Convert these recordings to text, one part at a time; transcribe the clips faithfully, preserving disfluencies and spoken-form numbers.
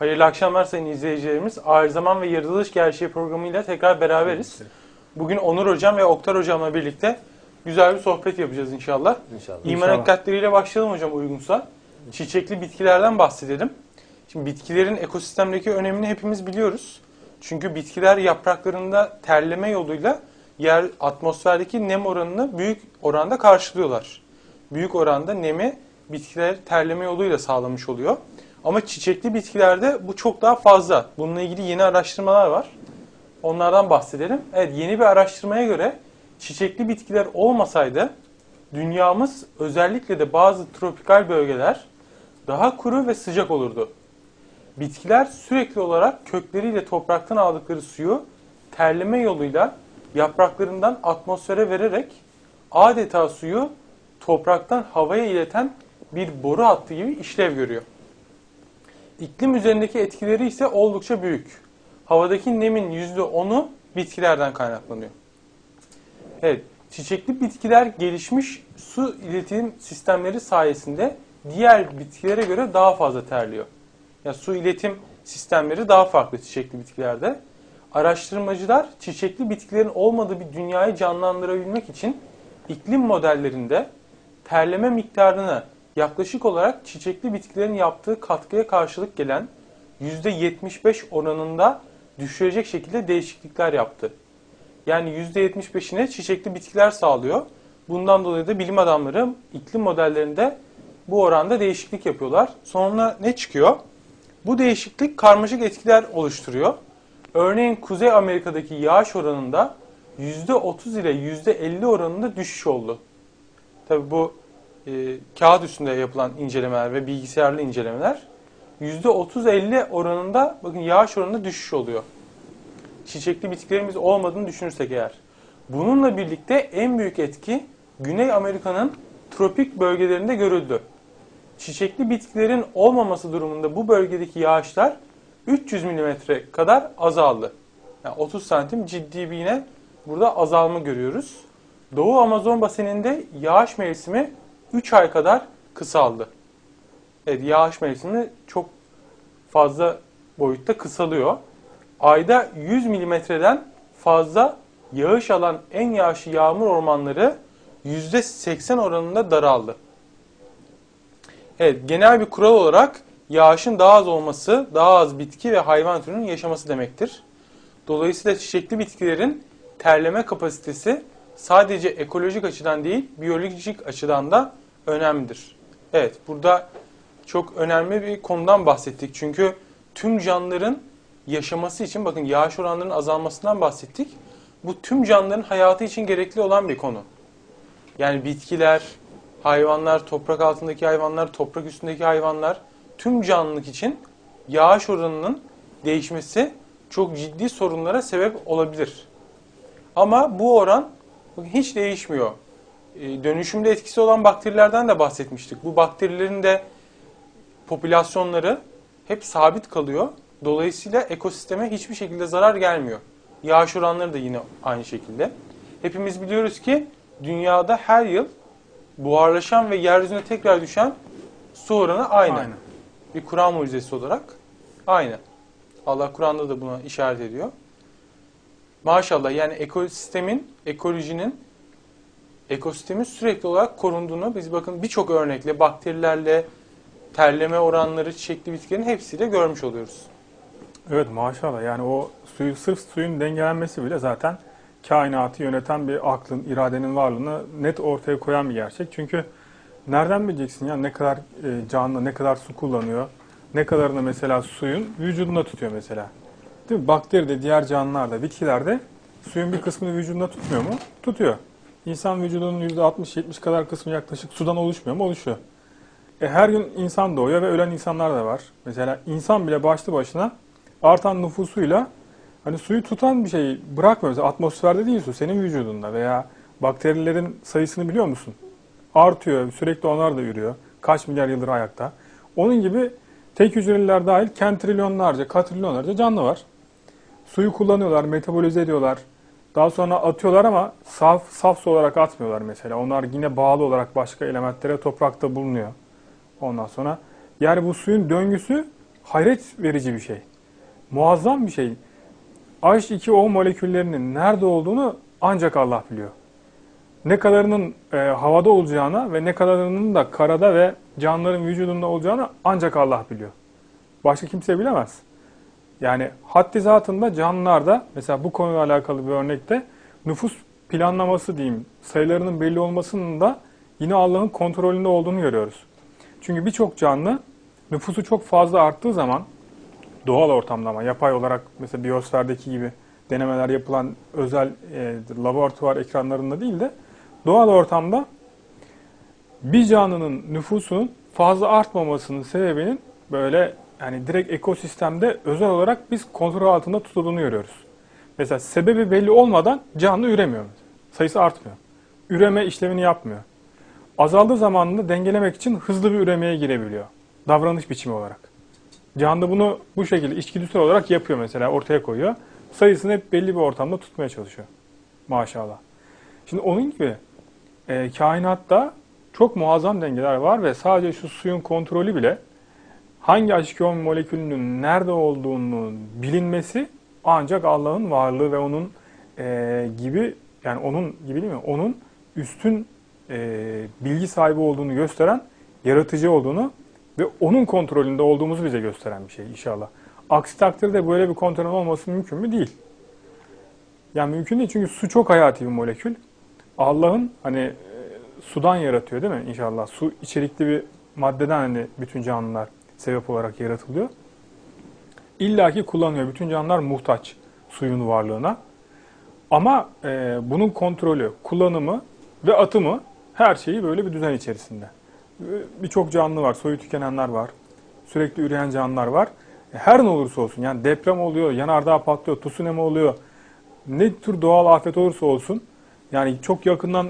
Hayırlı akşamlar sayın izleyicilerimiz. Ağır Zaman ve Yaratılış Gerçeği programıyla tekrar beraberiz. Bugün Onur Hocam ve Oktar Hocam'la birlikte güzel bir sohbet yapacağız inşallah. İnşallah. İman hakikatleriyle başlayalım hocam uygunsa. Çiçekli bitkilerden bahsedelim. Şimdi bitkilerin ekosistemdeki önemini hepimiz biliyoruz. Çünkü bitkiler yapraklarında terleme yoluyla yer atmosferdeki nem oranını büyük oranda karşılıyorlar. Büyük oranda nemi bitkiler terleme yoluyla sağlamış oluyor. Ama çiçekli bitkilerde bu çok daha fazla. Bununla ilgili yeni araştırmalar var. Onlardan bahsedelim. Evet, yeni bir araştırmaya göre çiçekli bitkiler olmasaydı dünyamız, özellikle de bazı tropikal bölgeler daha kuru ve sıcak olurdu. Bitkiler sürekli olarak kökleriyle topraktan aldıkları suyu terleme yoluyla yapraklarından atmosfere vererek adeta suyu topraktan havaya ileten bir boru hattı gibi işlev görüyor. İklim üzerindeki etkileri ise oldukça büyük. Havadaki nemin yüzde onu bitkilerden kaynaklanıyor. Evet, çiçekli bitkiler gelişmiş su iletim sistemleri sayesinde diğer bitkilere göre daha fazla terliyor. Yani su iletim sistemleri daha farklı çiçekli bitkilerde. Araştırmacılar çiçekli bitkilerin olmadığı bir dünyayı canlandırabilmek için iklim modellerinde terleme miktarını yaklaşık olarak çiçekli bitkilerin yaptığı katkıya karşılık gelen yüzde yetmiş beş oranında düşürecek şekilde değişiklikler yaptı. Yani yüzde yetmiş beşine çiçekli bitkiler sağlıyor. Bundan dolayı da bilim adamları iklim modellerinde bu oranda değişiklik yapıyorlar. Sonra ne çıkıyor? Bu değişiklik karmaşık etkiler oluşturuyor. Örneğin Kuzey Amerika'daki yağış oranında yüzde otuz ile yüzde elli oranında düşüş oldu. Tabii bu e, kağıt üstünde yapılan incelemeler ve bilgisayarlı incelemeler. yüzde otuz elli oranında bakın yağış oranında düşüş oluyor. Çiçekli bitkilerimiz olmadığını düşünürsek eğer. Bununla birlikte en büyük etki Güney Amerika'nın tropik bölgelerinde görüldü. Çiçekli bitkilerin olmaması durumunda bu bölgedeki yağışlar üç yüz milimetre kadar azaldı. Yani otuz santim ciddi bir yine burada azalma görüyoruz. Doğu Amazon baseninde yağış mevsimi üç ay kadar kısaldı. Evet, yağış mevsimi çok fazla boyutta kısalıyor. Ayda yüz milimetreden fazla yağış alan en yağışlı yağmur ormanları yüzde seksen oranında daraldı. Evet, genel bir kural olarak yağışın daha az olması, daha az bitki ve hayvan türünün yaşaması demektir. Dolayısıyla çiçekli bitkilerin terleme kapasitesi sadece ekolojik açıdan değil, biyolojik açıdan da önemlidir. Evet, burada çok önemli bir konudan bahsettik. Çünkü tüm canlıların yaşaması için, bakın yağış oranlarının azalmasından bahsettik. Bu tüm canlıların hayatı için gerekli olan bir konu. Yani bitkiler, hayvanlar, toprak altındaki hayvanlar, toprak üstündeki hayvanlar, tüm canlılık için yağış oranının değişmesi çok ciddi sorunlara sebep olabilir. Ama bu oran hiç değişmiyor. Dönüşümde etkisi olan bakterilerden de bahsetmiştik. Bu bakterilerin de popülasyonları hep sabit kalıyor. Dolayısıyla ekosisteme hiçbir şekilde zarar gelmiyor. Yağış oranları da yine aynı şekilde. Hepimiz biliyoruz ki dünyada her yıl buharlaşan ve yeryüzüne tekrar düşen su oranı aynı. aynı. Bir Kur'an mucizesi olarak aynı. Allah Kur'an'da da buna işaret ediyor. Maşallah, yani ekosistemin, ekolojinin, ekosistemin sürekli olarak korunduğunu biz bakın birçok örnekle, bakterilerle, terleme oranları, çiçekli bitkilerin hepsiyle görmüş oluyoruz. Evet, maşallah, yani o suyu, sırf suyun dengelenmesi bile zaten kainatı yöneten bir aklın, iradenin varlığını net ortaya koyan bir gerçek. Çünkü nereden bileceksin ya ne kadar canlı, ne kadar su kullanıyor, ne kadarını mesela suyun vücudunda tutuyor mesela. Değil mi? Bakteri de, diğer canlılar da, bitkiler de suyun bir kısmını vücudunda tutmuyor mu? Tutuyor. İnsan vücudunun yüzde altmış yetmiş kadar kısmı yaklaşık sudan oluşmuyor mu? Oluşuyor. E, her gün insan doğuyor ve ölen insanlar da var. Mesela insan bile başlı başına artan nüfusuyla hani suyu tutan bir şey bırakmıyor. Mesela atmosferde değil su, senin vücudunda. Veya bakterilerin sayısını biliyor musun? Artıyor, sürekli onlar da yürüyor. Kaç milyar yıldır ayakta. Onun gibi tek hücreliler dahil kentrilyonlarca, katrilyonlarca canlı var. Suyu kullanıyorlar, metabolize ediyorlar. Daha sonra atıyorlar ama saf, saf su olarak atmıyorlar mesela. Onlar yine bağlı olarak başka elementlere toprakta bulunuyor. Ondan sonra yani bu suyun döngüsü hayret verici bir şey. Muazzam bir şey. H iki O moleküllerinin nerede olduğunu ancak Allah biliyor. Ne kadarının e, havada olacağına ve ne kadarının da karada ve canlıların vücudunda olacağını ancak Allah biliyor. Başka kimse bilemez. Yani haddi zatında canlılarda, mesela bu konuyla alakalı bir örnekte, nüfus planlaması diyeyim, sayılarının belli olmasının da yine Allah'ın kontrolünde olduğunu görüyoruz. Çünkü birçok canlı nüfusu çok fazla arttığı zaman, doğal ortamda ama yapay olarak mesela biyosferdeki gibi denemeler yapılan özel e, laboratuvar ekranlarında değil de doğal ortamda bir canlının nüfusunun fazla artmamasının sebebinin böyle yani direkt ekosistemde özel olarak biz kontrol altında tutulduğunu görüyoruz. Mesela sebebi belli olmadan canlı üremiyor. Sayısı artmıyor. Üreme işlemini yapmıyor. Azaldığı zamanında dengelemek için hızlı bir üremeye girebiliyor. Davranış biçimi olarak. Canlı bunu bu şekilde içgüdüsel olarak yapıyor mesela, ortaya koyuyor. Sayısını hep belli bir ortamda tutmaya çalışıyor. Maşallah. Şimdi onun gibi e, kainatta çok muazzam dengeler var ve sadece şu suyun kontrolü bile hangi H iki O molekülünün nerede olduğunu bilinmesi ancak Allah'ın varlığı ve onun e, gibi, yani onun gibi değil mi? Onun üstün e, bilgi sahibi olduğunu gösteren, yaratıcı olduğunu ve onun kontrolünde olduğumuzu bize gösteren bir şey inşallah. Aksi takdirde böyle bir kontrol olması mümkün mü? Değil. Yani mümkün değil çünkü su çok hayati bir molekül. Allah'ın hani e, sudan yaratıyor değil mi inşallah? Su içerikli bir maddeden hani bütün canlılar sebep olarak yaratılıyor. İlla ki kullanıyor. Bütün canlılar muhtaç suyun varlığına. Ama e, bunun kontrolü, kullanımı ve atımı, her şeyi böyle bir düzen içerisinde. Birçok canlı var, soyu tükenenler var, sürekli üreyen canlılar var. Her ne olursa olsun, yani deprem oluyor, yanardağ patlıyor, tsunami oluyor, ne tür doğal afet olursa olsun, yani çok yakından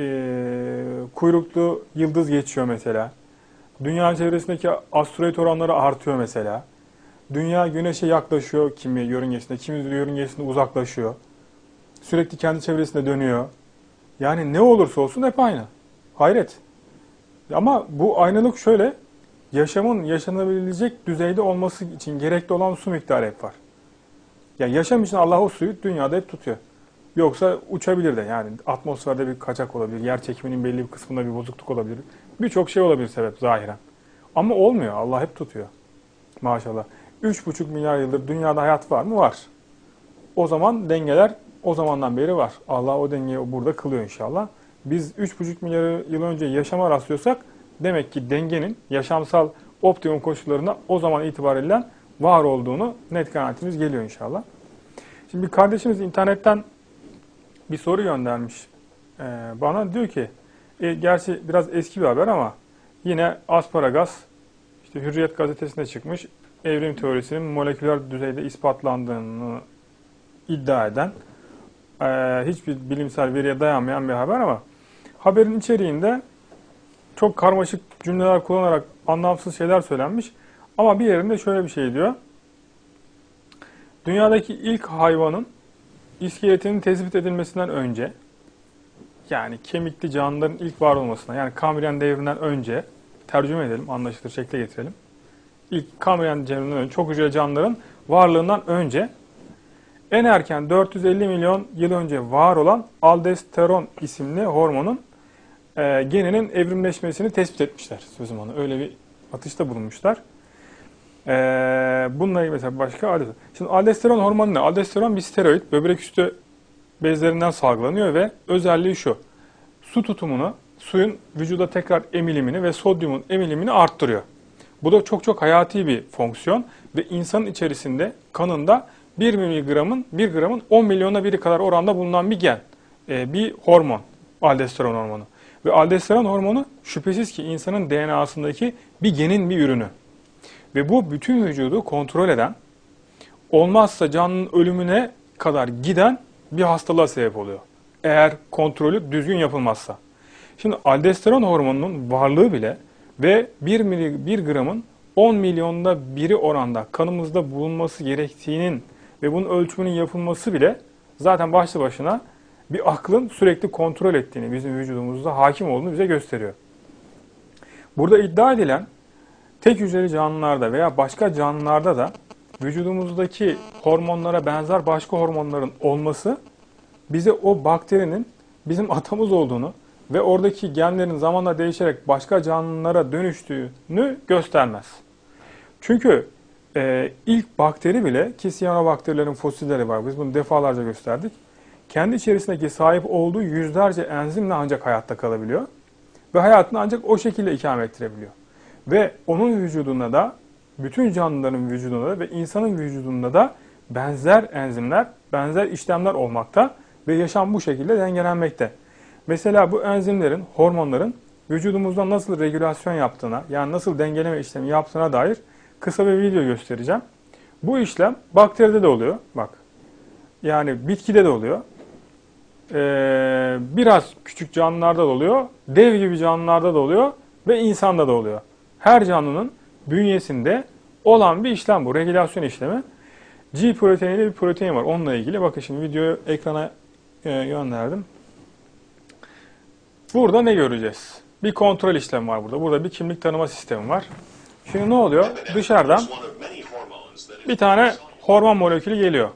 e, kuyruklu yıldız geçiyor mesela. Dünya çevresindeki asteroid oranları artıyor mesela. Dünya güneşe yaklaşıyor kimi yörüngesinde, kimi yörüngesinde uzaklaşıyor. Sürekli kendi çevresinde dönüyor. Yani ne olursa olsun hep aynı. Hayret. Ama bu aynılık şöyle, yaşamın yaşanabilecek düzeyde olması için gerekli olan su miktarı hep var. Yani yaşam için Allah o suyu dünyada hep tutuyor. Yoksa uçabilir de, yani atmosferde bir kaçak olabilir, yer çekiminin belli bir kısmında bir bozukluk olabilir. Birçok şey olabilir sebep zahiren. Ama olmuyor, Allah hep tutuyor. Maşallah. üç buçuk milyar yıldır dünyada hayat var mı? Var. O zaman dengeler o zamandan beri var. Allah o dengeyi burada kılıyor inşallah. Biz üç buçuk milyar yıl önce yaşama rastlıyorsak demek ki dengenin yaşamsal optimum koşullarında o zaman itibariyle var olduğunu net kanaatimiz geliyor inşallah. Şimdi bir kardeşimiz internetten bir soru göndermiş ee, bana. Diyor ki, e, gerçi biraz eski bir haber ama yine asparagas işte Hürriyet gazetesinde çıkmış, evrim teorisinin moleküler düzeyde ispatlandığını iddia eden, e, hiçbir bilimsel veriye dayanmayan bir haber ama haberin içeriğinde çok karmaşık cümleler kullanarak anlamsız şeyler söylenmiş. Ama bir yerinde şöyle bir şey diyor. Dünyadaki ilk hayvanın iskeletinin tespit edilmesinden önce, yani kemikli canlıların ilk var olmasına, yani Kambriyen devrinden önce, tercüme edelim, anlaşılır şekle getirelim. İlk Kambriyen devrinden önce, çok hücreli canlıların varlığından önce, en erken dört yüz elli milyon yıl önce var olan aldosteron isimli hormonun e, geninin evrimleşmesini tespit etmişler sözüm ona. Öyle bir atışta bulunmuşlar. E, bununla ilgili mesela başka aldosteron. Şimdi aldosteron hormonu ne? Aldosteron bir steroid, böbrek üstü bezlerinden salgılanıyor ve özelliği şu: su tutumunu, suyun vücuda tekrar emilimini ve sodyumun emilimini arttırıyor. Bu da çok çok hayati bir fonksiyon ve insanın içerisinde, kanında bir miligramın, bir gramın on milyonda biri kadar oranda bulunan bir gen, bir hormon, aldosteron hormonu. Ve aldosteron hormonu şüphesiz ki insanın D N A'sındaki bir genin bir ürünü. Ve bu bütün vücudu kontrol eden, olmazsa canlının ölümüne kadar giden bir hastalığa sebep oluyor. Eğer kontrolü düzgün yapılmazsa. Şimdi aldosteron hormonunun varlığı bile ve bir gramın on milyonda biri oranda kanımızda bulunması gerektiğinin ve bunun ölçümünün yapılması bile zaten başlı başına bir aklın sürekli kontrol ettiğini, bizim vücudumuzda hakim olduğunu bize gösteriyor. Burada iddia edilen tek hücreli canlılarda veya başka canlılarda da vücudumuzdaki hormonlara benzer başka hormonların olması bize o bakterinin bizim atamız olduğunu ve oradaki genlerin zamanla değişerek başka canlılara dönüştüğünü göstermez. Çünkü e, ilk bakteri bile, ki siyanobakterilerin fosilleri var, biz bunu defalarca gösterdik, kendi içerisindeki sahip olduğu yüzlerce enzimle ancak hayatta kalabiliyor ve hayatını ancak o şekilde ikame ettirebiliyor. Ve onun vücudunda da, bütün canlıların vücudunda da ve insanın vücudunda da benzer enzimler, benzer işlemler olmakta ve yaşam bu şekilde dengelenmekte. Mesela bu enzimlerin, hormonların vücudumuzda nasıl regülasyon yaptığına, yani nasıl dengeleme işlemi yaptığına dair kısa bir video göstereceğim. Bu işlem bakteride de oluyor, bak. Yani bitkide de oluyor. Ee, biraz küçük canlılarda da oluyor, dev gibi canlılarda da oluyor ve insanda da oluyor. Her canlının bünyesinde olan bir işlem bu, regülasyon işlemi. G proteini bir protein var, onunla ilgili. Bakın şimdi videoyu ekrana e, gönderdim. Burada ne göreceğiz? Bir kontrol işlemi var burada. Burada bir kimlik tanıma sistemi var. Şimdi ne oluyor? Dışarıdan bir tane hormon molekülü geliyor.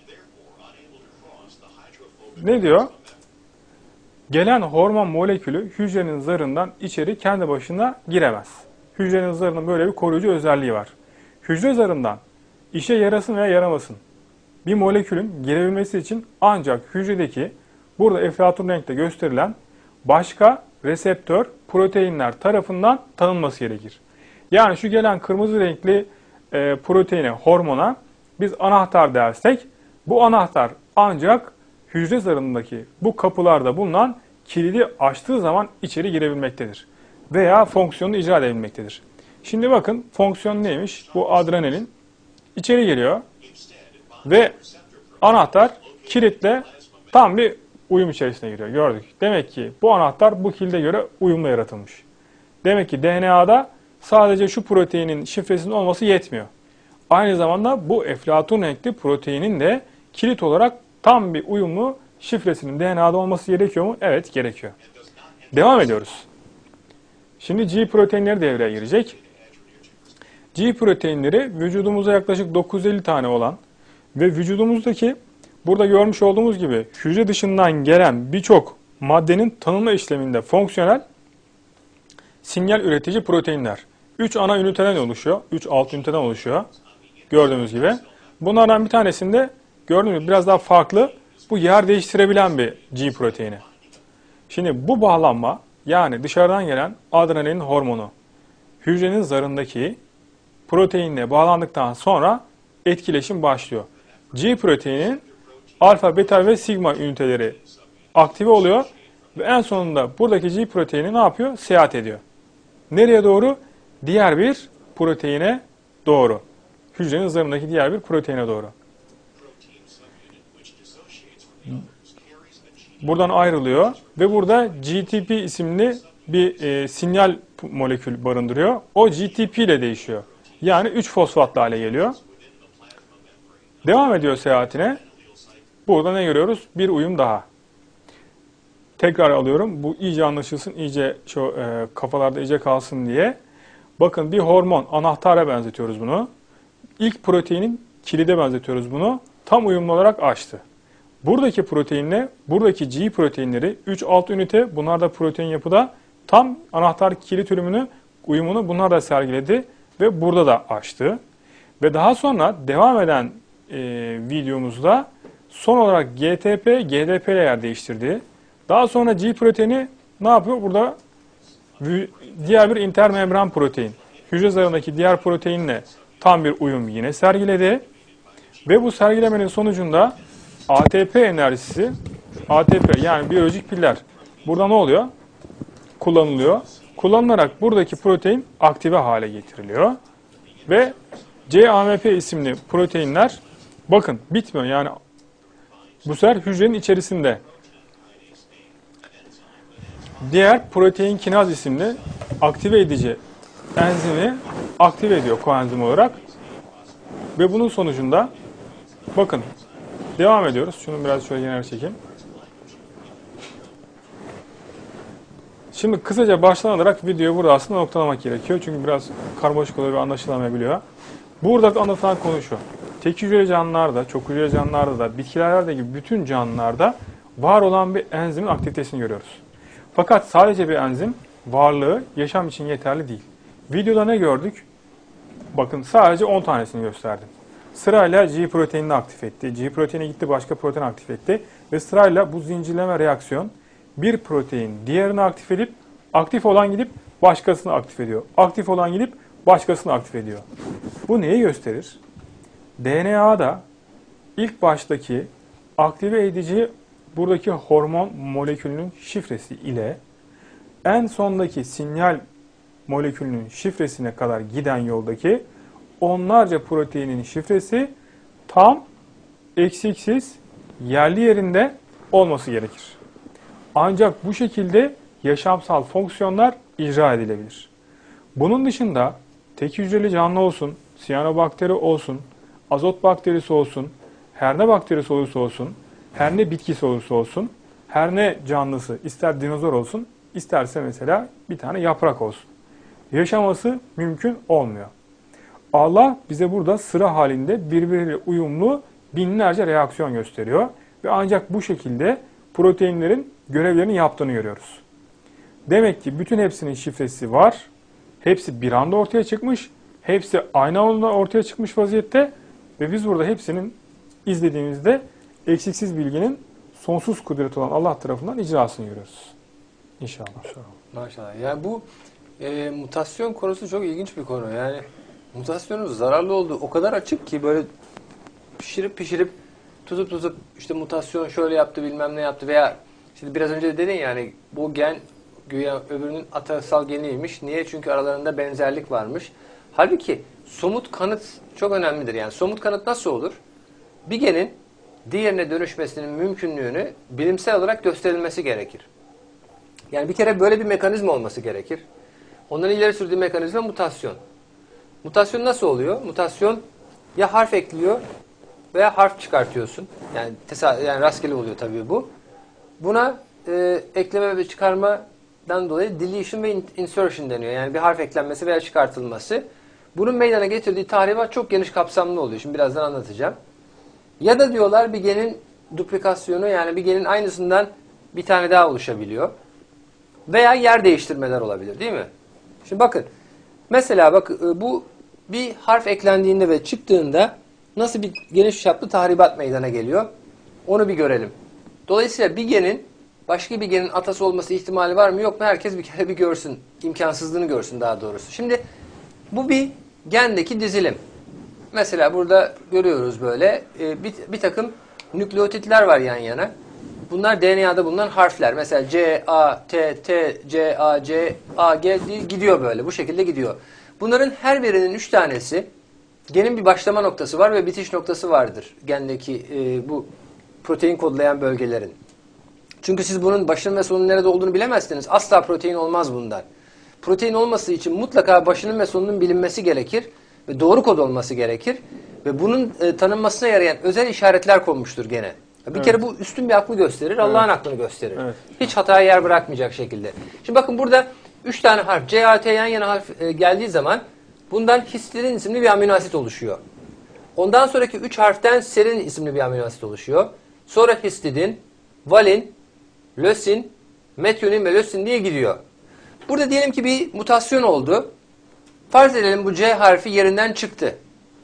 Ne diyor? Gelen hormon molekülü hücrenin zarından içeri kendi başına giremez. Hücrenin zarının böyle bir koruyucu özelliği var. Hücre zarından işe yarasın veya yaramasın bir molekülün girebilmesi için ancak hücredeki, burada eflatun renkte gösterilen başka reseptör proteinler tarafından tanınması gerekir. Yani şu gelen kırmızı renkli e, proteine, hormona biz anahtar dersek, bu anahtar ancak hücre zarındaki bu kapılarda bulunan kilidi açtığı zaman içeri girebilmektedir. Veya fonksiyonunu icra edebilmektedir. Şimdi bakın fonksiyon neymiş? Bu adrenalin içeri geliyor ve anahtar kilitle tam bir uyum içerisine giriyor. Gördük. Demek ki bu anahtar bu kilide göre uyumlu yaratılmış. Demek ki D N A'da sadece şu proteinin şifresinin olması yetmiyor. Aynı zamanda bu eflatun renkli proteinin de kilit olarak tam bir uyumlu şifresinin D N A'da olması gerekiyor mu? Evet, gerekiyor. Devam ediyoruz. Şimdi G proteinleri devreye girecek. G proteinleri vücudumuza yaklaşık dokuz yüz elli tane olan ve vücudumuzdaki burada görmüş olduğumuz gibi hücre dışından gelen birçok maddenin tanınma işleminde fonksiyonel sinyal üretici proteinler. üç ana üniteden oluşuyor. üç alt üniteden oluşuyor. Gördüğünüz gibi. Bunlardan bir tanesinde gördüğünüz gibi biraz daha farklı, bu yer değiştirebilen bir G proteini. Şimdi bu bağlanma, yani dışarıdan gelen adrenalin hormonu hücrenin zarındaki proteinle bağlandıktan sonra etkileşim başlıyor. G proteinin alfa, beta ve sigma üniteleri aktive oluyor ve en sonunda buradaki G proteini ne yapıyor? Seyahat ediyor. Nereye doğru? Diğer bir proteine doğru. Hücrenin zarındaki diğer bir proteine doğru. Buradan ayrılıyor ve burada G T P isimli bir e, sinyal molekül barındırıyor. O G T P ile değişiyor. Yani üç fosfatlı hale geliyor. Devam ediyor seyahatine. Burada ne görüyoruz? Bir uyum daha. Tekrar alıyorum. Bu iyice anlaşılsın, iyice şu e, kafalarda iyice kalsın diye. Bakın bir hormon, anahtara benzetiyoruz bunu. İlk proteinin kilide benzetiyoruz bunu. Tam uyumlu olarak açtı. Buradaki proteinle buradaki G proteinleri üç alt ünite, bunlar da protein yapıda, tam anahtar kilit ürümünü, uyumunu bunlar da sergiledi ve burada da açtı. Ve daha sonra devam eden e, videomuzda son olarak G T P, G D P ile yer değiştirdi. Daha sonra G proteini ne yapıyor? Burada diğer bir intermembran protein. Hücre zarındaki diğer proteinle tam bir uyum yine sergiledi. Ve bu sergilemenin sonucunda A T P enerjisi, A T P yani biyolojik piller burada ne oluyor? Kullanılıyor. Kullanılarak buradaki protein aktive hale getiriliyor. Ve C A M P isimli proteinler, bakın bitmiyor yani bu sefer hücrenin içerisinde. Diğer protein kinaz isimli aktive edici enzimi aktive ediyor koenzim olarak. Ve bunun sonucunda bakın devam ediyoruz. Şunu biraz şöyle genel çekeyim. Şimdi kısaca baştan alarak videoyu burada aslında noktalamak gerekiyor. Çünkü biraz karmaşık oluyor ve anlaşılamayabiliyor. Burada anlatılan konu şu. Tek hücreli canlılarda, çok hücreli canlılarda da, bitkilerde gibi bütün canlılarda var olan bir enzimin aktivitesini görüyoruz. Fakat sadece bir enzim varlığı yaşam için yeterli değil. Videoda ne gördük? Bakın sadece on tanesini gösterdim. Sırayla G proteinini aktif etti. G proteini gitti başka protein aktif etti. Ve sırayla bu zincirleme reaksiyon bir protein diğerini aktif edip aktif olan gidip başkasını aktif ediyor. Aktif olan gidip başkasını aktif ediyor. Bu neyi gösterir? D N A'da ilk baştaki aktive edici buradaki hormon molekülünün şifresi ile en sondaki sinyal molekülünün şifresine kadar giden yoldaki onlarca proteinin şifresi tam, eksiksiz, yerli yerinde olması gerekir. Ancak bu şekilde yaşamsal fonksiyonlar icra edilebilir. Bunun dışında tek hücreli canlı olsun, siyanobakteri olsun, azot bakterisi olsun, her ne bakterisi olursa olsun, her ne bitkisi olursa olsun, her ne canlısı, ister dinozor olsun, isterse mesela bir tane yaprak olsun. Yaşaması mümkün olmuyor. Allah bize burada sıra halinde birbiriyle uyumlu binlerce reaksiyon gösteriyor ve ancak bu şekilde proteinlerin görevlerini yaptığını görüyoruz. Demek ki bütün hepsinin şifresi var, hepsi bir anda ortaya çıkmış, hepsi aynı anda ortaya çıkmış vaziyette ve biz burada hepsinin izlediğimizde eksiksiz bilginin sonsuz kudreti olan Allah tarafından icrasını görüyoruz. İnşallah. Maşallah. Yani bu e, mutasyon konusu çok ilginç bir konu. Yani mutasyonun zararlı olduğu o kadar açık ki böyle pişirip pişirip tutup tutup işte mutasyon şöyle yaptı bilmem ne yaptı veya şimdi biraz önce de dedin yani bu gen güya öbürünün atasal geniymiş. Niye? Çünkü aralarında benzerlik varmış. Halbuki somut kanıt çok önemlidir. Yani somut kanıt nasıl olur? Bir genin diğerine dönüşmesinin mümkünlüğünü bilimsel olarak gösterilmesi gerekir. Yani bir kere böyle bir mekanizma olması gerekir. Onların ileri sürdüğü mekanizma mutasyon. Mutasyon nasıl oluyor? Mutasyon ya harf ekliyor veya harf çıkartıyorsun. Yani, yani rastgele oluyor tabii bu. Buna e, ekleme ve çıkarmadan dolayı deletion ve insertion deniyor. Yani bir harf eklenmesi veya çıkartılması. Bunun meydana getirdiği tahribat çok geniş kapsamlı oluyor. Şimdi birazdan anlatacağım. Ya da diyorlar bir genin duplikasyonu yani bir genin aynısından bir tane daha oluşabiliyor. Veya yer değiştirmeler olabilir değil mi? Şimdi bakın. Mesela bak bu bir harf eklendiğinde ve çıktığında nasıl bir geniş çaplı tahribat meydana geliyor? Onu bir görelim. Dolayısıyla bir genin başka bir genin atası olması ihtimali var mı yok mu? Herkes bir kere bir görsün. İmkansızlığını görsün daha doğrusu. Şimdi bu bir gendeki dizilim. Mesela burada görüyoruz böyle bir, bir takım nükleotitler var yan yana. Bunlar D N A'da bulunan harfler. Mesela C, A, T, T, C, A, C, A, G gidiyor böyle. Bu şekilde gidiyor. Bunların her birinin üç tanesi genin bir başlama noktası var ve bitiş noktası vardır. Gendeki e, bu protein kodlayan bölgelerin. Çünkü siz bunun başının ve sonunun nerede olduğunu bilemezsiniz. Asla protein olmaz bundan. Protein olması için mutlaka başının ve sonunun bilinmesi gerekir. Ve doğru kod olması gerekir. Ve bunun e, tanınmasına yarayan özel işaretler konmuştur gene. Bir evet. kere bu üstün bir aklı gösterir, Allah'ın evet. aklını gösterir. Evet. Hiç hataya yer bırakmayacak şekilde. Şimdi bakın burada üç tane harf, C, A, T yan yana harf e, geldiği zaman bundan histidin isimli bir amino asit oluşuyor. Ondan sonraki üç harften serin isimli bir amino asit oluşuyor. Sonra histidin, valin, lösin, metionin ve lösin diye gidiyor. Burada diyelim ki bir mutasyon oldu. Farz edelim bu C harfi yerinden çıktı.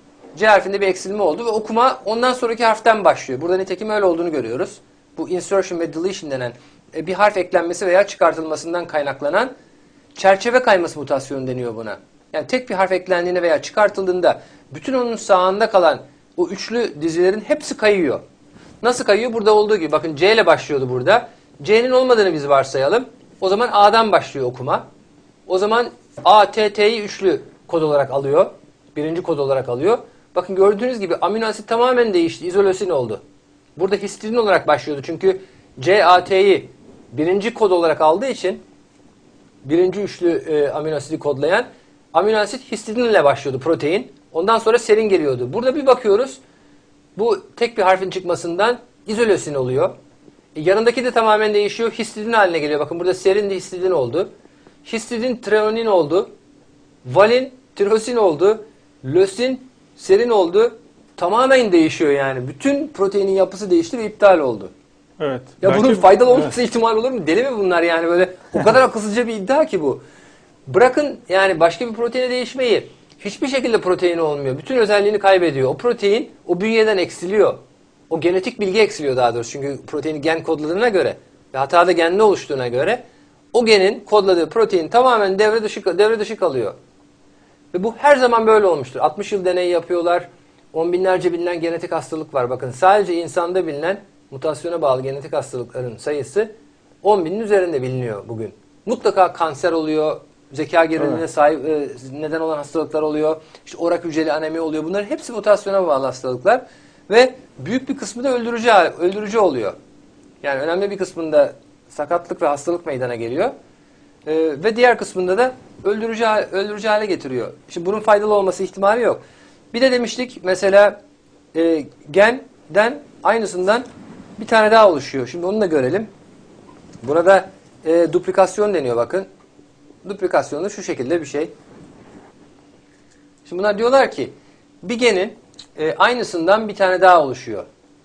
C harfinde bir eksilme oldu ve okuma ondan sonraki harften başlıyor. Burada nitekim öyle olduğunu görüyoruz. Bu insertion ve deletion denen bir harf eklenmesi veya çıkartılmasından kaynaklanan çerçeve kayması mutasyonu deniyor buna. Yani tek bir harf eklendiğinde veya çıkartıldığında bütün onun sağında kalan o üçlü dizilerin hepsi kayıyor. Nasıl kayıyor? Burada olduğu gibi. Bakın C ile başlıyordu burada. C'nin olmadığını biz varsayalım. O zaman A'dan başlıyor okuma. O zaman A, T, T'yi üçlü kod olarak alıyor. Birinci kod olarak alıyor. Bakın gördüğünüz gibi amino asit tamamen değişti. İzolösin oldu. Burada histidin olarak başlıyordu. Çünkü C, A, T'yi birinci kod olarak aldığı için birinci üçlü e, amino asidi kodlayan amino asit histidin ile başlıyordu protein. Ondan sonra serin geliyordu. Burada bir bakıyoruz. Bu tek bir harfin çıkmasından izolösin oluyor. E, yanındaki de tamamen değişiyor. Histidin haline geliyor. Bakın burada serin de histidin oldu. Histidin treonin oldu. Valin tirosin oldu. Lösin serin oldu. Tamamen değişiyor yani. Bütün proteinin yapısı değişti ve iptal oldu. Evet. Ya Belki, bunun faydalı olması evet. ihtimal olur mu? Deli mi bunlar yani böyle? O kadar akılsızca bir iddia ki bu. Bırakın yani başka bir proteine değişmeyi. Hiçbir şekilde proteini olmuyor. Bütün özelliğini kaybediyor. O protein o bünyeden eksiliyor. O genetik bilgi eksiliyor daha doğrusu. Çünkü proteini gen kodladığına göre ve hatada genli oluştuğuna göre o genin kodladığı protein tamamen devre dışı, devre dışı kalıyor. Ve bu her zaman böyle olmuştur. altmış yıl deney yapıyorlar. On binlerce bilinen genetik hastalık var. Bakın sadece insanda bilinen mutasyona bağlı genetik hastalıkların sayısı on binin üzerinde biliniyor bugün. Mutlaka kanser oluyor, zeka gerilimine Evet. sahip e, neden olan hastalıklar oluyor. İşte orak hücreli anemi oluyor. Bunların hepsi mutasyona bağlı hastalıklar ve büyük bir kısmı da öldürücü öldürücü oluyor. Yani önemli bir kısmında sakatlık ve hastalık meydana geliyor. E, ve diğer kısmında da öldürücü öldürücü hale getiriyor. Şimdi bunun faydalı olması ihtimali yok. Bir de demiştik mesela e, genden aynısından bir tane daha oluşuyor. Şimdi onu da görelim. Buna da e, duplikasyon deniyor bakın. Duplikasyon da şu şekilde bir şey. Şimdi bunlar diyorlar ki bir genin e, aynısından bir tane daha oluşuyor.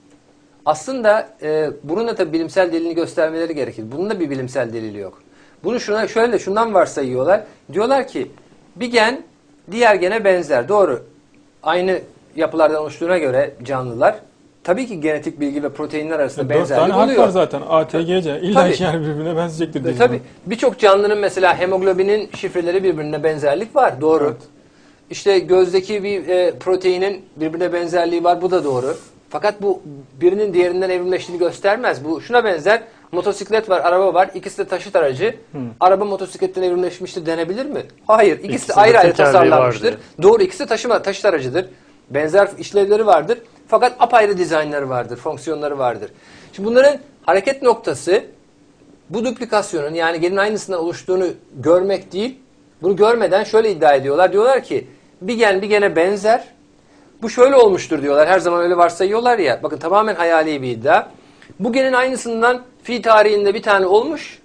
Aslında e, bunun da tabii bilimsel delilini göstermeleri gerekir. Bunun da bir bilimsel delili yok. Bunu şuna şöyle şundan varsayıyorlar. Diyorlar ki bir gen diğer gene benzer. Doğru. Aynı yapılardan oluştuğuna göre canlılar tabii ki genetik bilgi ve proteinler arasında Dört benzerlik tane harf oluyor. var zaten. A, T, G, C. İlla Tabii. ki yani birbirine benzeyecektir E, diyeceğim. tabii. Birçok canlının mesela hemoglobinin şifreleri birbirine benzerlik var. Doğru. Evet. İşte gözdeki bir e, proteinin birbirine benzerliği var. Bu da doğru. Fakat bu birinin diğerinden evrimleştiğini göstermez. Bu şuna benzer. Motosiklet var, araba var. İkisi de taşıt aracı. Hmm. Araba motosikletten evrimleşmiştir denebilir mi? Hayır. İkisi, İkisi de de ayrı ayrı tekerleği tasarlanmıştır. vardı. Doğru. İkisi de taşıma, taşıt aracıdır. Benzer işlevleri vardır. Fakat apayrı dizaynları vardır. Fonksiyonları vardır. Şimdi bunların hareket noktası bu duplikasyonun yani genin aynısından oluştuğunu görmek değil. Bunu görmeden şöyle iddia ediyorlar. Diyorlar ki bir gen bir gene benzer. Bu şöyle olmuştur diyorlar. Her zaman öyle varsayıyorlar ya. Bakın tamamen hayali bir iddia. Bu genin aynısından fi tarihinde bir tane olmuş.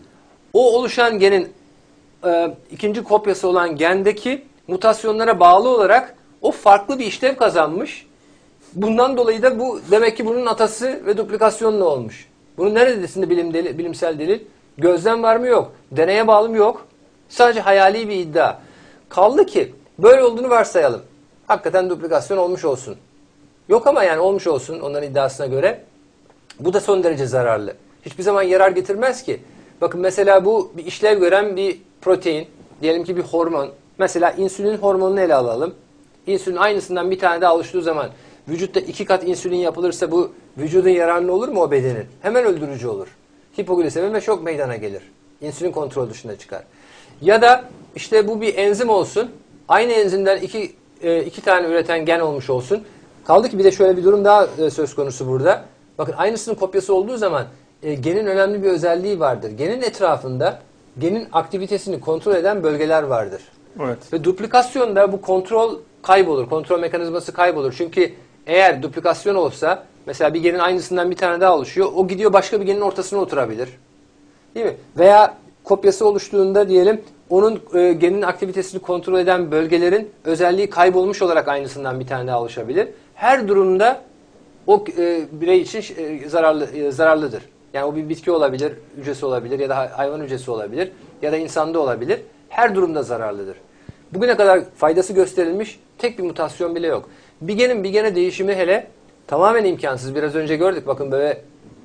O oluşan genin e, ikinci kopyası olan gendeki mutasyonlara bağlı olarak o farklı bir işlev kazanmış. Bundan dolayı da bu demek ki bunun atası ve duplikasyonla olmuş. Bunun neredesinde bilim deli, bilimsel delil? Gözlem var mı yok. Deneye bağlı mı yok. Sadece hayali bir iddia. Kaldı ki böyle olduğunu varsayalım. Hakikaten duplikasyon olmuş olsun. Yok ama yani olmuş olsun onların iddiasına göre. Bu da son derece zararlı. Hiçbir zaman yarar getirmez ki. Bakın mesela bu bir işlev gören bir protein. Diyelim ki bir hormon. Mesela insülin hormonunu ele alalım. İnsülin aynısından bir tane daha oluştuğu zaman vücutta iki kat insülin yapılırsa bu vücudun yararlı olur mu o bedenin? Hemen öldürücü olur. Hipoglisemi ve şok meydana gelir. İnsülin kontrol dışına çıkar. Ya da işte bu bir enzim olsun. Aynı enzimden iki, e, iki tane üreten gen olmuş olsun. Kaldı ki bir de şöyle bir durum daha e, söz konusu burada. Bakın aynısının kopyası olduğu zaman e, genin önemli bir özelliği vardır. Genin etrafında genin aktivitesini kontrol eden bölgeler vardır. Evet. Ve duplikasyonda bu kontrol kaybolur. Kontrol mekanizması kaybolur. Çünkü eğer duplikasyon olsa mesela bir genin aynısından bir tane daha oluşuyor. O gidiyor başka bir genin ortasına oturabilir. Değil mi? Veya kopyası oluştuğunda diyelim onun e, genin aktivitesini kontrol eden bölgelerin özelliği kaybolmuş olarak aynısından bir tane daha oluşabilir. Her durumda o e, birey için e, zararlı e, zararlıdır. Yani o bir bitki olabilir, hücresi olabilir ya da hayvan hücresi olabilir ya da insanda olabilir. Her durumda zararlıdır. Bugüne kadar faydası gösterilmiş tek bir mutasyon bile yok. Bir genin bir gene değişimi hele tamamen imkansız. Biraz önce gördük bakın böyle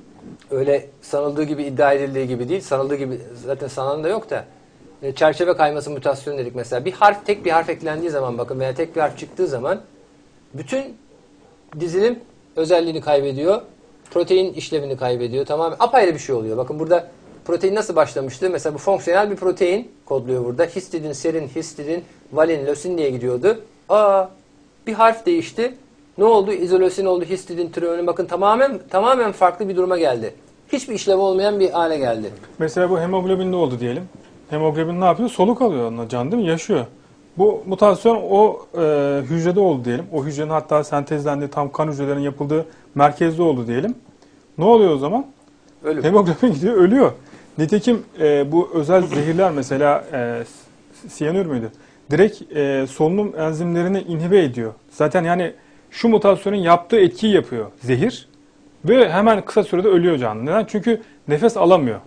öyle sanıldığı gibi iddia edildiği gibi değil. Sanıldığı gibi zaten sanan da yok da. E, çerçeve kayması mutasyon dedik mesela. Bir harf tek bir harf eklendiği zaman bakın veya tek bir harf çıktığı zaman bütün dizilim özelliğini kaybediyor. Protein işlevini kaybediyor. Tamamen apayrı bir şey oluyor. Bakın burada protein nasıl başlamıştı? Mesela bu fonksiyonel bir protein kodluyor burada. Histidin, serin, histidin, valin, lösin diye gidiyordu. Aa, bir harf değişti. Ne oldu? İzolösin oldu, histidin, treonin. Bakın tamamen tamamen farklı bir duruma geldi. Hiçbir işlevi olmayan bir hale geldi. Mesela bu hemoglobinde oldu diyelim. Hemoglobin ne yapıyor? Soluk alıyor onunla can değil mi? Yaşıyor. Bu mutasyon o e, hücrede oldu diyelim. O hücrenin hatta sentezlendiği tam kan hücrelerinin yapıldığı merkezde oldu diyelim. Ne oluyor o zaman? Ölüm. Hemoglobin gidiyor, ölüyor. Nitekim e, bu özel zehirler mesela e, siyanür müydü? Direkt e, solunum enzimlerini inhibe ediyor. Zaten yani şu mutasyonun yaptığı etkiyi yapıyor zehir ve hemen kısa sürede ölüyor canlı. Neden? Çünkü nefes alamıyor.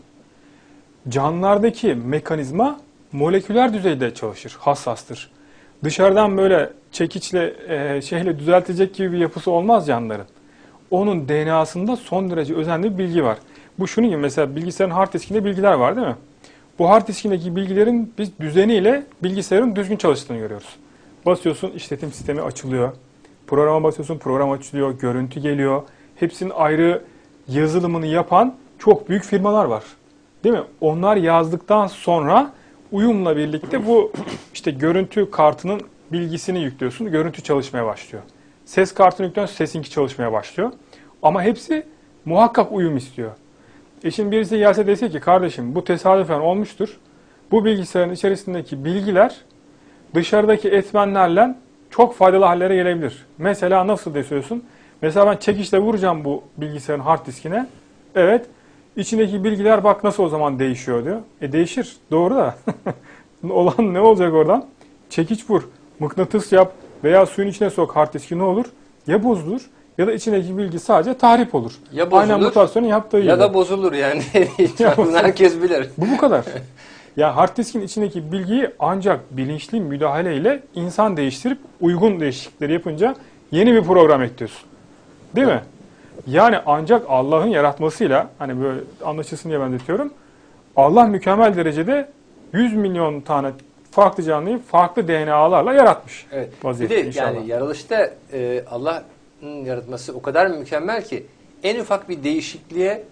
Canlılardaki mekanizma moleküler düzeyde çalışır, hassastır. Dışarıdan böyle çekiçle, e, şeyle düzeltecek gibi bir yapısı olmaz canlıların. Onun D N A'sında son derece özenli bir bilgi var. Bu şunun gibi, mesela bilgisayarın hard diskinde bilgiler var değil mi? Bu hard diskindeki bilgilerin biz düzeniyle bilgisayarın düzgün çalıştığını görüyoruz. Basıyorsun, işletim sistemi açılıyor. Programa basıyorsun, program açılıyor, görüntü geliyor. Hepsinin ayrı yazılımını yapan çok büyük firmalar var. Değil mi? Onlar yazdıktan sonra uyumla birlikte bu işte görüntü kartının bilgisini yüklüyorsun, görüntü çalışmaya başlıyor. Ses kartını yüklüyorsun, sesinki çalışmaya başlıyor. Ama hepsi muhakkak uyum istiyor. E şimdi birisi gelse dese ki kardeşim bu tesadüfen olmuştur. Bu bilgisayarın içerisindeki bilgiler dışarıdaki etmenlerle çok faydalı hallere gelebilir. Mesela nasıl desıyorsun? Mesela ben çekişle vuracağım bu bilgisayarın hard diskine. Evet. İçindeki bilgiler bak nasıl o zaman değişiyor diyor. E değişir. Doğru da. Olan ne olacak oradan? Çekiç vur. Mıknatıs yap. Veya suyun içine sok hard diski, ne olur? Ya bozulur ya da içindeki bilgi sadece tahrip olur. Ya bozulur, aynen mutasyonun yaptığı gibi. Ya da bozulur yani. Bunu herkes bilir. Bu bu kadar. Ya hard diskin içindeki bilgiyi ancak bilinçli müdahaleyle insan değiştirip uygun değişiklikleri yapınca yeni bir program ekliyorsun. Değil mi? Yani ancak Allah'ın yaratmasıyla, hani böyle anlaşılsın diye benzetiyorum, Allah mükemmel derecede yüz milyon tane farklı canlıyı farklı D N A'larla yaratmış. Evet. Bir Vaziyette de inşallah. yani yaratılışta e, Allah'ın yaratması o kadar mükemmel ki en ufak bir değişikliğe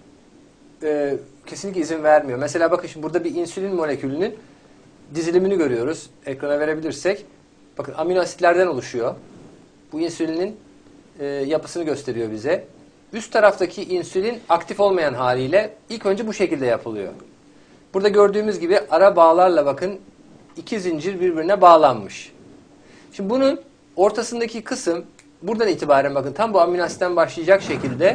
e, kesinlikle izin vermiyor. Mesela bakın şimdi burada bir insülin molekülünün dizilimini görüyoruz. Ekrana verebilirsek. Bakın amino asitlerden oluşuyor. Bu insülinin e, yapısını gösteriyor bize. Üst taraftaki insülin aktif olmayan haliyle ilk önce bu şekilde yapılıyor. Burada gördüğümüz gibi ara bağlarla bakın iki zincir birbirine bağlanmış. Şimdi bunun ortasındaki kısım buradan itibaren bakın tam bu amino asitten başlayacak şekilde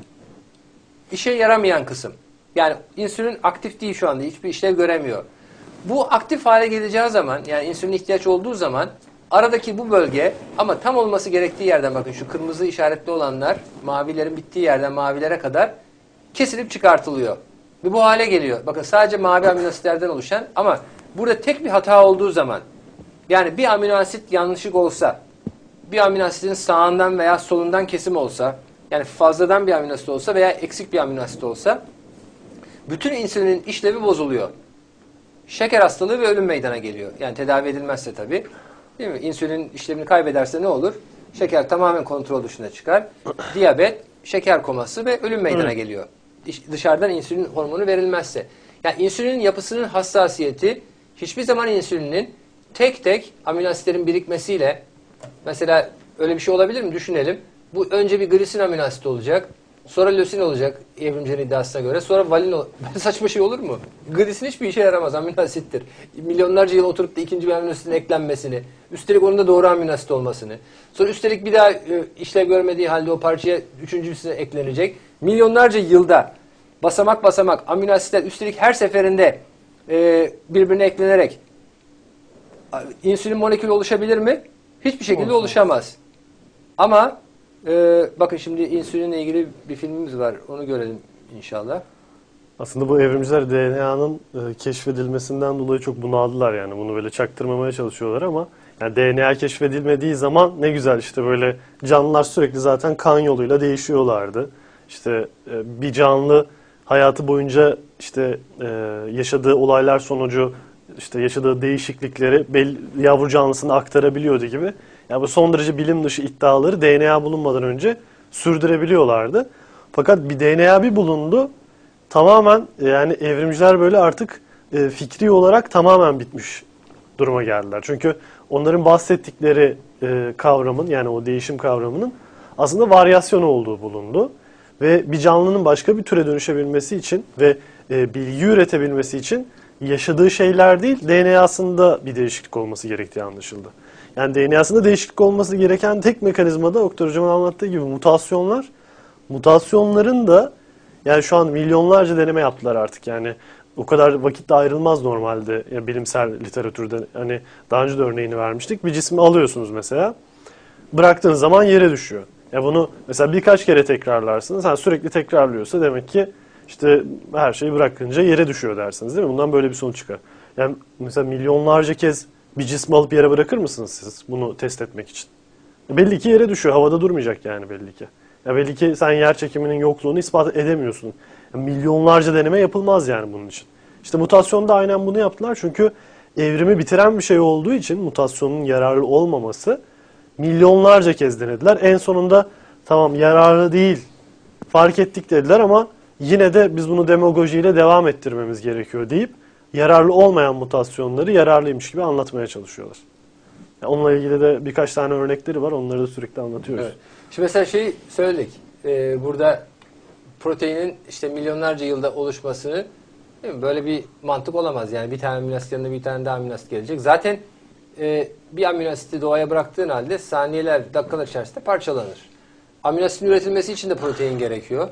işe yaramayan kısım. Yani insülin aktif değil şu anda. Hiçbir işlev göremiyor. Bu aktif hale geleceği zaman, yani insülin ihtiyaç olduğu zaman aradaki bu bölge, ama tam olması gerektiği yerden, bakın şu kırmızı işaretli olanlar mavilerin bittiği yerden mavilere kadar kesilip çıkartılıyor. Ve bu hale geliyor. Bakın sadece mavi amino asitlerden oluşan, ama burada tek bir hata olduğu zaman, yani bir amino asit yanlışlık olsa, bir amino asitin sağından veya solundan kesim olsa, yani fazladan bir amino asit olsa veya eksik bir amino asit olsa, bütün insülinin işlevi bozuluyor. Şeker hastalığı ve ölüm meydana geliyor. Yani tedavi edilmezse tabii. Değil mi? İnsülin işlevini kaybederse ne olur? Şeker tamamen kontrol dışına çıkar. Diyabet, şeker koması ve ölüm meydana geliyor. Dışarıdan insülin hormonu verilmezse. Yani insülinin yapısının hassasiyeti hiçbir zaman insülinin tek tek amino asitlerin birikmesiyle, mesela öyle bir şey olabilir mi? Düşünelim. Bu önce bir glisin amino asit olacak. Sonra lösin olacak evrimcilerin iddiasına göre. Sonra valin olacak. Saçma şey olur mu? Glisin hiçbir işe yaramaz. Amino asittir. Milyonlarca yıl oturup da ikinci bir amino asitin eklenmesini, üstelik onun da doğru amino asit olmasını, sonra üstelik bir daha e, işlev görmediği halde o parçaya üçüncüsüne eklenecek. Milyonlarca yılda basamak basamak amino asitler, üstelik her seferinde e, birbirine eklenerek insülin molekülü oluşabilir mi? Hiçbir şekilde Olsun. oluşamaz. Ama e, bakın şimdi insülinle ilgili bir filmimiz var. Onu görelim inşallah. Aslında bu evrimciler D N A'nın e, keşfedilmesinden dolayı çok bunaldılar yani. Bunu böyle çaktırmamaya çalışıyorlar ama yani D N A keşfedilmediği zaman ne güzel, işte böyle canlılar sürekli zaten kan yoluyla değişiyorlardı. İşte e, bir canlı hayatı boyunca işte e, yaşadığı olaylar sonucu işte yaşadığı değişiklikleri belli, yavru canlısına aktarabiliyordu gibi. Yani bu son derece bilim dışı iddiaları D N A bulunmadan önce sürdürebiliyorlardı. Fakat bir D N A bir bulundu. Tamamen yani evrimciler böyle artık e, fikri olarak tamamen bitmiş duruma geldiler. Çünkü onların bahsettikleri e, kavramın, yani o değişim kavramının aslında varyasyon olduğu bulundu. Ve bir canlının başka bir türe dönüşebilmesi için ve e, bilgi üretebilmesi için yaşadığı şeyler değil, D N A'sında bir değişiklik olması gerektiği anlaşıldı. Yani D N A'sında değişiklik olması gereken tek mekanizma da Doktor Hocam'ın anlattığı gibi mutasyonlar. Mutasyonların da Yani şu an milyonlarca deneme yaptılar artık yani. O kadar vakit de ayrılmaz normalde ya bilimsel literatürde. Hani daha önce de örneğini vermiştik. Bir cismi alıyorsunuz mesela. Bıraktığınız zaman yere düşüyor. Ya bunu mesela birkaç kere tekrarlarsınız. Ha, sürekli tekrarlıyorsa demek ki işte her şeyi bırakınca yere düşüyor dersiniz değil mi? Bundan böyle bir sonuç çıkar. Yani mesela milyonlarca kez bir cismi alıp yere bırakır mısınız siz bunu test etmek için? Belli ki yere düşüyor. Havada durmayacak yani belli ki. Ya belli ki sen yer çekiminin yokluğunu ispat edemiyorsun. Yani milyonlarca deneme yapılmaz yani bunun için. İşte mutasyonda aynen bunu yaptılar. Çünkü evrimi bitiren bir şey olduğu için mutasyonun yararlı olmaması milyonlarca kez denediler. En sonunda tamam yararlı değil fark ettik dediler ama yine de biz bunu demagojiyle devam ettirmemiz gerekiyor deyip yararlı olmayan mutasyonları yararlıymış gibi anlatmaya çalışıyorlar. Yani onunla ilgili de birkaç tane örnekleri var. Onları da sürekli anlatıyoruz. Evet. Şimdi mesela şey söyledik. Ee, burada proteinin işte milyonlarca yılda oluşmasını değil mi? Böyle bir mantık olamaz. Yani bir tane amino asit yanında bir tane daha amino asit gelecek. Zaten e, bir amino asiti doğaya bıraktığın halde saniyeler, dakikalar içerisinde parçalanır. Amino asitin üretilmesi için de protein gerekiyor.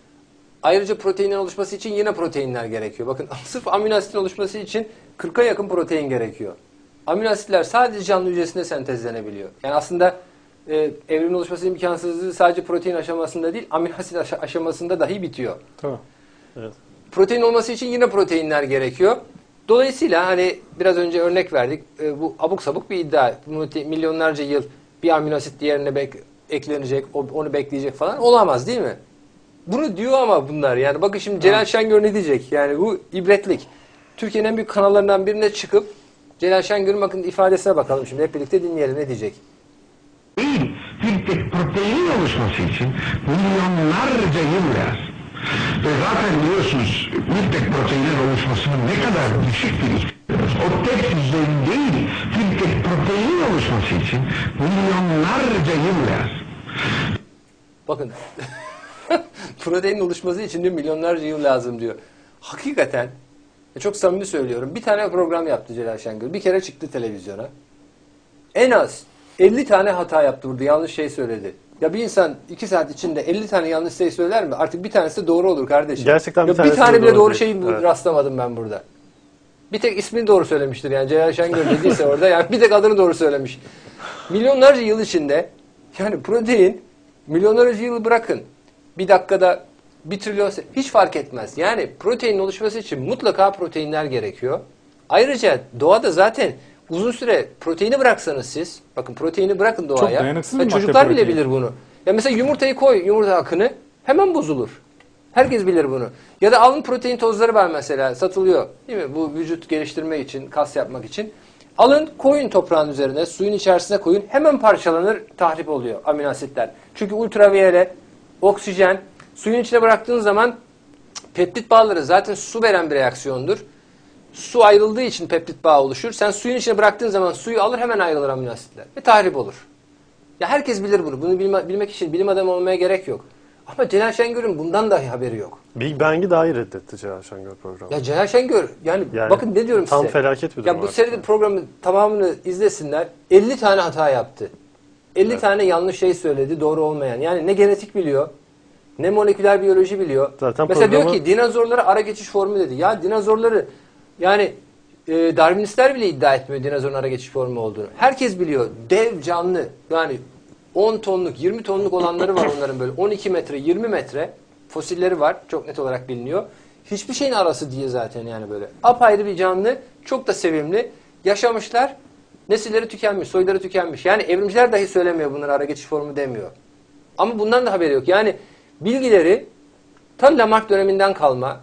Ayrıca proteinin oluşması için yine proteinler gerekiyor. Bakın sırf amino asitin oluşması için kırka yakın protein gerekiyor. Amino asitler sadece canlı hücresinde sentezlenebiliyor. Yani aslında e, evrimin oluşması imkansızlığı sadece protein aşamasında değil, amino asit aş- aşamasında dahi bitiyor. Tamam. Evet. Protein olması için yine proteinler gerekiyor. Dolayısıyla hani biraz önce örnek verdik. E, bu abuk sabuk bir iddia. Milyonlarca yıl bir amino asit diğerine bek- eklenecek, onu bekleyecek falan olamaz değil mi? Bunu diyor ama bunlar yani bakın şimdi Celal Şengör ne diyecek? Yani bu ibretlik. Türkiye'nin en büyük kanallarından birine çıkıp Celal Şengör'ün bakın ifadesine bakalım şimdi hep birlikte dinleyelim ne diyecek? Değil, bir tek proteinin oluşması için milyonlarca yıl lazım. Ve zaten biliyorsunuz bir tek proteinin oluşmasının ne kadar düşük bir ihtimalimiz. O tek düzeyin değil, bir tek proteinin oluşması için milyonlarca yıl lazım. Bakın proteinin oluşması için de milyonlarca yıl lazım diyor. Hakikaten çok samimi söylüyorum. Bir tane program yaptı Celal Şengör. Bir kere çıktı televizyona. En az elli tane hata yaptı burada. Yanlış şey söyledi. Ya bir insan iki saat içinde elli tane yanlış şey söyler mi? Artık bir tanesi de doğru olur kardeşim. Gerçekten bir ya tanesi bir tane de bile doğru doğru değil. şeyi Evet. rastlamadım ben burada. Bir tek ismini doğru söylemiştir yani Celal Şengör dediyse orada yani bir tek adını doğru söylemiş. Milyonlarca yıl içinde yani protein milyonlarca yıl bırakın. Bir dakikada bir trilyon hiç fark etmez. Yani proteinin oluşması için mutlaka proteinler gerekiyor. Ayrıca doğada zaten uzun süre proteini bıraksanız siz, bakın proteini bırakın doğaya. Çok dayanıksız ve bir çocuklar madde bile protein. bilir bunu. Ya mesela yumurtayı koy, yumurta akını hemen bozulur. Herkes bilir bunu. Ya da alın protein tozları var mesela satılıyor. Değil mi? Bu vücut geliştirme için, kas yapmak için. Alın koyun toprağın üzerine, suyun içerisine koyun. Hemen parçalanır, tahrip oluyor amino asitler. Çünkü ultraviyole, oksijen, suyun içine bıraktığın zaman peptit bağları zaten su veren bir reaksiyondur. Su ayrıldığı için peptit bağı oluşur. Sen suyun içine bıraktığın zaman suyu alır hemen ayrılır amino asitler. Ve tahrip olur. Ya herkes bilir bunu. Bunu bilme, bilmek için bilim adamı olmaya gerek yok. Ama Celal Şengör'ün bundan dahi haberi yok. Big Bang'i dahi reddetti Celal Şengör programı. Ya Celal Şengör yani, Yani bakın ne diyorum tam size. felaket bir durum Ya bu artık seride yani. programı tamamını izlesinler. elli tane hata yaptı. elli Evet. tane yanlış şey söyledi doğru olmayan. Yani ne genetik biliyor, ne moleküler biyoloji biliyor. Zaten Mesela programı- diyor ki dinozorlara ara geçiş formu dedi. Ya dinozorları yani e, Darwinistler bile iddia etmiyor dinozorun ara geçiş formu olduğunu. Herkes biliyor. Dev canlı yani on tonluk, yirmi tonluk olanları var onların böyle. on iki metre, yirmi metre fosilleri var. Çok net olarak biliniyor. Hiçbir şeyin arası diye zaten yani böyle. Apayrı bir canlı, çok da sevimli. Yaşamışlar, nesilleri tükenmiş, soyları tükenmiş. Yani evrimciler dahi söylemiyor bunları ara geçiş formu demiyor. Ama bundan da haberi yok. Yani bilgileri ta Lamarck döneminden kalma,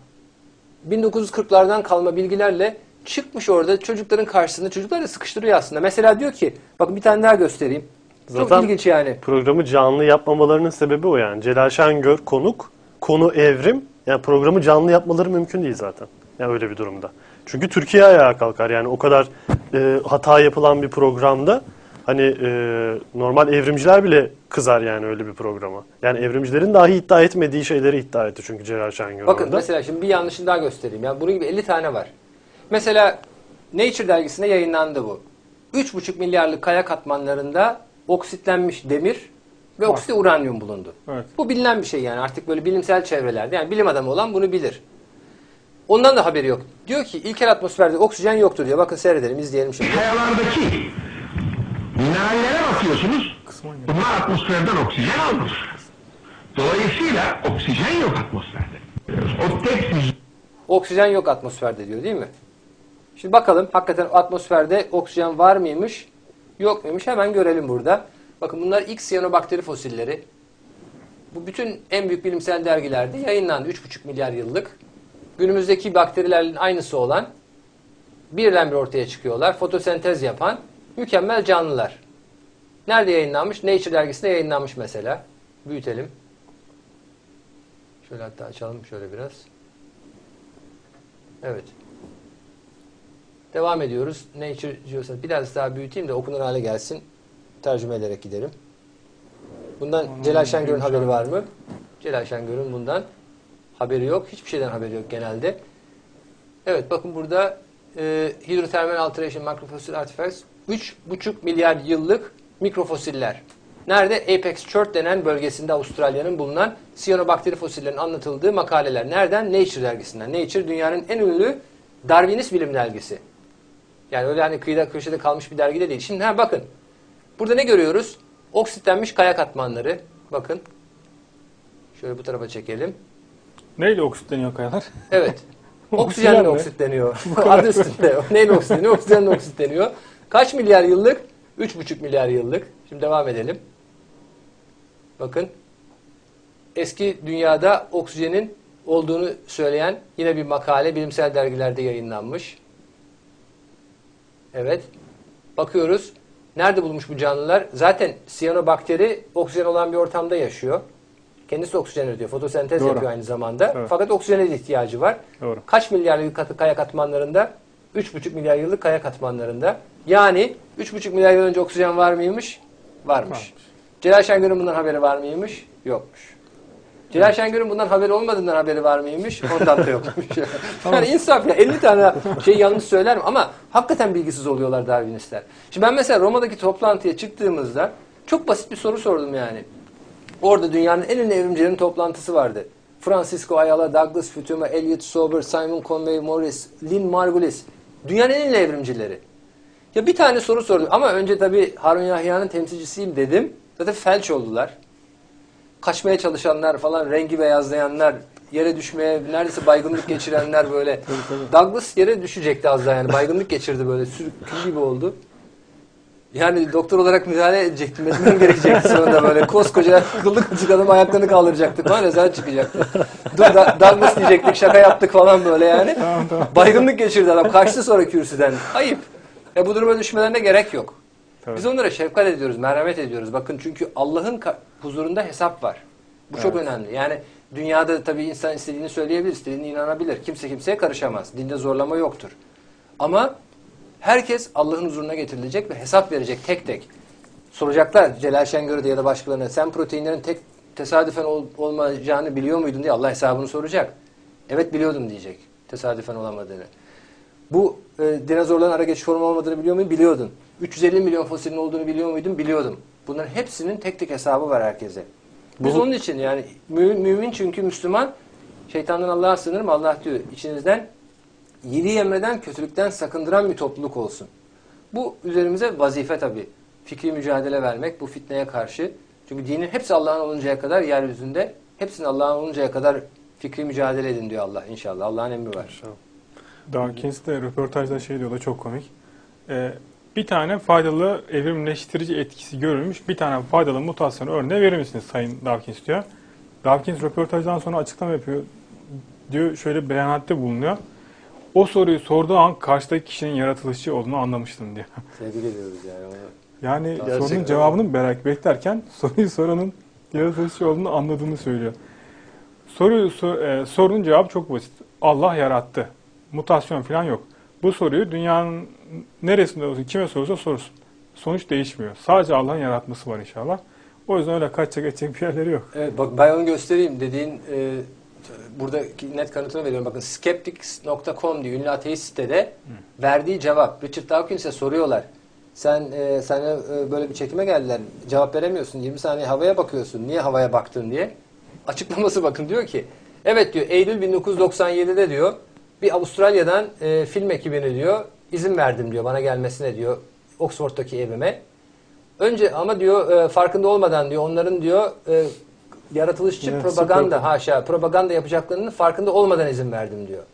bin dokuz yüz kırklardan kalma bilgilerle çıkmış orada çocukların karşısında. Çocuklar da sıkıştırıyor aslında. Mesela diyor ki, bakın bir tane daha göstereyim. Çok Zaten ilginç yani. Programı canlı yapmamalarının sebebi o yani. Celal Şengör konuk, konu evrim. Yani programı canlı yapmaları mümkün değil zaten. Yani öyle bir durumda. Çünkü Türkiye ayağa kalkar. Yani o kadar e, hata yapılan bir programda hani e, normal evrimciler bile kızar yani öyle bir programa. Yani evrimcilerin dahi iddia etmediği şeyleri iddia etti çünkü Celal Şengör Bakın orada. mesela şimdi bir yanlışını daha göstereyim. Yani bunun gibi elli tane var. Mesela Nature dergisinde yayınlandı bu. üç buçuk milyarlık kaya katmanlarında oksitlenmiş demir Ve Var. okside uranyum bulundu. Evet. Bu bilinen bir şey yani artık böyle bilimsel çevrelerde. Yani bilim adamı olan bunu bilir. Ondan da haberi yok. Diyor ki ilkel atmosferde oksijen yoktur diyor. Bakın seyredelim, izleyelim şimdi. Kayalardaki minerallere bakıyorsunuz. Kısmen yok. Bunlar atmosferden oksijen almış. Dolayısıyla oksijen yok atmosferde. O tek düz Oksijen yok atmosferde diyor değil mi? Şimdi bakalım hakikaten atmosferde oksijen var mıymış, yok muymuş hemen görelim burada. Bakın bunlar ilk siyanobakteri fosilleri. Bu bütün en büyük bilimsel dergilerde yayınlandı. üç buçuk milyar yıllık. Günümüzdeki bakterilerin aynısı olan birdenbire ortaya çıkıyorlar. Fotosentez yapan mükemmel canlılar. Nerede yayınlanmış? Nature dergisinde yayınlanmış mesela. Büyütelim. Şöyle hatta açalım şöyle biraz. Evet. Devam ediyoruz. Nature Geoscience. Biraz daha büyüteyim de okunur hale gelsin. Tercüme ederek gidelim. Bundan hmm, Celal Şengör'ün haberi var mı? Celal Şengör'ün bundan haberi yok. Hiçbir şeyden haberi yok genelde. Evet bakın burada e, Hydrothermal Alteration Microfossil Artifacts üç buçuk milyar yıllık mikrofosiller. Nerede? Apex Chert denen bölgesinde Avustralya'nın bulunan siyanobakteri fosillerinin anlatıldığı makaleler. Nereden? Nature dergisinden. Nature dünyanın en ünlü Darwinist bilim dergisi. Yani öyle hani kıyıda köşede kalmış bir dergi de değil. Şimdi ha bakın. Burada ne görüyoruz? Oksitlenmiş kaya katmanları. Bakın. Şöyle bu tarafa çekelim. Neyle oksitleniyor kayalar? Evet. Oksijenle oksitleniyor. Adı üstünde. Neyle oksitleniyor? Oksijenle oksitleniyor. Kaç milyar yıllık? üç buçuk milyar yıllık. Şimdi devam edelim. Bakın. Eski dünyada oksijenin olduğunu söyleyen yine bir makale bilimsel dergilerde yayınlanmış. Evet. Bakıyoruz. Nerede bulmuş bu canlılar? Zaten siyanobakteri oksijen olan bir ortamda yaşıyor. Kendisi oksijen üretiyor. Fotosentez Doğru. yapıyor aynı zamanda. Evet. Fakat oksijene de ihtiyacı var. Doğru. Kaç milyar yıllık kaya katmanlarında? üç buçuk milyar yıllık kaya katmanlarında. Yani üç buçuk milyar yıl önce oksijen var mıymış? Varmış. Varmış. Celal Şengör'ün bundan haberi var mıymış? Yokmuş. Celal Şengör'ün bundan haberi olmadığından haberi var mıymış? Ondan da yokmuş. Yani insaf ya. elli tane şey yanlış söyler mi? Ama hakikaten bilgisiz oluyorlar Darwinistler. Şimdi ben mesela Roma'daki toplantıya çıktığımızda çok basit bir soru sordum yani. Orada dünyanın en ünlü evrimcilerin toplantısı vardı. Francisco Ayala, Douglas Futuyma, Elliot Sober, Simon Conway Morris, Lynn Margulis. Dünyanın en ünlü evrimcileri. Ya bir tane soru sordum ama önce tabii Harun Yahya'nın temsilcisiyim dedim. Zaten felç oldular. Kaçmaya çalışanlar falan, rengi beyazlayanlar, yere düşmeye neredeyse baygınlık geçirenler böyle. Douglas yere düşecekti az daha yani. Baygınlık geçirdi böyle. Sürükül gibi oldu. Yani doktor olarak müdahale edecektim. Etmem gerekecekti sonunda böyle. Koskoca kıllı kılcık adam ayaklarını kaldıracaktık falan. Rezalet çıkacaktı. Dur da, Douglas diyecektik. Şaka yaptık falan böyle yani. Tamam, tamam. Baygınlık geçirdi adam. Kaçtı sonra kürsüden. Ayıp. Ya bu duruma düşmelerine gerek yok. Tabii. Biz onlara şefkat ediyoruz, merhamet ediyoruz. Bakın çünkü Allah'ın huzurunda hesap var. Bu çok Evet. önemli. Yani dünyada tabii insan istediğini söyleyebilir, istediğini inanabilir. Kimse kimseye karışamaz. Dinde zorlama yoktur. Ama herkes Allah'ın huzuruna getirilecek ve hesap verecek tek tek. Soracaklar Celal Şengör'e de ya da başkalarına. Sen proteinlerin tek tesadüfen ol, olmayacağını biliyor muydun diye Allah hesabını soracak. Evet biliyordum diyecek. Tesadüfen olamadığını. Bu e, dinozorların ara geçiş formu olmadığını biliyor muydun? Biliyordun. üç yüz elli milyon fosilin olduğunu biliyor muydun? Biliyordum. Bunların hepsinin tek tek hesabı var herkese. Biz Bu- onun için yani mü, mümin çünkü Müslüman şeytandan Allah'a sığınırım. Allah diyor içinizden iyiliği emreden kötülükten sakındıran bir topluluk olsun. Bu üzerimize vazife tabii. Fikri mücadele vermek bu fitneye karşı. Çünkü dinin hepsi Allah'ın oluncaya kadar yeryüzünde hepsinin Allah'ın oluncaya kadar fikri mücadele edin diyor Allah inşallah. Allah'ın emri var. Dawkins de röportajda şey diyordu çok komik. Ee, bir tane faydalı evrimleştirici etkisi görülmüş, bir tane faydalı mutasyon örneği verir misiniz Sayın Dawkins diyor. Dawkins röportajdan sonra açıklama yapıyor. Diyor şöyle beyanatte bulunuyor. O soruyu sorduğu an karşıdaki kişinin yaratılışçı olduğunu anlamıştım diyor. Tebrik ediyoruz yani onu. Yani Gerçekten sorunun cevabını merak beklerken soruyu soranın yaratılışçı olduğunu anladığını söylüyor. Soruyu, sor, e, sorunun cevabı çok basit. Allah yarattı. Mutasyon falan yok. Bu soruyu dünyanın neresinde olsun, kime sorursa sorsun. Sonuç değişmiyor. Sadece Allah'ın yaratması var inşallah. O yüzden öyle kaçacak edecek bir yerleri yok. Evet bak ben onu göstereyim dediğin e, buradaki net kanıtını veriyorum. Bakın skeptics nokta com diye ünlü ateist sitede Hı. verdiği cevap. Richard Dawkins'e soruyorlar. Sen e, sana e, böyle bir çekime geldiler. Cevap veremiyorsun. yirmi saniye havaya bakıyorsun. Niye havaya baktın diye. Açıklaması bakın diyor ki. Evet diyor Eylül bin dokuz yüz doksan yedide diyor bir Avustralya'dan e, film ekibini diyor izin verdim diyor bana gelmesine diyor Oxford'daki evime. Önce ama diyor e, farkında olmadan diyor onların diyor e, yaratılışçı Evet, propaganda süper. haşa propaganda yapacaklarının farkında olmadan izin verdim diyor.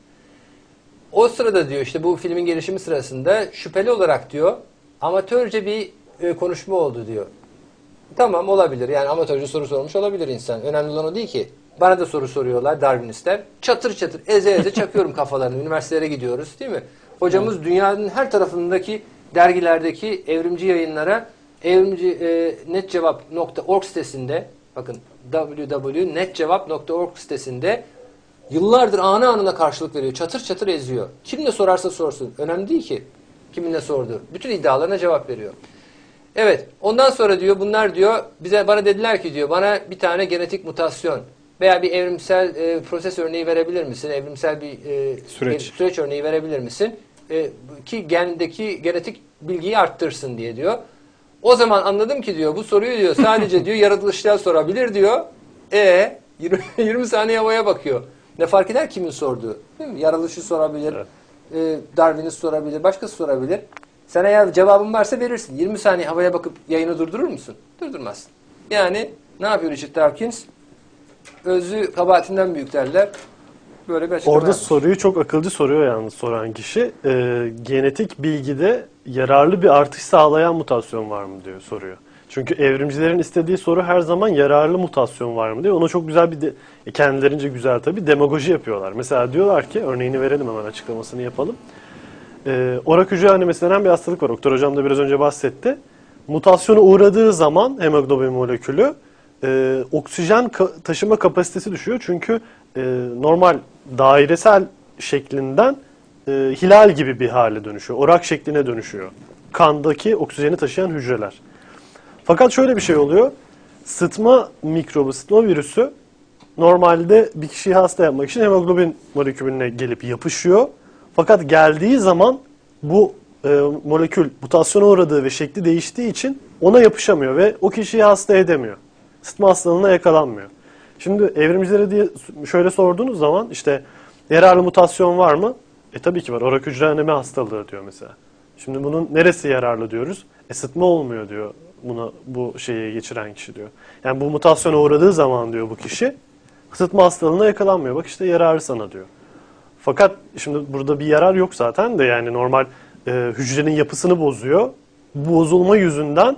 O sırada diyor işte bu filmin gelişimi sırasında şüpheli olarak diyor amatörce bir e, konuşma oldu diyor. Tamam olabilir yani amatörce soru sormuş olabilir insan. Önemli olan o değil ki. Bana da soru soruyorlar Darwinistler. Çatır çatır eze eze çakıyorum kafalarını. Üniversitelere gidiyoruz değil mi? Hocamız evet. Dünyanın her tarafındaki dergilerdeki evrimci yayınlara evrimci e, netcevap nokta org sitesinde bakın double-u double-u double-u nokta netcevap nokta org sitesinde yıllardır anı anına karşılık veriyor. Çatır çatır eziyor. Kim ne sorarsa sorsun. Önemli değil ki. Kimin ne sordu. Bütün iddialarına cevap veriyor. Evet. Ondan sonra diyor bunlar diyor bize bana dediler ki diyor bana bir tane genetik mutasyon veya bir evrimsel e, proses örneği verebilir misin? Evrimsel bir e, süreç. süreç örneği verebilir misin? E, ki gendeki genetik bilgiyi arttırsın diye diyor. O zaman anladım ki diyor bu soruyu diyor sadece diyor yaratılışçılar sorabilir diyor. E yirmi saniye havaya bakıyor. Ne fark eder kimin sorduğu? Değil mi? Yaratılışı sorabilir. Evet. E, Darwin'i sorabilir. Başkası sorabilir. Sen eğer cevabın varsa verirsin. yirmi saniye havaya bakıp yayını durdurur musun? Durdurmazsın. Yani ne yapıyor Richard Dawkins? Özü kabahatinden büyük derler. Böyle bir açıklama Orada yapmış. soruyu çok akılcı soruyor yalnız soran kişi. Ee, genetik bilgide yararlı bir artış sağlayan mutasyon var mı diyor soruyor. Çünkü evrimcilerin istediği soru her zaman yararlı mutasyon var mı diyor. Ona çok güzel bir de, kendilerince güzel tabii demagoji yapıyorlar. Mesela diyorlar ki örneğini verelim hemen açıklamasını yapalım. Ee, orak hücre anemisi denen bir hastalık var. Doktor hocam da biraz önce bahsetti. Mutasyona uğradığı zaman hemoglobin molekülü e, oksijen ka- taşıma kapasitesi düşüyor. Çünkü e, normal dairesel şeklinden e, hilal gibi bir hale dönüşüyor. Orak şekline dönüşüyor. Kandaki oksijeni taşıyan hücreler. Fakat şöyle bir şey oluyor. Sıtma mikrobu, sıtma virüsü normalde bir kişiyi hasta yapmak için hemoglobin molekülüne gelip yapışıyor. Fakat geldiği zaman bu e, molekül mutasyona uğradığı ve şekli değiştiği için ona yapışamıyor ve o kişiyi hasta edemiyor. Sıtma hastalığına yakalanmıyor. Şimdi evrimcilere diye şöyle sorduğunuz zaman işte yararlı mutasyon var mı? E tabii ki var. Orak hücre anemi hastalığı diyor mesela. Şimdi bunun neresi yararlı diyoruz? E sıtma olmuyor diyor buna bu şeyi geçiren kişi diyor. Yani bu mutasyona uğradığı zaman diyor bu kişi sıtma hastalığına yakalanmıyor. Bak işte yararı sana diyor. Fakat şimdi burada bir yarar yok zaten de yani normal e, hücrenin yapısını bozuyor. Bu bozulma yüzünden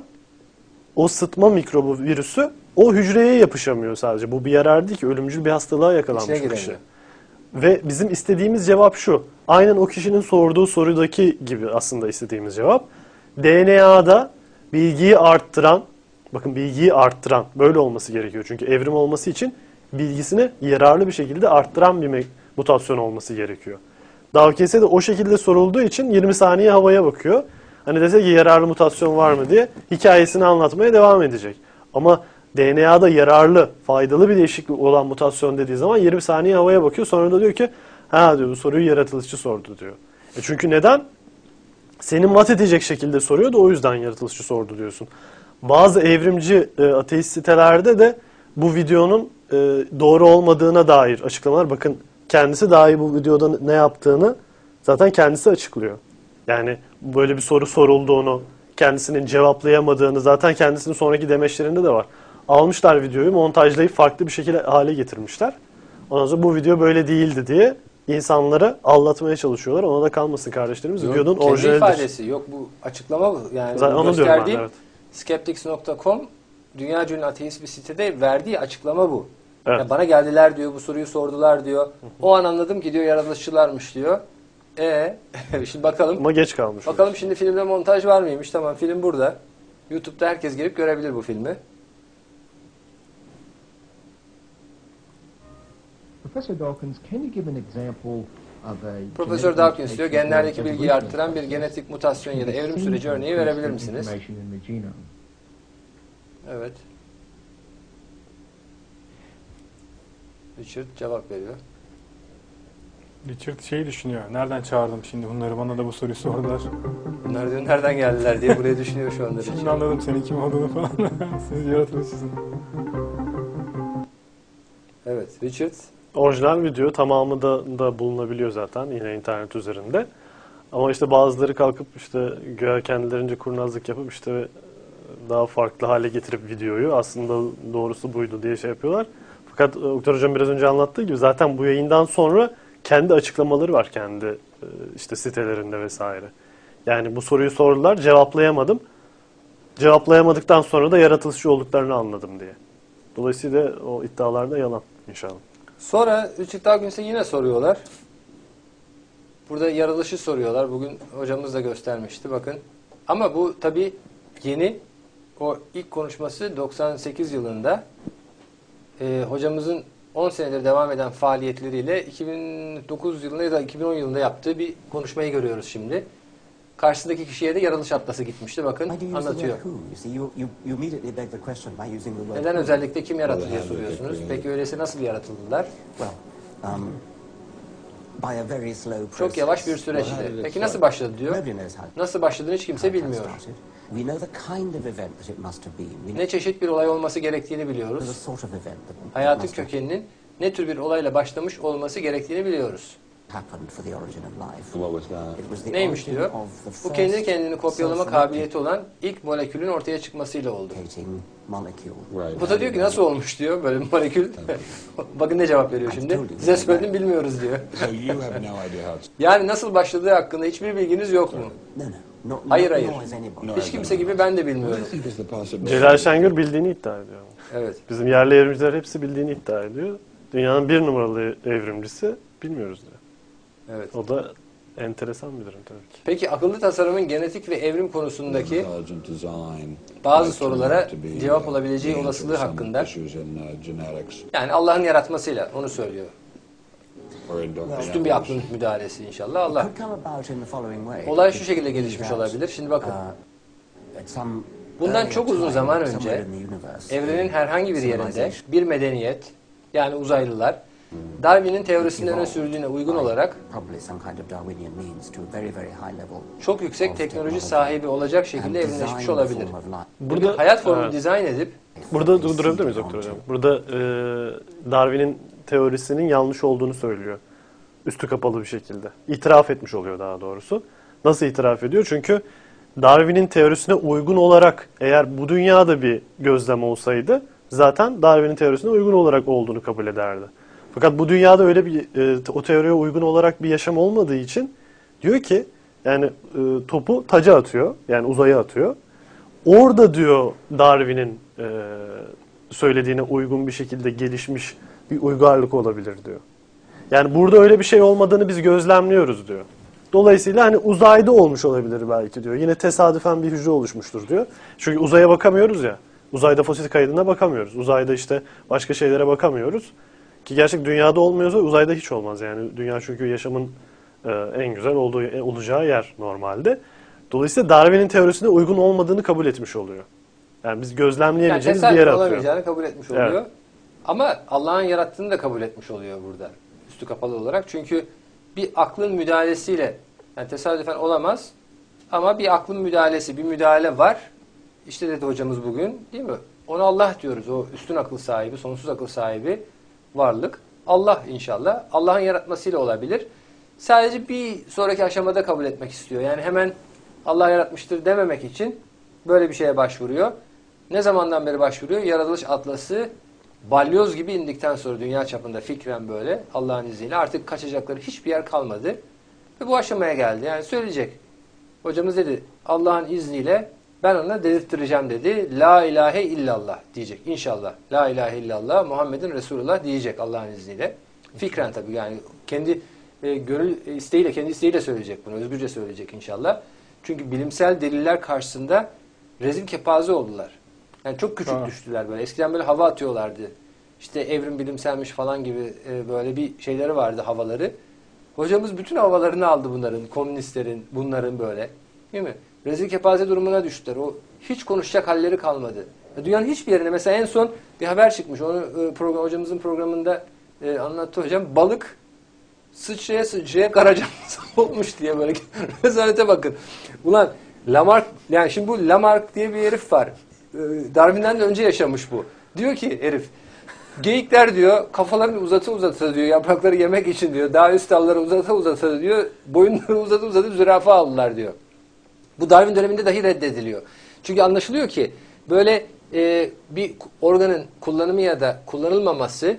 o sıtma mikrobu virüsü o hücreye yapışamıyor sadece. Bu bir yarar değil ki ölümcül bir hastalığa yakalanmış bu kişi. Ve bizim istediğimiz cevap şu. Aynen o kişinin sorduğu sorudaki gibi aslında istediğimiz cevap. D N A'da bilgiyi arttıran, bakın bilgiyi arttıran böyle olması gerekiyor. Çünkü evrim olması için bilgisini yararlı bir şekilde arttıran bir mutasyon olması gerekiyor. Dawkins'e de o şekilde sorulduğu için yirmi saniye havaya bakıyor. Hani dese ki yararlı mutasyon var mı diye hikayesini anlatmaya devam edecek. Ama D N A'da yararlı, faydalı bir değişiklik olan mutasyon dediği zaman yirmi saniye havaya bakıyor. Sonra da diyor ki ha diyor bu soruyu yaratılışçı sordu diyor. E çünkü neden? Seni mat edecek şekilde soruyor da o yüzden yaratılışçı sordu diyorsun. Bazı evrimci e, ateist sitelerde de bu videonun e, doğru olmadığına dair açıklamalar. Bakın kendisi dahi bu videoda ne yaptığını zaten kendisi açıklıyor. Yani böyle bir soru sorulduğunu, kendisinin cevaplayamadığını zaten kendisinin sonraki demeçlerinde de var. Almışlar videoyu, montajlayıp farklı bir şekilde hale getirmişler. Ondan sonra bu video böyle değildi diye insanları anlatmaya çalışıyorlar. Ona da kalmasın kardeşlerimiz. Yok, videonun kendi orijinalidir. ifadesi. Yok bu açıklama bu. Yani zaten onu diyorum ben de, evet. skeptics nokta com dünya ünlü ateist bir sitede verdiği açıklama bu. Evet. Yani bana geldiler diyor, bu soruyu sordular diyor. O an anladım ki diyor yaratılışçılarmış diyor. E şimdi bakalım. Ama geç kalmış. Bakalım olur. Şimdi filmde montaj var mıymış? Tamam film burada. YouTube'da herkes girip görebilir bu filmi. Professor Dawkins, can you give an example of a Profesör Dawkins diyor genlerdeki bilgiyi arttıran bir genetik mutasyon ya da evrim süreci örneği verebilir misiniz? Evet. Richard cevap veriyor. Richard şeyi düşünüyor. Nereden çağırdım şimdi bunları? Bana da bu soruyu sordular. Bunlar diyor nereden geldiler diye buraya düşünüyor şu anda. Şimdi anladım senin kim olduğunu falan. Siz yaratılışısınız. Evet, Richard. Orijinal video tamamı da, da bulunabiliyor zaten yine internet üzerinde. Ama işte bazıları kalkıp işte güya kendilerince kurnazlık yapıp işte daha farklı hale getirip videoyu aslında doğrusu buydu diye şey yapıyorlar. Fakat Oktay Hocam biraz önce anlattığı gibi zaten bu yayından sonra kendi açıklamaları var kendi işte sitelerinde vesaire. Yani bu soruyu sordular, cevaplayamadım. Cevaplayamadıktan sonra da yaratılışçı olduklarını anladım diye. Dolayısıyla o iddialar da yalan inşallah. Sonra Richard Dawkins'e yine soruyorlar. Burada yaratılışı soruyorlar. Bugün hocamız da göstermişti bakın. Ama bu tabii yeni. O ilk konuşması doksan sekiz yılında. Ee, hocamızın on senedir devam eden faaliyetleriyle iki bin dokuz yılında ya da iki bin on yılında yaptığı bir konuşmayı görüyoruz şimdi. Karşısındaki kişiye de yaratılış atlası gitmişti. Bakın anlatıyor. Neden özellikle kim yarattı diye soruyorsunuz. Peki öyleyse nasıl yaratıldılar? Çok yavaş bir süreçti. Peki nasıl başladı diyor. Nasıl başladığını hiç kimse bilmiyor. Ne çeşit bir olay olması gerektiğini biliyoruz. Hayatın kökeninin ne tür bir olayla başlamış olması gerektiğini biliyoruz. Neymiş diyor? Bu kendi kendini kopyalama kabiliyeti olan ilk molekülün ortaya çıkmasıyla oldu. Bu da diyor ki nasıl olmuş diyor böyle bir molekül. Bakın ne cevap veriyor şimdi. Size söyledim bilmiyoruz diyor. Yani nasıl başladığı hakkında hiçbir bilginiz yok mu? Hayır hayır. Hiç kimse gibi ben de bilmiyorum. Celal Şengör bildiğini iddia ediyor. Evet. Bizim yerli evrimciler hepsi bildiğini iddia ediyor. Dünyanın bir numaralı evrimcisi bilmiyoruz diyor. Evet. O da enteresan bir durum tabii ki. Peki akıllı tasarımın genetik ve evrim konusundaki bazı sorulara cevap olabileceği olasılığı hakkında, yani Allah'ın yaratmasıyla onu söylüyor. Üstün bir aklın müdahalesi inşallah. Allah. Olay şu şekilde gelişmiş olabilir. Şimdi bakın. Bundan çok uzun zaman önce evrenin herhangi bir yerinde bir medeniyet, yani uzaylılar, Darwin'in teorisinin öne sürdüğüne uygun olarak çok yüksek teknoloji sahibi olacak şekilde evrimleşmiş olabilir. Burada bir hayat formu evet. dizayn edip Burada dur durabilir miyiz Doktor Hocam? Burada e, Darwin'in teorisinin yanlış olduğunu söylüyor. Üstü kapalı bir şekilde. İtiraf etmiş oluyor daha doğrusu. Nasıl itiraf ediyor? Çünkü Darwin'in teorisine uygun olarak eğer bu dünyada bir gözlem olsaydı zaten Darwin'in teorisine uygun olarak olduğunu kabul ederdi. Fakat bu dünyada öyle bir e, o teoriye uygun olarak bir yaşam olmadığı için diyor ki yani e, topu taca atıyor. Yani uzaya atıyor. Orada diyor Darwin'in e, söylediğine uygun bir şekilde gelişmiş bir uygarlık olabilir diyor. Yani burada öyle bir şey olmadığını biz gözlemliyoruz diyor. Dolayısıyla hani uzayda olmuş olabilir belki diyor. Yine tesadüfen bir hücre oluşmuştur diyor. Çünkü uzaya bakamıyoruz ya. Uzayda fosil kaydına bakamıyoruz. Uzayda işte başka şeylere bakamıyoruz. Ki gerçek dünyada olmuyorsa uzayda hiç olmaz. Yani dünya çünkü yaşamın e, en güzel olduğu olacağı yer normalde. Dolayısıyla Darwin'in teorisine uygun olmadığını kabul etmiş oluyor. Yani biz gözlemleyemeyeceğimiz yani bir yer atıyor. olamayacağını kabul etmiş oluyor. Evet. Ama Allah'ın yarattığını da kabul etmiş oluyor burada. Üstü kapalı olarak. Çünkü bir aklın müdahalesiyle, yani tesadüfen olamaz ama bir aklın müdahalesi, bir müdahale var. İşte dedi hocamız bugün, değil mi? Ona Allah diyoruz. O üstün akıl sahibi, sonsuz akıl sahibi varlık. Allah inşallah. Allah'ın yaratmasıyla olabilir. Sadece bir sonraki aşamada kabul etmek istiyor. Yani hemen Allah yaratmıştır dememek için böyle bir şeye başvuruyor. Ne zamandan beri başvuruyor? Yaratılış atlası balyoz gibi indikten sonra dünya çapında fikren böyle Allah'ın izniyle artık kaçacakları hiçbir yer kalmadı. Ve bu aşamaya geldi. Yani söyleyecek. Hocamız dedi Allah'ın izniyle ben ona dedirttireceğim dedi. La ilahe illallah diyecek inşallah. La ilahe illallah Muhammedin Resulullah diyecek Allah'ın izniyle. Fikren tabii yani kendi e, gönül isteğiyle, kendi isteğiyle söyleyecek bunu. Özgürce söyleyecek inşallah. Çünkü bilimsel deliller karşısında rezil kepaze oldular. Yani çok küçük ha. düştüler böyle. Eskiden böyle hava atıyorlardı. İşte evrim bilimselmiş falan gibi e, böyle bir şeyleri vardı havaları. Hocamız bütün havalarını aldı bunların. Komünistlerin, bunların böyle. Değil mi? Rezil kepaze durumuna düştüler. O hiç konuşacak halleri kalmadı. Dünyanın hiçbir yerine mesela en son bir haber çıkmış. Onu e, program, hocamızın programında e, anlattı hocam. Balık sıçraya sıçraya Karacaahmet olmuş diye böyle rezalete bakın. Ulan Lamarck, yani şimdi bu Lamarck diye bir herif var. Darwin'den de önce yaşamış bu. Diyor ki herif, geyikler diyor kafalarını uzata uzata diyor yaprakları yemek için diyor. Daha üst dalları uzata uzata diyor. Boyunları uzata uzata zürafa aldılar diyor. Bu Darwin döneminde dahi reddediliyor. Çünkü anlaşılıyor ki böyle e, bir organın kullanımı ya da kullanılmaması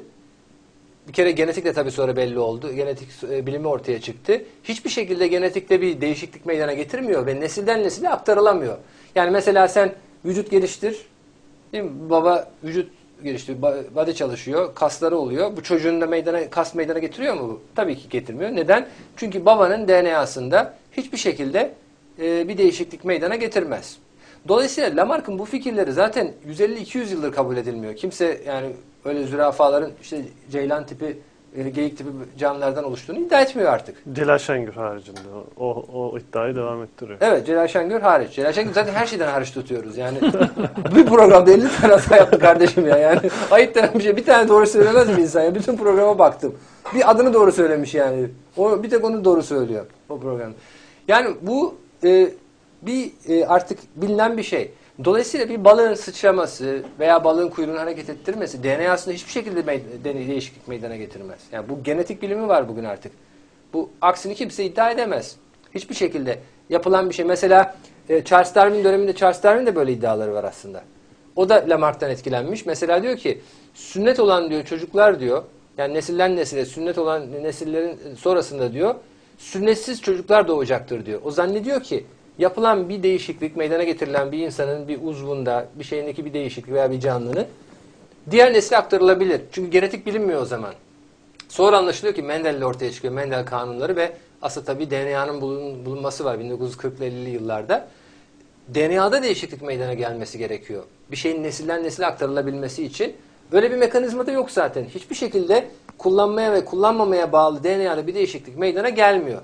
bir kere genetikle tabii sonra belli oldu. Genetik e, bilimi ortaya çıktı. Hiçbir şekilde genetikte bir değişiklik meydana getirmiyor ve nesilden nesile aktarılamıyor. Yani mesela sen vücut geliştir, değil mi? Baba vücut geliştiriyor, body çalışıyor, kasları oluyor. Bu çocuğun da meydana, kas meydana getiriyor mu bu? Tabii ki getirmiyor. Neden? Çünkü babanın D N A'sında hiçbir şekilde e, bir değişiklik meydana getirmez. Dolayısıyla Lamarck'ın bu fikirleri zaten yüz elli iki yüz yıldır kabul edilmiyor. Kimse yani öyle zürafaların işte ceylan tipi, e, geyik tipi canlılardan oluştuğunu iddia etmiyor artık. Celal Şengör haricinde o, o iddiayı devam ettiriyor. Evet, Celal Şengör hariç. Celal Şengör zaten her şeyden hariç tutuyoruz. Yani bir programda elli tane hata yaptı kardeşim ya. Yani ayıp denen bir şey. Bir tane doğru söylemez mi insan ya? Bütün programa baktım. Bir adını doğru söylemiş yani. O, bir tek onu doğru söylüyor o program. Yani bu e, bir e, artık bilinen bir şey. Dolayısıyla bir balığın sıçraması veya balığın kuyruğunu hareket ettirmesi D N A'sında hiçbir şekilde me- değişiklik meydana getirmez. Yani bu genetik bilimi var bugün artık. Bu aksini kimse iddia edemez. Hiçbir şekilde yapılan bir şey. Mesela e, Charles Darwin döneminde Charles Darwin de böyle iddiaları var aslında. O da Lamarck'tan etkilenmiş. Mesela diyor ki sünnet olan diyor çocuklar diyor yani nesilden nesile sünnet olan nesillerin sonrasında diyor sünnetsiz çocuklar doğacaktır diyor. O zannediyor ki yapılan bir değişiklik, meydana getirilen bir insanın bir uzvunda, bir şeyindeki bir değişiklik veya bir canlının diğer nesile aktarılabilir. Çünkü genetik bilinmiyor o zaman. Sonra anlaşılıyor ki Mendel'le ortaya çıkıyor. Mendel kanunları ve aslında tabii D N A'nın bulun, bulunması var bin dokuz yüz kırklı ellili yıllarda. D N A'da değişiklik meydana gelmesi gerekiyor. Bir şeyin nesilden nesile aktarılabilmesi için. Böyle bir mekanizma da yok zaten. Hiçbir şekilde kullanmaya ve kullanmamaya bağlı D N A'da bir değişiklik meydana gelmiyor.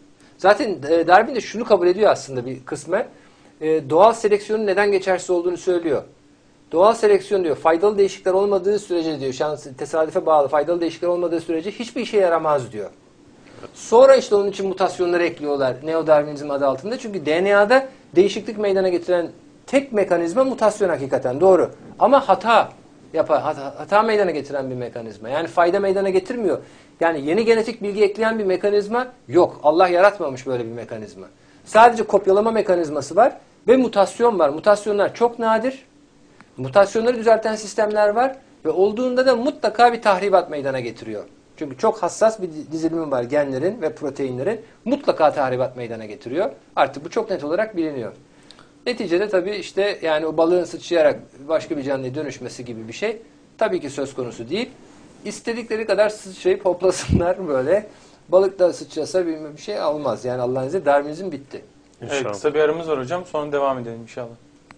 Zaten Darwin de şunu kabul ediyor aslında bir kısmen. Doğal seleksiyonun neden geçersiz olduğunu söylüyor. Doğal seleksiyon diyor faydalı değişiklikler olmadığı sürece diyor şans tesadüfe bağlı faydalı değişiklikler olmadığı sürece hiçbir işe yaramaz diyor. Sonra işte onun için mutasyonları ekliyorlar Neo-Darwinizm adı altında. Çünkü D N A'da değişiklik meydana getiren tek mekanizma mutasyon hakikaten doğru. Ama hata yapar, hata, hata meydana getiren bir mekanizma. Yani fayda meydana getirmiyor. Yani yeni genetik bilgi ekleyen bir mekanizma yok. Allah yaratmamış böyle bir mekanizma. Sadece kopyalama mekanizması var ve mutasyon var. Mutasyonlar çok nadir. Mutasyonları düzelten sistemler var ve olduğunda da mutlaka bir tahribat meydana getiriyor. Çünkü çok hassas bir dizilimi var genlerin ve proteinlerin mutlaka tahribat meydana getiriyor. Artık bu çok net olarak biliniyor. Neticede tabii işte yani o balığın sıçrayarak başka bir canlıya dönüşmesi gibi bir şey tabii ki söz konusu değil. İstedikleri kadar sıçrayıp hoplasınlar böyle. Balık da sıçrasa bir şey olmaz. Yani Allah'ın izniyle Darwinizm bitti. Evet, İnşallah. kısa bir aramız var hocam. Sonra devam edelim inşallah.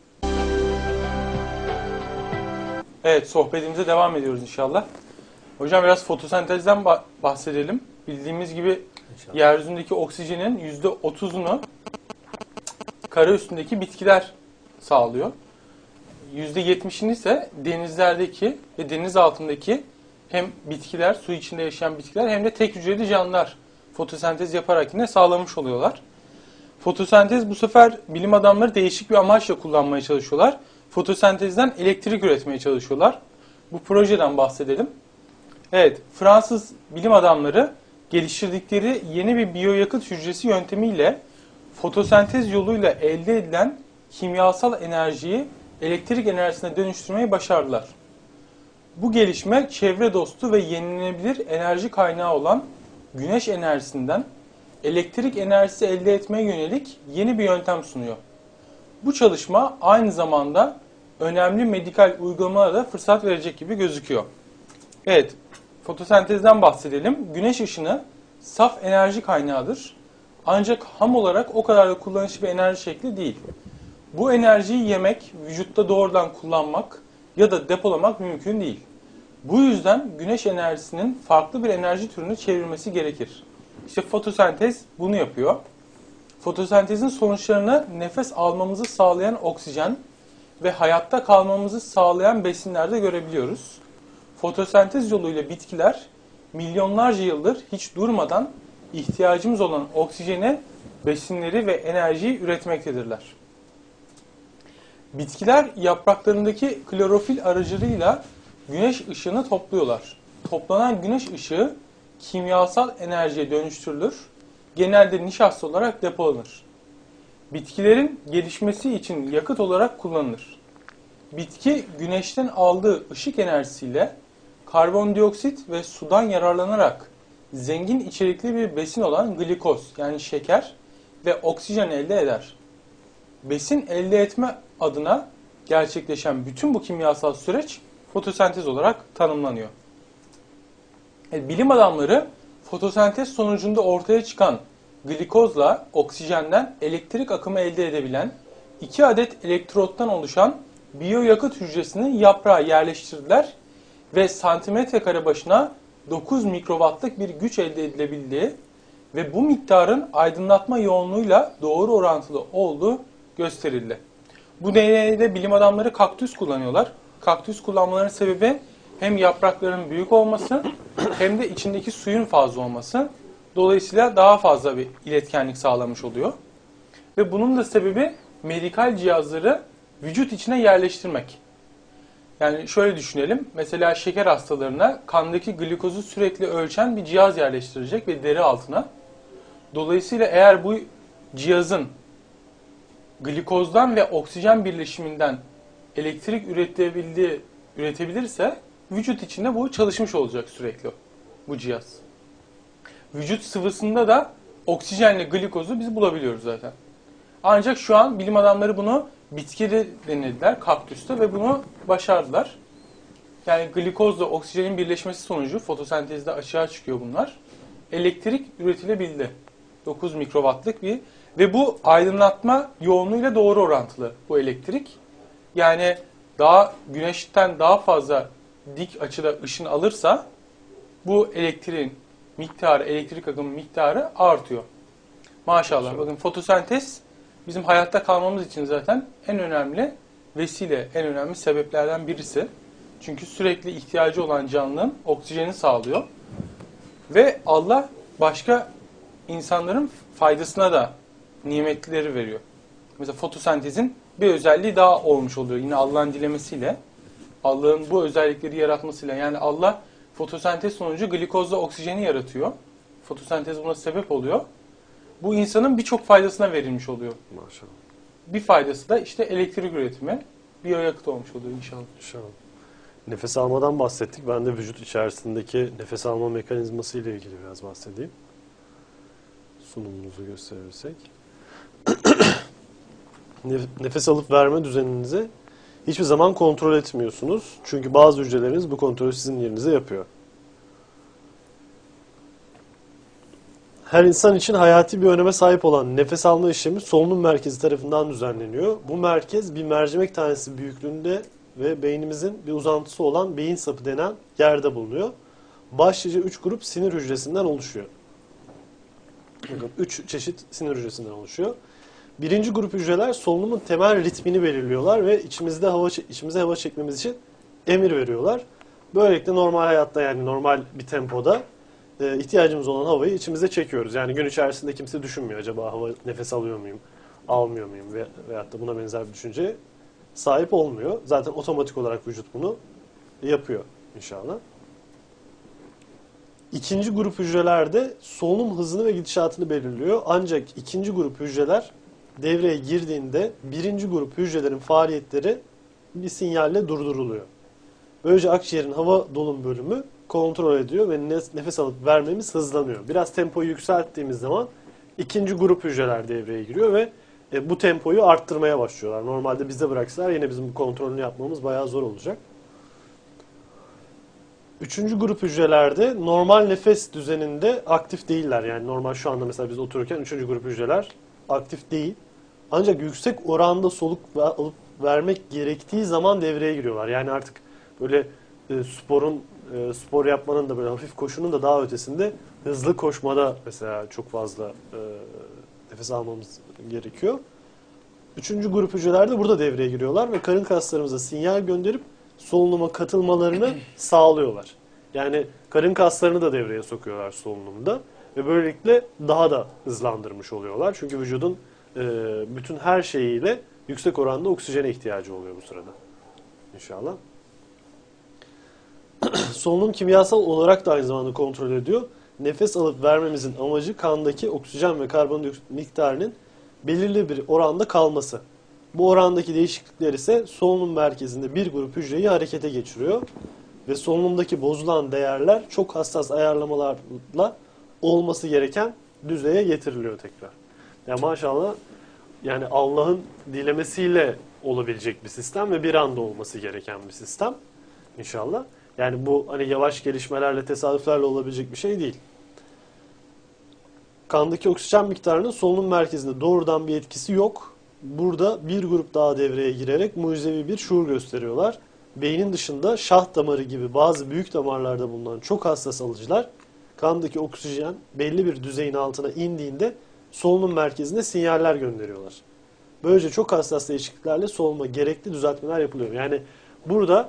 Evet, sohbetimize devam ediyoruz inşallah. Hocam biraz fotosentezden bahsedelim. Bildiğimiz gibi İnşallah. Yeryüzündeki oksijenin yüzde otuzunu kara üstündeki bitkiler sağlıyor. yüzde yetmişini ise denizlerdeki ve deniz altındaki hem bitkiler, su içinde yaşayan bitkiler hem de tek hücreli canlılar fotosentez yaparak yine sağlamış oluyorlar. Fotosentez bu sefer bilim adamları değişik bir amaçla kullanmaya çalışıyorlar. Fotosentezden elektrik üretmeye çalışıyorlar. Bu projeden bahsedelim. Evet, Fransız bilim adamları geliştirdikleri yeni bir biyoyakıt hücresi yöntemiyle fotosentez yoluyla elde edilen kimyasal enerjiyi elektrik enerjisine dönüştürmeyi başardılar. Bu gelişme çevre dostu ve yenilenebilir enerji kaynağı olan güneş enerjisinden elektrik enerjisi elde etmeye yönelik yeni bir yöntem sunuyor. Bu çalışma aynı zamanda önemli medikal uygulamalara da fırsat verecek gibi gözüküyor. Evet, fotosentezden bahsedelim. Güneş ışını saf enerji kaynağıdır. Ancak ham olarak o kadar da kullanışlı bir enerji şekli değil. Bu enerjiyi yemek, vücutta doğrudan kullanmak ya da depolamak mümkün değil. Bu yüzden güneş enerjisinin farklı bir enerji türüne çevrilmesi gerekir. İşte fotosentez bunu yapıyor. Fotosentezin sonuçlarını nefes almamızı sağlayan oksijen ve hayatta kalmamızı sağlayan besinlerde görebiliyoruz. Fotosentez yoluyla bitkiler milyonlarca yıldır hiç durmadan ihtiyacımız olan oksijeni, besinleri ve enerjiyi üretmektedirler. Bitkiler yapraklarındaki klorofil aracılığıyla güneş ışığını topluyorlar. Toplanan güneş ışığı kimyasal enerjiye dönüştürülür. Genelde nişasta olarak depolanır. Bitkilerin gelişmesi için yakıt olarak kullanılır. Bitki güneşten aldığı ışık enerjisiyle karbondioksit ve sudan yararlanarak zengin içerikli bir besin olan glikoz yani şeker ve oksijen elde eder. Besin elde etme adına gerçekleşen bütün bu kimyasal süreç fotosentez olarak tanımlanıyor. Yani bilim adamları fotosentez sonucunda ortaya çıkan glikozla oksijenden elektrik akımı elde edebilen iki adet elektrottan oluşan biyoyakıt hücresini yaprağa yerleştirdiler ve santimetre kare başına dokuz mikrowattlık bir güç elde edilebildiği ve bu miktarın aydınlatma yoğunluğuyla doğru orantılı olduğu gösterildi. Bu deneyde bilim adamları kaktüs kullanıyorlar. Kaktüs kullanmalarının sebebi hem yaprakların büyük olması hem de içindeki suyun fazla olması. Dolayısıyla daha fazla bir iletkenlik sağlamış oluyor. Ve bunun da sebebi medikal cihazları vücut içine yerleştirmek. Yani şöyle düşünelim. Mesela şeker hastalarına kandaki glikozu sürekli ölçen bir cihaz yerleştirecek ve deri altına. Dolayısıyla eğer bu cihazın glikozdan ve oksijen birleşiminden elektrik üretebildiği, üretebilirse vücut içinde bu çalışmış olacak sürekli bu cihaz. Vücut sıvısında da oksijenle glikozu biz bulabiliyoruz zaten. Ancak şu an bilim adamları bunu bitkide denediler, kaktüste ve bunu başardılar. Yani glikozla oksijenin birleşmesi sonucu fotosentezde açığa çıkıyor bunlar. Elektrik üretilebildi. dokuz mikrowattlık bir ve bu aydınlatma yoğunluğuyla doğru orantılı bu elektrik. Yani daha güneşten daha fazla dik açıda ışın alırsa bu elektriğin miktarı, elektrik akımı miktarı artıyor. Maşallah. Bakın fotosentez bizim hayatta kalmamız için zaten en önemli vesile, en önemli sebeplerden birisi. Çünkü sürekli ihtiyacı olan canlının oksijeni sağlıyor. Ve Allah başka insanların faydasına da nimetleri veriyor. Mesela fotosentezin bir özelliği daha olmuş oluyor. Yine Allah'ın dilemesiyle, Allah'ın bu özellikleri yaratmasıyla. Yani Allah fotosentez sonucu glikozla oksijeni yaratıyor. Fotosentez buna sebep oluyor. Bu insanın birçok faydasına verilmiş oluyor. Maşallah. Bir faydası da işte elektrik üretimi, biyoyakıt olmuş oluyor inşallah. İnşallah. Nefes almadan bahsettik. Ben de vücut içerisindeki nefes alma mekanizması ile ilgili biraz bahsedeyim. Sunumumuzu gösterirsek. Nefes alıp verme düzeninizi hiçbir zaman kontrol etmiyorsunuz. Çünkü bazı hücreleriniz bu kontrolü sizin yerinize yapıyor. Her insan için hayati bir öneme sahip olan nefes alma işlemi solunum merkezi tarafından düzenleniyor. Bu merkez bir mercimek tanesi büyüklüğünde ve beynimizin bir uzantısı olan beyin sapı denen yerde bulunuyor. Başlıca üç grup sinir hücresinden oluşuyor. Bakın üç çeşit sinir hücresinden oluşuyor. Birinci grup hücreler solunumun temel ritmini belirliyorlar ve içimizde hava içimize hava çekmemiz için emir veriyorlar. Böylelikle normal hayatta yani normal bir tempoda e, ihtiyacımız olan havayı içimize çekiyoruz. Yani gün içerisinde kimse düşünmüyor acaba hava nefes alıyor muyum, almıyor muyum ve, veyahut da buna benzer bir düşünceye sahip olmuyor. Zaten otomatik olarak vücut bunu yapıyor inşallah. İkinci grup hücrelerde solunum hızını ve gidişatını belirliyor. Ancak ikinci grup hücreler devreye girdiğinde birinci grup hücrelerin faaliyetleri bir sinyalle durduruluyor. Böylece akciğerin hava dolum bölümü kontrol ediyor ve nefes alıp vermemiz hızlanıyor. Biraz tempoyu yükselttiğimiz zaman ikinci grup hücreler devreye giriyor ve bu tempoyu arttırmaya başlıyorlar. Normalde bize bıraksalar yine bizim bu kontrolünü yapmamız bayağı zor olacak. Üçüncü grup hücrelerde normal nefes düzeninde aktif değiller. Yani normal şu anda mesela biz otururken üçüncü grup hücreler aktif değil. Ancak yüksek oranda soluk alıp vermek gerektiği zaman devreye giriyorlar. Yani artık böyle e, sporun e, spor yapmanın da böyle hafif koşunun da daha ötesinde hızlı koşmada mesela çok fazla e, nefes almamız gerekiyor. Üçüncü grup hücreler de burada devreye giriyorlar ve karın kaslarımıza sinyal gönderip solunuma katılmalarını sağlıyorlar. Yani karın kaslarını da devreye sokuyorlar solunumda ve böylelikle daha da hızlandırmış oluyorlar. Çünkü vücudun e, bütün her şeyiyle yüksek oranda oksijene ihtiyacı oluyor bu sırada. İnşallah. Solunum kimyasal olarak da aynı zamanda kontrol ediyor. Nefes alıp vermemizin amacı kandaki oksijen ve karbondioksit miktarının belirli bir oranda kalması. Bu orandaki değişiklikler ise solunum merkezinde bir grup hücreyi harekete geçiriyor. Ve solunumdaki bozulan değerler çok hassas ayarlamalarla olması gereken düzeye getiriliyor tekrar. Ya maşallah yani Allah'ın dilemesiyle olabilecek bir sistem ve bir anda olması gereken bir sistem inşallah. Yani bu hani yavaş gelişmelerle, tesadüflerle olabilecek bir şey değil. Kandaki oksijen miktarının solunum merkezinde doğrudan bir etkisi yok. Burada bir grup daha devreye girerek mucizevi bir şuur gösteriyorlar. Beynin dışında şah damarı gibi bazı büyük damarlarda bulunan çok hassas alıcılar kandaki oksijen belli bir düzeyin altına indiğinde solunum merkezine sinyaller gönderiyorlar. Böylece çok hassas değişikliklerle solunuma gerekli düzeltmeler yapılıyor. Yani burada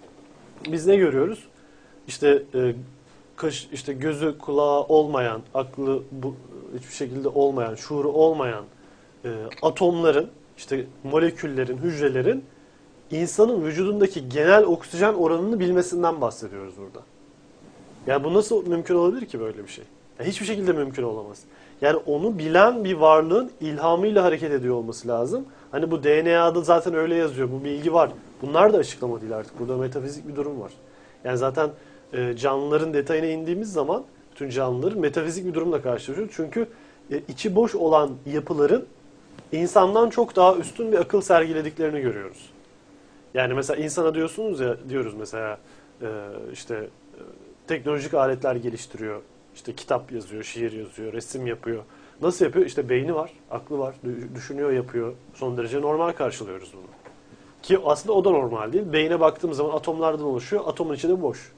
biz ne görüyoruz? İşte e, kaş, işte gözü kulağı olmayan, aklı bu, hiçbir şekilde olmayan, şuuru olmayan e, atomların, işte moleküllerin, hücrelerin insanın vücudundaki genel oksijen oranını bilmesinden bahsediyoruz burada. Yani bu nasıl mümkün olabilir ki böyle bir şey? Yani hiçbir şekilde mümkün olamaz. Yani onu bilen bir varlığın ilhamıyla hareket ediyor olması lazım. Hani bu D N A'da zaten öyle yazıyor. Bu bilgi var. Bunlar da açıklama değil artık. Burada metafizik bir durum var. Yani zaten e, canlıların detayına indiğimiz zaman bütün canlıların metafizik bir durumla karşılaşıyoruz. Çünkü e, içi boş olan yapıların insandan çok daha üstün bir akıl sergilediklerini görüyoruz. Yani mesela insana diyorsunuz ya, diyoruz mesela e, işte e, teknolojik aletler geliştiriyor. İşte kitap yazıyor, şiir yazıyor, resim yapıyor. Nasıl yapıyor? İşte beyni var, aklı var, düşünüyor, yapıyor. Son derece normal karşılıyoruz bunu. Ki aslında o da normal değil. Beyne baktığımız zaman atomlardan oluşuyor. Atomun içi de boş.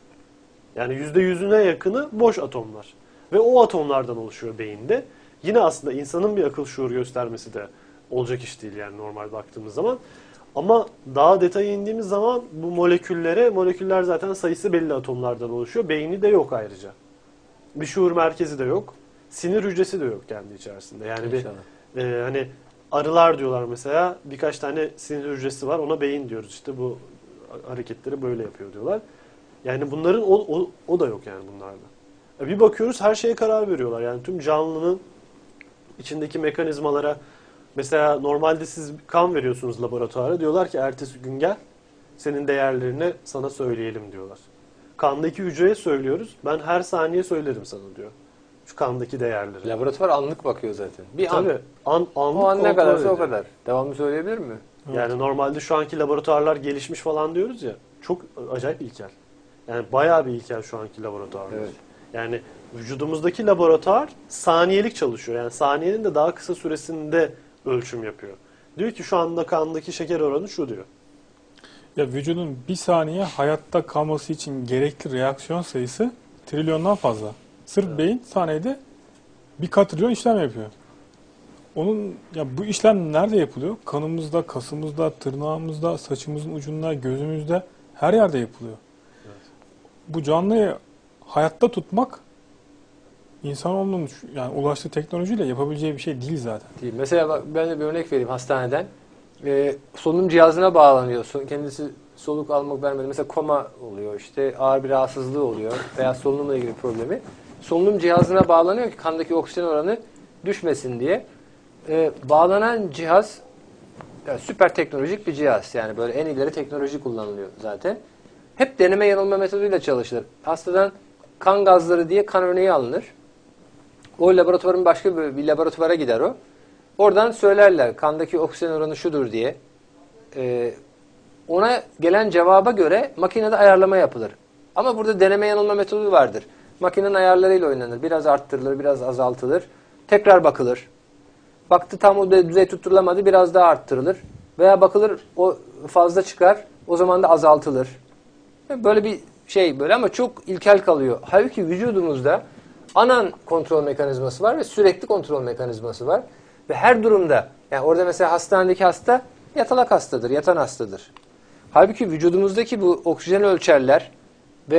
Yani yüzde yüzüne yakını boş atomlar. Ve o atomlardan oluşuyor beyinde. Yine aslında insanın bir akıl şuur göstermesi de olacak iş değil yani normal baktığımız zaman. Ama daha detaya indiğimiz zaman bu moleküllere, moleküller zaten sayısı belli atomlardan oluşuyor. Beyni de yok ayrıca. Bir şuur merkezi de yok. Sinir hücresi de yok kendi içerisinde. Yani bir e, hani arılar diyorlar mesela birkaç tane sinir hücresi var ona beyin diyoruz. İşte bu hareketleri böyle yapıyor diyorlar. Yani bunların o, o, o da yok yani bunlarda. Bir bakıyoruz her şeye karar veriyorlar. Yani tüm canlının içindeki mekanizmalara mesela normalde siz kan veriyorsunuz laboratuvara. Diyorlar ki ertesi gün gel senin değerlerini sana söyleyelim diyorlar. Kandaki hücreye söylüyoruz. Ben her saniye söylerim sana diyor. Şu kandaki değerleri. Laboratuvar anlık bakıyor zaten. Bir an. Tabii. An, anlık o an ne kontrol kadarsa ediyor. o kadar. Devamlı söyleyebilir mi? Yani normalde şu anki laboratuvarlar gelişmiş falan diyoruz ya. Çok acayip ilkel. Yani bayağı bir ilkel şu anki laboratuvarlar. Evet. Yani vücudumuzdaki laboratuvar saniyelik çalışıyor. Yani saniyenin de daha kısa süresinde ölçüm yapıyor. Diyor ki şu anda kandaki şeker oranı şu diyor. Ya vücudun bir saniye hayatta kalması için gerekli reaksiyon sayısı trilyondan fazla. Sırf evet. Beyin saniyede bir katrilyon işlem yapıyor. Onun ya bu işlem nerede yapılıyor? Kanımızda, kasımızda, tırnağımızda, saçımızın ucunda, gözümüzde her yerde yapılıyor. Evet. Bu canlıyı hayatta tutmak insanoğlunun yani ulaştığı teknolojiyle yapabileceği bir şey değil zaten. Değil. Mesela bak, ben de bir örnek vereyim hastaneden. Ee, solunum cihazına bağlanıyor. Kendisi soluk almak vermedi. Mesela koma oluyor, işte ağır bir rahatsızlığı oluyor veya solunumla ilgili problemi. Solunum cihazına bağlanıyor ki kandaki oksijen oranı düşmesin diye. Ee, bağlanan cihaz yani süper teknolojik bir cihaz. Yani böyle en ileri teknoloji kullanılıyor zaten. Hep deneme yanılma metoduyla çalışılır. Hastadan kan gazları diye kan örneği alınır. O laboratuvarın başka bir, bir laboratuvara gider o. Oradan söylerler kandaki oksijen oranı şudur diye. Ee, ona gelen cevaba göre makinede ayarlama yapılır. Ama burada deneme yanılma metodu vardır. Makinenin ayarlarıyla oynanır. Biraz arttırılır, biraz azaltılır. Tekrar bakılır. Baktı tam o düzey tutturulamadı, biraz daha arttırılır. Veya bakılır o fazla çıkar, o zaman da azaltılır. Böyle bir şey böyle ama çok ilkel kalıyor. Halbuki vücudumuzda anan kontrol mekanizması var ve sürekli kontrol mekanizması var. Ve her durumda, yani orada mesela hastanedeki hasta yatalak hastadır, yatan hastadır. Halbuki vücudumuzdaki bu oksijen ölçerler ve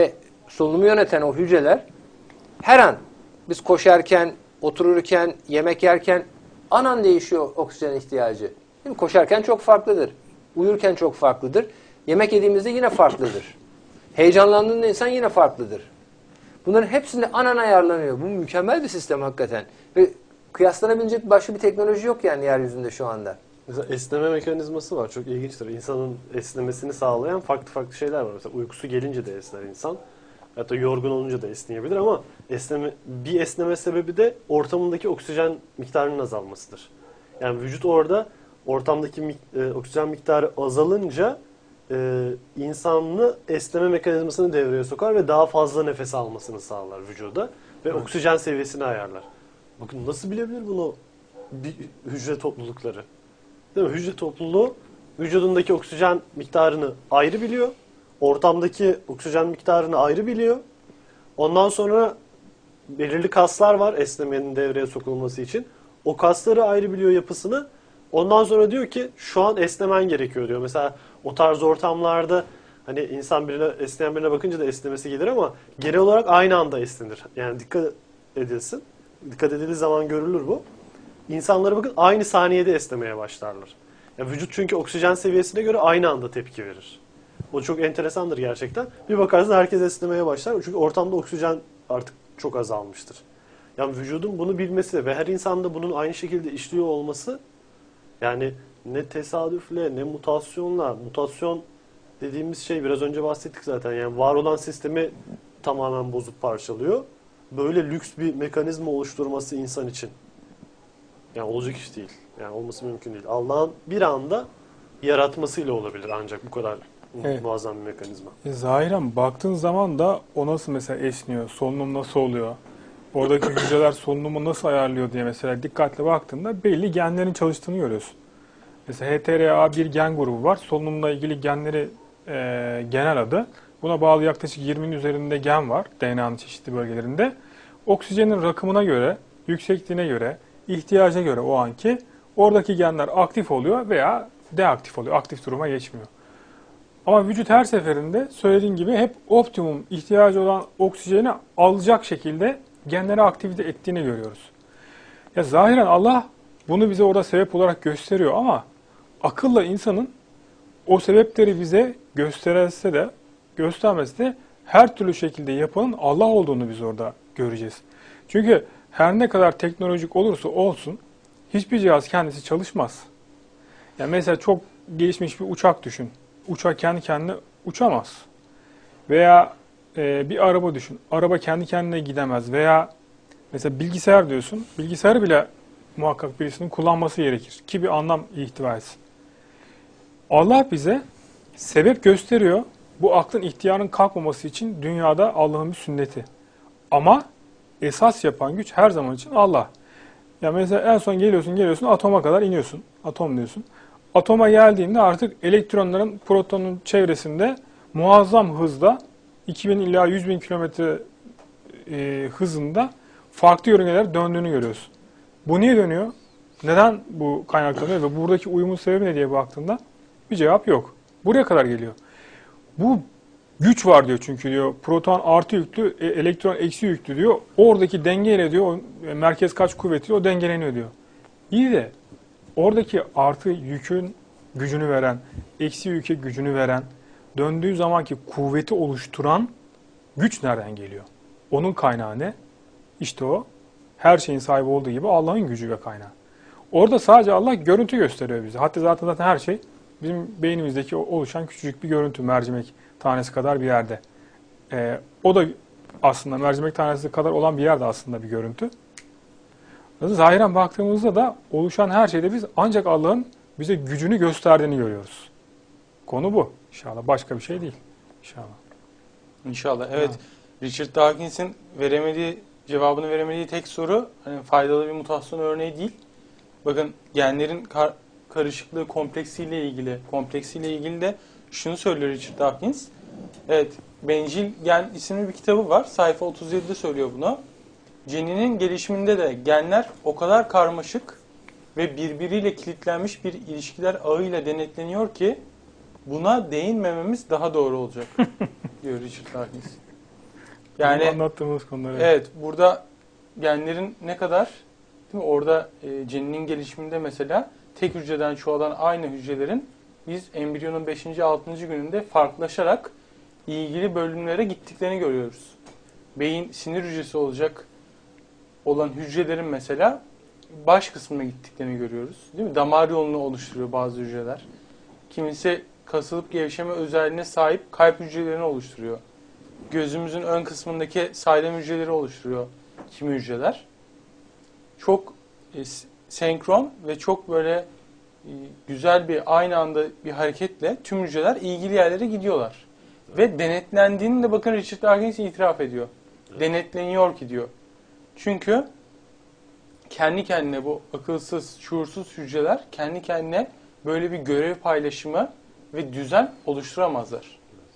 solunumu yöneten o hücreler her an biz koşarken, otururken, yemek yerken anan değişiyor oksijen ihtiyacı. Değil mi? Koşarken çok farklıdır. Uyurken çok farklıdır. Yemek yediğimizde yine farklıdır. Heyecanlandığında insan yine farklıdır. Bunların hepsinde anan ayarlanıyor. Bu mükemmel bir sistem hakikaten. Ve kıyaslanabilecek başka bir teknoloji yok yani yeryüzünde şu anda. Mesela esneme mekanizması var. Çok ilginçtir. İnsanın esnemesini sağlayan farklı farklı şeyler var. Mesela uykusu gelince de esner insan. Hatta yorgun olunca da esneyebilir ama esneme, bir esneme sebebi de ortamındaki oksijen miktarının azalmasıdır. Yani vücut orada ortamdaki mik- e, oksijen miktarı azalınca e, insanlı esneme mekanizmasını devreye sokar ve daha fazla nefes almasını sağlar vücuda ve evet. oksijen seviyesini ayarlar. Bakın nasıl bilebilir bunu bir hücre toplulukları? Değil mi? Hücre topluluğu vücudundaki oksijen miktarını ayrı biliyor. Ortamdaki oksijen miktarını ayrı biliyor. Ondan sonra belirli kaslar var esnemenin devreye sokulması için. O kasları ayrı biliyor yapısını. Ondan sonra diyor ki şu an esnemen gerekiyor diyor. Mesela o tarz ortamlarda hani insan birine, esneyen birine bakınca da esnemesi gelir ama genel olarak aynı anda esnenir. Yani dikkat edilsin. Dikkat edildiği zaman görülür bu. İnsanlara bakın aynı saniyede esnemeye başlarlar. Yani vücut çünkü oksijen seviyesine göre aynı anda tepki verir. O çok enteresandır gerçekten. Bir bakarsın herkes esnemeye başlar. Çünkü ortamda oksijen artık çok azalmıştır. Yani vücudun bunu bilmesi ve her insanda bunun aynı şekilde işliyor olması yani ne tesadüfle ne mutasyonla, mutasyon dediğimiz şey biraz önce bahsettik zaten. Yani var olan sistemi tamamen bozup parçalıyor. Böyle lüks bir mekanizma oluşturması insan için. Yani olacak iş değil. Yani olması mümkün değil. Allah'ın bir anda yaratmasıyla olabilir ancak bu kadar evet. muazzam bir mekanizma. E, zahiren baktığın zaman da o nasıl mesela esniyor, solunum nasıl oluyor, oradaki hücreler solunumu nasıl ayarlıyor diye mesela dikkatle baktığında belli genlerin çalıştığını görüyorsun. Mesela H T R A bir gen grubu var. Solunumla ilgili genleri e, genel adı. Buna bağlı yaklaşık yirminin üzerinde gen var D N A'nın çeşitli bölgelerinde. Oksijenin rakımına göre, yüksekliğine göre, ihtiyaca göre o anki oradaki genler aktif oluyor veya deaktif oluyor. Aktif duruma geçmiyor. Ama vücut her seferinde söylediğim gibi hep optimum ihtiyacı olan oksijeni alacak şekilde genleri aktive ettiğini görüyoruz. Ya zahiren Allah bunu bize orada sebep olarak gösteriyor ama akılla insanın o sebepleri bize gösterse de göstermesi de her türlü şekilde yapanın Allah olduğunu biz orada göreceğiz. Çünkü her ne kadar teknolojik olursa olsun hiçbir cihaz kendisi çalışmaz. Yani mesela çok gelişmiş bir uçak düşün. Uçak kendi kendine uçamaz. Veya e, bir araba düşün. Araba kendi kendine gidemez. Veya mesela bilgisayar diyorsun. Bilgisayarı bile muhakkak birisinin kullanması gerekir. Ki bir anlam ihtiva etsin. Allah bize sebep gösteriyor. Bu aklın ihtiyarın kalkmaması için dünyada Allah'ın bir sünneti. Ama esas yapan güç her zaman için Allah. Ya mesela en son geliyorsun geliyorsun atoma kadar iniyorsun. Atom diyorsun. Atoma geldiğinde artık elektronların protonun çevresinde muazzam hızda iki bin ila yüz bin kilometre e, hızında farklı yörüngeler döndüğünü görüyorsun. Bu niye dönüyor? Neden bu kaynaklanıyor ve buradaki uyumun sebebi ne diye baktığında bir cevap yok. Buraya kadar geliyor. Bu güç var diyor çünkü diyor. Proton artı yüklü, elektron eksi yüklü diyor. Oradaki dengeyle diyor, merkez kaç kuvveti o dengeleniyor diyor. İyi de oradaki artı yükün gücünü veren, eksi yüke gücünü veren, döndüğü zamanki kuvveti oluşturan güç nereden geliyor? Onun kaynağı ne? İşte o, her şeyin sahibi olduğu gibi Allah'ın gücü ve kaynağı. Orada sadece Allah görüntü gösteriyor bize. Hatta zaten zaten her şey bizim beynimizdeki oluşan küçücük bir görüntü, mercimek tanesi kadar bir yerde. Ee, o da aslında mercimek tanesi kadar olan bir yerde aslında bir görüntü. Zahiren baktığımızda da oluşan her şeyde biz ancak Allah'ın bize gücünü gösterdiğini görüyoruz. Konu bu. İnşallah başka bir şey değil. İnşallah. İnşallah. Evet. Ha. Richard Dawkins'in veremediği, cevabını veremediği tek soru hani faydalı bir mutasyon örneği değil. Bakın genlerin kar karışıklığı kompleksiyle ilgili, kompleksiyle ilgili de şunu söylüyor Richard Dawkins. Evet, Bencil Gen isimli bir kitabı var. Sayfa otuz yedide söylüyor bunu. Ceninin gelişiminde de genler o kadar karmaşık ve birbiriyle kilitlenmiş bir ilişkiler ağıyla denetleniyor ki buna değinmememiz daha doğru olacak diyor Richard Dawkins. Yani anlattığımız konular. evet, burada genlerin ne kadar, değil mi? Orada e, ceninin gelişiminde mesela tek hücreden çoğalan aynı hücrelerin biz embriyonun beşinci altıncı gününde farklılaşarak ilgili bölümlere gittiklerini görüyoruz. Beyin sinir hücresi olacak olan hücrelerin mesela baş kısmına gittiklerini görüyoruz. Değil mi? Damar yolunu oluşturuyor bazı hücreler. Kimisi kasılıp gevşeme özelliğine sahip kalp hücrelerini oluşturuyor. Gözümüzün ön kısmındaki saydam hücreleri oluşturuyor kimi hücreler. Çok e, senkron ve çok böyle e, güzel bir aynı anda bir hareketle tüm hücreler ilgili yerlere gidiyorlar. Ve denetlendiğini de bakın Richard Dawkins itiraf ediyor. Denetleniyor ki diyor. Çünkü kendi kendine bu akılsız, şuursuz hücreler kendi kendine böyle bir görev paylaşımı ve düzen oluşturamazlar.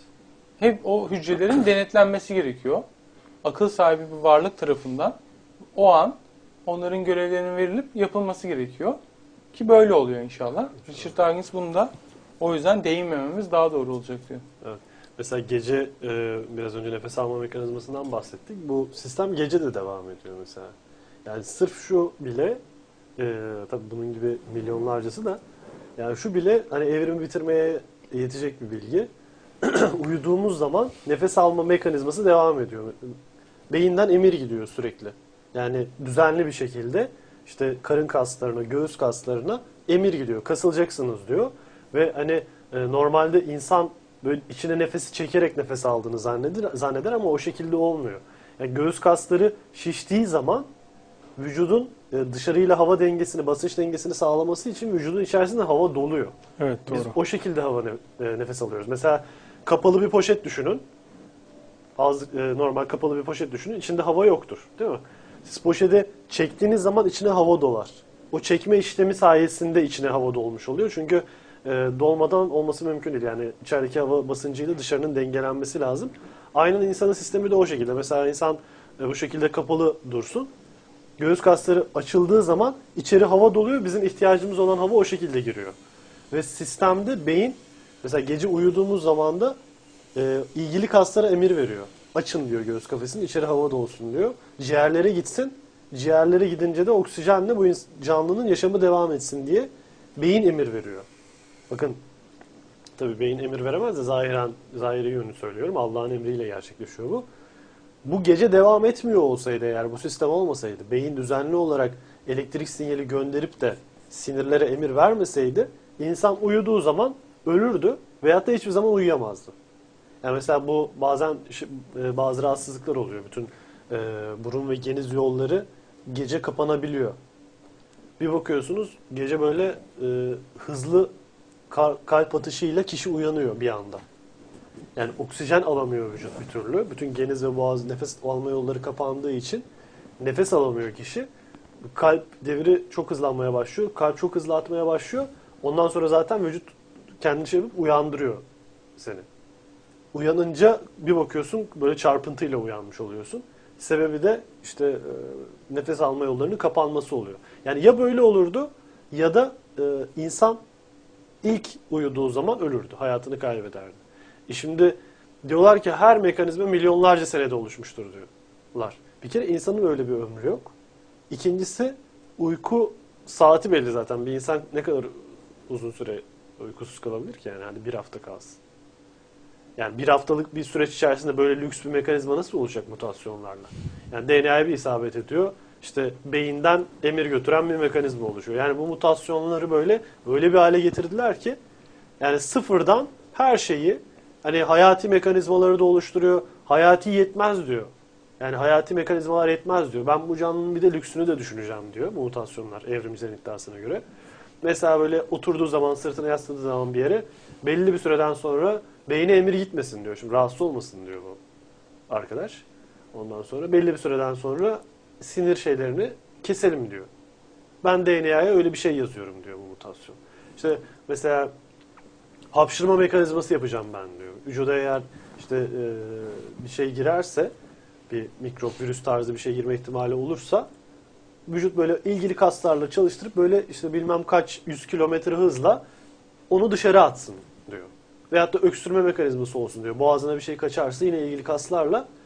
Hep o hücrelerin denetlenmesi gerekiyor. Akıl sahibi bir varlık tarafından o an onların görevlerinin verilip yapılması gerekiyor. Ki böyle oluyor inşallah. Richard Dawkins bunu da o yüzden değinmememiz daha doğru olacak diyor. Evet. Mesela gece e, biraz önce nefes alma mekanizmasından bahsettik. Bu sistem gece de devam ediyor mesela. Yani sırf şu bile e, tabii bunun gibi milyonlarcası da yani şu bile hani evrimi bitirmeye yetecek bir bilgi. Uyuduğumuz zaman nefes alma mekanizması devam ediyor. Beyinden emir gidiyor sürekli. Yani düzenli bir şekilde işte karın kaslarına, göğüs kaslarına emir gidiyor. Kasılacaksınız diyor. Ve hani e, normalde insan böyle içine nefesi çekerek nefes aldığını zanneder, zanneder ama o şekilde olmuyor. Yani göğüs kasları şiştiği zaman vücudun e, dışarıyla hava dengesini, basınç dengesini sağlaması için vücudun içerisinde hava doluyor. Evet, doğru. Biz o şekilde hava ne, e, nefes alıyoruz. Mesela kapalı bir poşet düşünün. Az e, normal kapalı bir poşet düşünün. İçinde hava yoktur, değil mi? Siz poşeti çektiğiniz zaman içine hava dolar. O çekme işlemi sayesinde içine hava dolmuş oluyor. Çünkü e, dolmadan olması mümkün değil. Yani içerideki hava basıncıyla dışarının dengelenmesi lazım. Aynen insanın sistemi de o şekilde. Mesela insan e, bu şekilde kapalı dursun. Göğüs kasları açıldığı zaman içeri hava doluyor. Bizim ihtiyacımız olan hava o şekilde giriyor. Ve sistemde beyin mesela gece uyuduğumuz zaman da e, ilgili kaslara emir veriyor. Açın diyor göğüs kafesini, içeri hava dolsun diyor. Ciğerlere gitsin. Ciğerlere gidince de oksijenle bu canlının yaşamı devam etsin diye beyin emir veriyor. Bakın tabii beyin emir veremez de zahiren, zahiri yönünü söylüyorum. Allah'ın emriyle gerçekleşiyor bu. Bu gece devam etmiyor olsaydı eğer bu sistem olmasaydı, beyin düzenli olarak elektrik sinyali gönderip de sinirlere emir vermeseydi insan uyuduğu zaman ölürdü veyahut da hiçbir zaman uyuyamazdı. Yani mesela bu bazen bazı rahatsızlıklar oluyor. Bütün e, burun ve geniz yolları gece kapanabiliyor. Bir bakıyorsunuz gece böyle e, hızlı kalp atışıyla kişi uyanıyor bir anda. Yani oksijen alamıyor vücut bir türlü. Bütün geniz ve boğaz nefes alma yolları kapandığı için nefes alamıyor kişi. Kalp devri çok hızlanmaya başlıyor. Kalp çok hızlı atmaya başlıyor. Ondan sonra zaten vücut kendini şey yapıp uyandırıyor seni. Uyanınca bir bakıyorsun böyle çarpıntıyla uyanmış oluyorsun. Sebebi de işte e, nefes alma yollarının kapanması oluyor. Yani ya böyle olurdu ya da e, insan ilk uyuduğu zaman ölürdü. Hayatını kaybederdi. E şimdi diyorlar ki her mekanizma milyonlarca senede oluşmuştur diyorlar. Bir kere insanın öyle bir ömrü yok. İkincisi uyku saati belli zaten. Bir insan ne kadar uzun süre uykusuz kalabilir ki yani hani bir hafta kalsın. Yani bir haftalık bir süreç içerisinde böyle lüks bir mekanizma nasıl olacak mutasyonlarla? Yani D N A'ya bir isabet ediyor. İşte beyinden emir götüren bir mekanizma oluşuyor. Yani bu mutasyonları böyle böyle bir hale getirdiler ki yani sıfırdan her şeyi hani hayati mekanizmaları da oluşturuyor. Hayati yetmez diyor. Yani hayati mekanizmalar yetmez diyor. Ben bu canlının bir de lüksünü de düşüneceğim diyor bu mutasyonlar evrimsel iddiasına göre. Mesela böyle oturduğu zaman, sırtına yasladığı zaman bir yere belli bir süreden sonra beyne emir gitmesin diyor. Şimdi rahatsız olmasın diyor bu arkadaş. Ondan sonra belli bir süreden sonra sinir şeylerini keselim diyor. Ben D N A'ya öyle bir şey yazıyorum diyor bu mutasyon. İşte mesela hapşırma mekanizması yapacağım ben diyor. Vücuda eğer işte e, bir şey girerse, bir mikrop, virüs tarzı bir şey girme ihtimali olursa vücut böyle ilgili kaslarla çalıştırıp böyle işte bilmem kaç yüz kilometre hızla onu dışarı atsın diyor. Veyahut da öksürme mekanizması olsun diyor. Boğazına bir şey kaçarsa yine ilgili kaslarla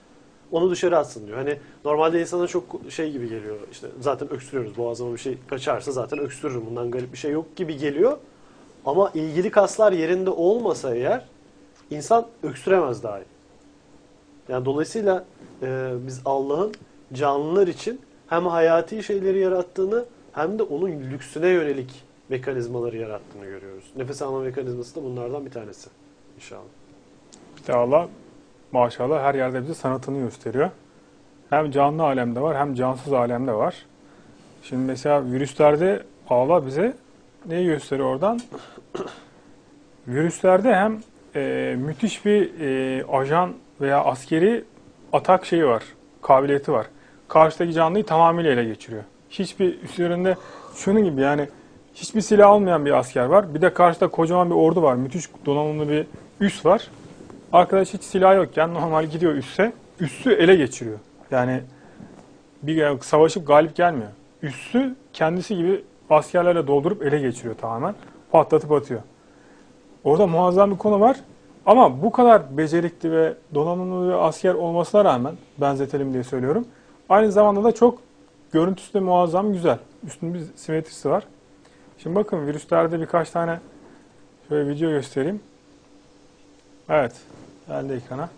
onu dışarı atsın diyor. Hani normalde insana çok şey gibi geliyor. İşte zaten öksürüyoruz. Boğazıma bir şey kaçarsa zaten öksürürüm. Bundan garip bir şey yok gibi geliyor. Ama ilgili kaslar yerinde olmasa eğer insan öksüremez dahi. Yani dolayısıyla e, biz Allah'ın canlılar için hem hayati şeyleri yarattığını hem de onun lüksüne yönelik mekanizmaları yarattığını görüyoruz. Nefes alma mekanizması da bunlardan bir tanesi inşallah. İşte Allah maşallah her yerde bize sanatını gösteriyor. Hem canlı alemde var hem cansız alemde var. Şimdi mesela virüslerde Allah bize neyi gösteriyor oradan? Virüslerde hem e, müthiş bir e, ajan veya askeri atak şeyi var, kabiliyeti var. Karşıdaki canlıyı tamamıyla ele geçiriyor. Hiçbir üzerinde şunun gibi yani hiçbir silah olmayan bir asker var. Bir de karşıda kocaman bir ordu var. Müthiş donanımlı bir üs var. Arkadaş hiç silah yokken normal gidiyor üsse. Üssü ele geçiriyor. Yani bir savaşıp galip gelmiyor. Üssü kendisi gibi askerlerle doldurup ele geçiriyor tamamen. Patlatıp atıyor. Orada muazzam bir konu var. Ama bu kadar becerikli ve donanımlı bir asker olmasına rağmen benzetelim diye söylüyorum. Aynı zamanda da çok görüntüsü de muazzam güzel. Üstünde bir simetrisi var. Şimdi bakın virüslerde birkaç tane şöyle video göstereyim. Evet. Geldi ekrana.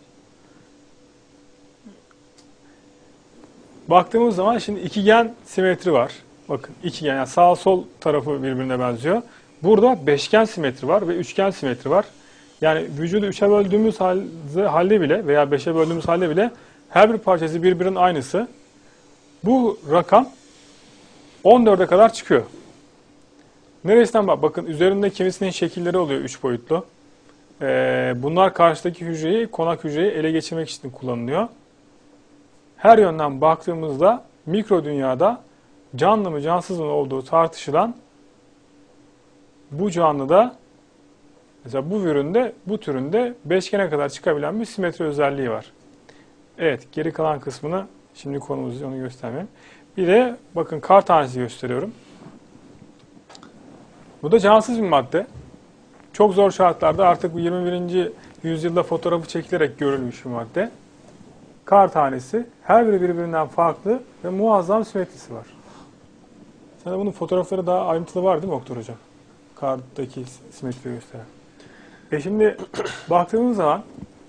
Baktığımız zaman şimdi ikigen simetri var. Bakın ikigen yani sağ sol tarafı birbirine benziyor. Burada beşgen simetri var ve üçgen simetri var. Yani vücudu üçe böldüğümüz halde, halde bile veya beşe böldüğümüz halde bile her bir parçası birbirinin aynısı. Bu rakam on dörde kadar çıkıyor. Neresinden bak? Bakın üzerinde kimisinin şekilleri oluyor üç boyutlu. Ee, bunlar karşıdaki hücreyi, konak hücreyi ele geçirmek için kullanılıyor. Her yönden baktığımızda mikro dünyada canlı mı cansız mı olduğu tartışılan bu canlıda mesela bu üründe, bu türünde beşgene kadar çıkabilen bir simetri özelliği var. Evet, geri kalan kısmını şimdi konumuz onu göstermeyeyim. Bir de bakın kar tanesi gösteriyorum. Bu da cansız bir madde. Çok zor şartlarda artık bu yirmi birinci yüzyılda fotoğrafı çekilerek görülmüş bir madde. Kar tanesi her biri birbirinden farklı ve muazzam simetrisi var. Sana bunun fotoğrafları daha ayrıntılı var değil mi Oktay Hocam? Kardaki simetriyi gösteren. E şimdi baktığımız zaman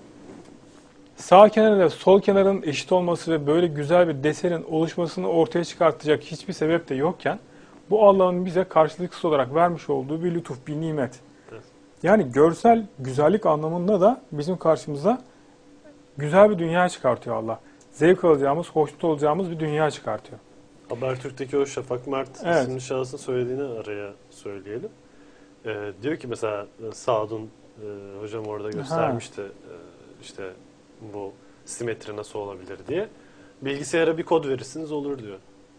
sağ kenarla sol kenarın eşit olması ve böyle güzel bir desenin oluşmasını ortaya çıkartacak hiçbir sebep de yokken bu Allah'ın bize karşılıksız olarak vermiş olduğu bir lütuf, bir nimet. Yani görsel güzellik anlamında da bizim karşımıza güzel bir dünya çıkartıyor Allah. Zevk alacağımız, hoşnut olacağımız bir dünya çıkartıyor. Habertürk'teki o Şafak Mert Evet. isimli şahsın söylediğini araya söyleyelim. Ee, diyor ki mesela Sadun e, hocam orada göstermişti e, işte bu simetri nasıl olabilir diye. Bilgisayara bir kod verirsiniz olur diyor.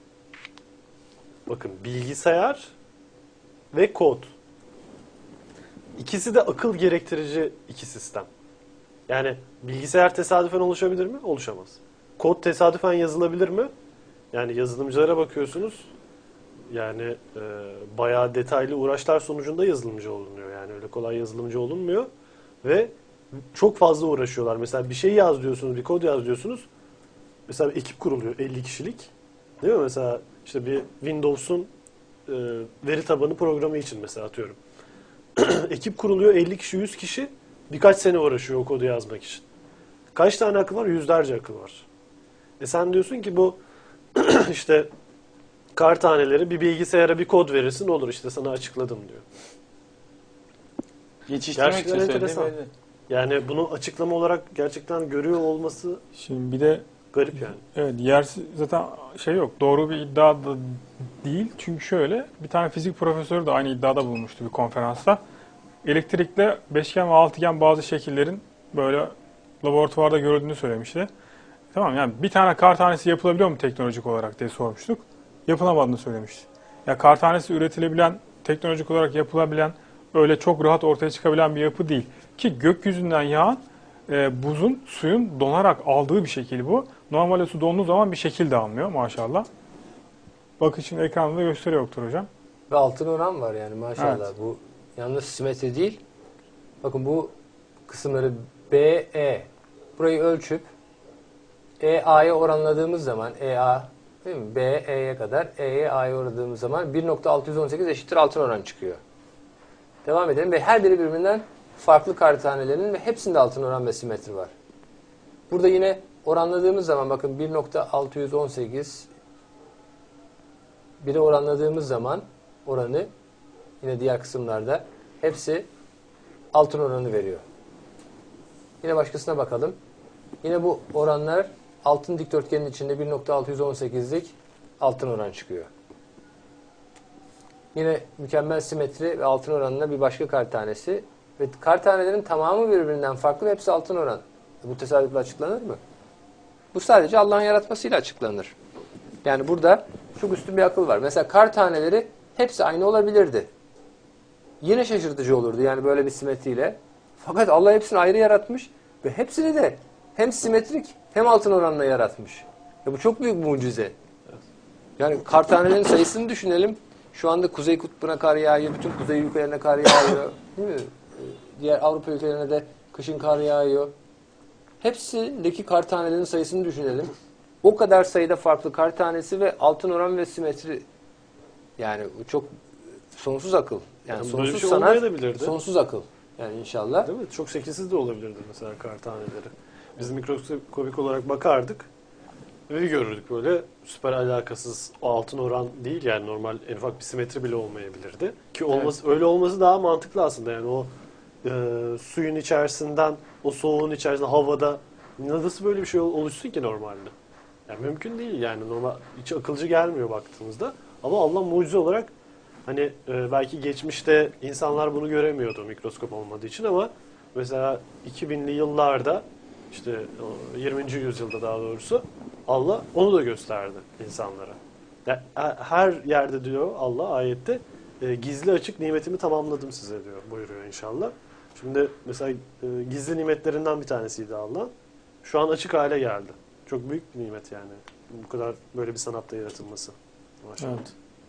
Bakın bilgisayar ve kod. İkisi de akıl gerektirici iki sistem. Yani bilgisayar tesadüfen oluşabilir mi? Oluşamaz. Kod tesadüfen yazılabilir mi? Yani yazılımcılara bakıyorsunuz. Yani e, bayağı detaylı uğraşlar sonucunda yazılımcı olunuyor. Yani öyle kolay yazılımcı olunmuyor. Ve çok fazla uğraşıyorlar. Mesela bir şey yaz diyorsunuz, bir kod yaz diyorsunuz. Mesela bir ekip kuruluyor elli kişilik. Değil mi? Mesela işte bir Windows'un e, veri tabanı programı için mesela atıyorum. Ekip kuruluyor elli kişi, yüz kişi. Birkaç sene uğraşıyor o kodu yazmak için. Kaç tane akıl var? Yüzlerce akıl var. E sen diyorsun ki bu işte kar taneleri bir bilgisayara bir kod verirsin olur işte sana açıkladım diyor. Geçiştirmek için Gerçekten söylediğim enteresan. belli. Yani bunu açıklama olarak gerçekten görüyor olması Şimdi bir de garip yani. evet yersiz zaten şey yok. Doğru bir iddia da değil. Çünkü şöyle bir tane fizik profesörü de aynı iddiada bulunmuştu bir konferansta. Elektrikle beşgen ve altıgen bazı şekillerin böyle laboratuvarda görüldüğünü söylemişti. Tamam yani bir tane kar tanesi yapılabiliyor mu teknolojik olarak diye sormuştuk. Yapılamadığını söylemişti. Ya kar tanesi üretilebilen, teknolojik olarak yapılabilen, öyle çok rahat ortaya çıkabilen bir yapı değil. Ki gökyüzünden yağan e, buzun, suyun donarak aldığı bir şekil bu. Normalde su donduğu zaman bir şekil de almıyor maşallah. Bakın şimdi ekranda da gösteriyor Oktay Hocam. Ve altın oran var yani maşallah. Evet. Bu yalnız simetri değil. Bakın bu kısımları B, E. Burayı ölçüp E A'ya oranladığımız zaman E A değil mi? B E'ye kadar E'ye A'ya oranladığımız zaman bir nokta altı yüz on sekiz eşittir altın oran çıkıyor. Devam edelim ve her biri birbirinden farklı kare tanelerinin ve hepsinde altın oran ve simetri var. Burada yine oranladığımız zaman bakın bir nokta altı yüz on sekiz bire oranladığımız zaman oranı yine diğer kısımlarda hepsi altın oranı veriyor. Yine başkasına bakalım. Yine bu oranlar altın dikdörtgenin içinde bir nokta altı yüz on sekizlik altın oran çıkıyor. Yine mükemmel simetri ve altın oranına bir başka kare tanesi. Ve kare tanelerin tamamı birbirinden farklı ve hepsi altın oran. Bu tesadüfle açıklanır mı? Bu sadece Allah'ın yaratmasıyla açıklanır. Yani burada çok üstün bir akıl var. Mesela kare taneleri hepsi aynı olabilirdi. Yine şaşırtıcı olurdu yani böyle bir simetriyle. Fakat Allah hepsini ayrı yaratmış ve hepsini de hem simetrik hem altın oranla yaratmış. Ya bu çok büyük bir mucize. Yani kar tanelerin sayısını düşünelim. Şu anda Kuzey Kutbu'na kar yağıyor, bütün kuzey ülkelerine kar yağıyor. Değil mi? Diğer Avrupa ülkelerine de kışın kar yağıyor. Hepsindeki kar tanelerinin sayısını düşünelim. O kadar sayıda farklı kar tanesi ve altın oran ve simetri. Yani çok sonsuz akıl. Yani, Yani sonsuz şey sanat, olmayabilirdi. sonsuz akıl. Yani inşallah. Değil mi? Çok şekilsiz de olabilirdi mesela kar taneleri. Biz mikroskopik olarak bakardık ve görürdük böyle süper alakasız o altın oran değil yani normal en ufak bir simetri bile olmayabilirdi. Ki olması, evet. Öyle olması daha mantıklı aslında yani o e, suyun içerisinden o soğuğun içerisinde havada nasıl böyle bir şey oluşsun ki normalde? Yani mümkün değil yani normal hiç akılcı gelmiyor baktığımızda ama Allah mucize olarak hani e, belki geçmişte insanlar bunu göremiyordu mikroskop olmadığı için ama mesela iki binli yıllarda işte yirminci yüzyılda daha doğrusu Allah onu da gösterdi insanlara. Yani her yerde diyor Allah ayette e, gizli açık nimetimi tamamladım size diyor buyuruyor inşallah. Şimdi mesela e, gizli nimetlerinden bir tanesiydi Allah. Şu an açık hale geldi. Çok büyük bir nimet yani. Bu kadar böyle bir sanatta yaratılması. Maşallah. Evet.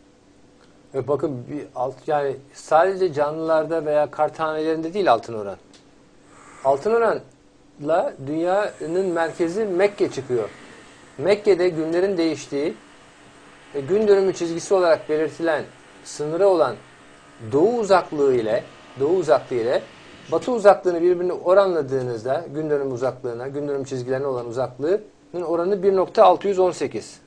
Evet, bakın bir alt yani sadece canlılarda veya kar tanelerinde değil altın oran. Altın oranla dünyanın merkezi Mekke çıkıyor. Mekke'de günlerin değiştiği ve gün dönümü çizgisi olarak belirtilen sınırı olan doğu uzaklığı ile doğu uzaklığı ile batı uzaklığını birbirine oranladığınızda gün dönümü uzaklığına, gün dönümü çizgilerine olan uzaklığının oranı bir nokta altı yüz on sekiz.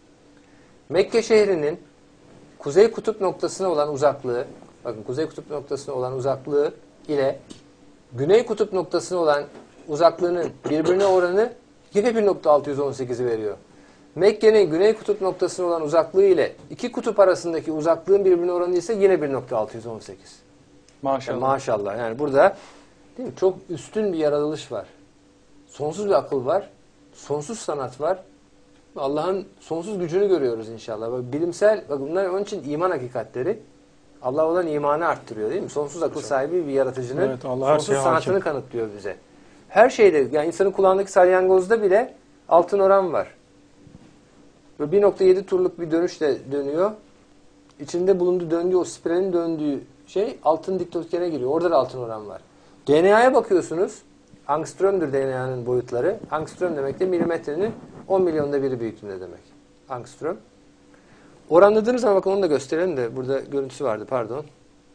Mekke şehrinin kuzey kutup noktasına olan uzaklığı, bakın kuzey kutup noktasına olan uzaklığı ile güney kutup noktasına olan uzaklığının birbirine oranı yine bir nokta altı yüz on sekiz'i veriyor. Mekke'nin güney kutup noktasına olan uzaklığı ile iki kutup arasındaki uzaklığın birbirine oranı ise yine bir nokta altı yüz on sekiz. Maşallah. Yani maşallah. Yani burada değil mi? Çok üstün bir yaratılış var. Sonsuz bir akıl var. Sonsuz sanat var. Allah'ın sonsuz gücünü görüyoruz inşallah. Bak, bilimsel, bak bunlar onun için iman hakikatleri. Allah olan imanı arttırıyor değil mi? Sonsuz akıl sahibi bir yaratıcının evet, Allah sonsuz sanatını hakim. Kanıtlıyor bize. Her şeyde, yani insanın kulağındaki salyangozda bile altın oran var. Ve bir nokta yedi turluk bir dönüşle dönüyor. İçinde bulunduğu döndüğü, o spiralin döndüğü şey altın dikdörtgene giriyor. Orada da altın oran var. D N A'ya bakıyorsunuz. Angström'dür D N A'nın boyutları. Angström demek de milimetrenin on milyonda biri büyüklüğünde demek. Angström. Oranladığınız zaman bakın onu da gösterelim de burada görüntüsü vardı pardon.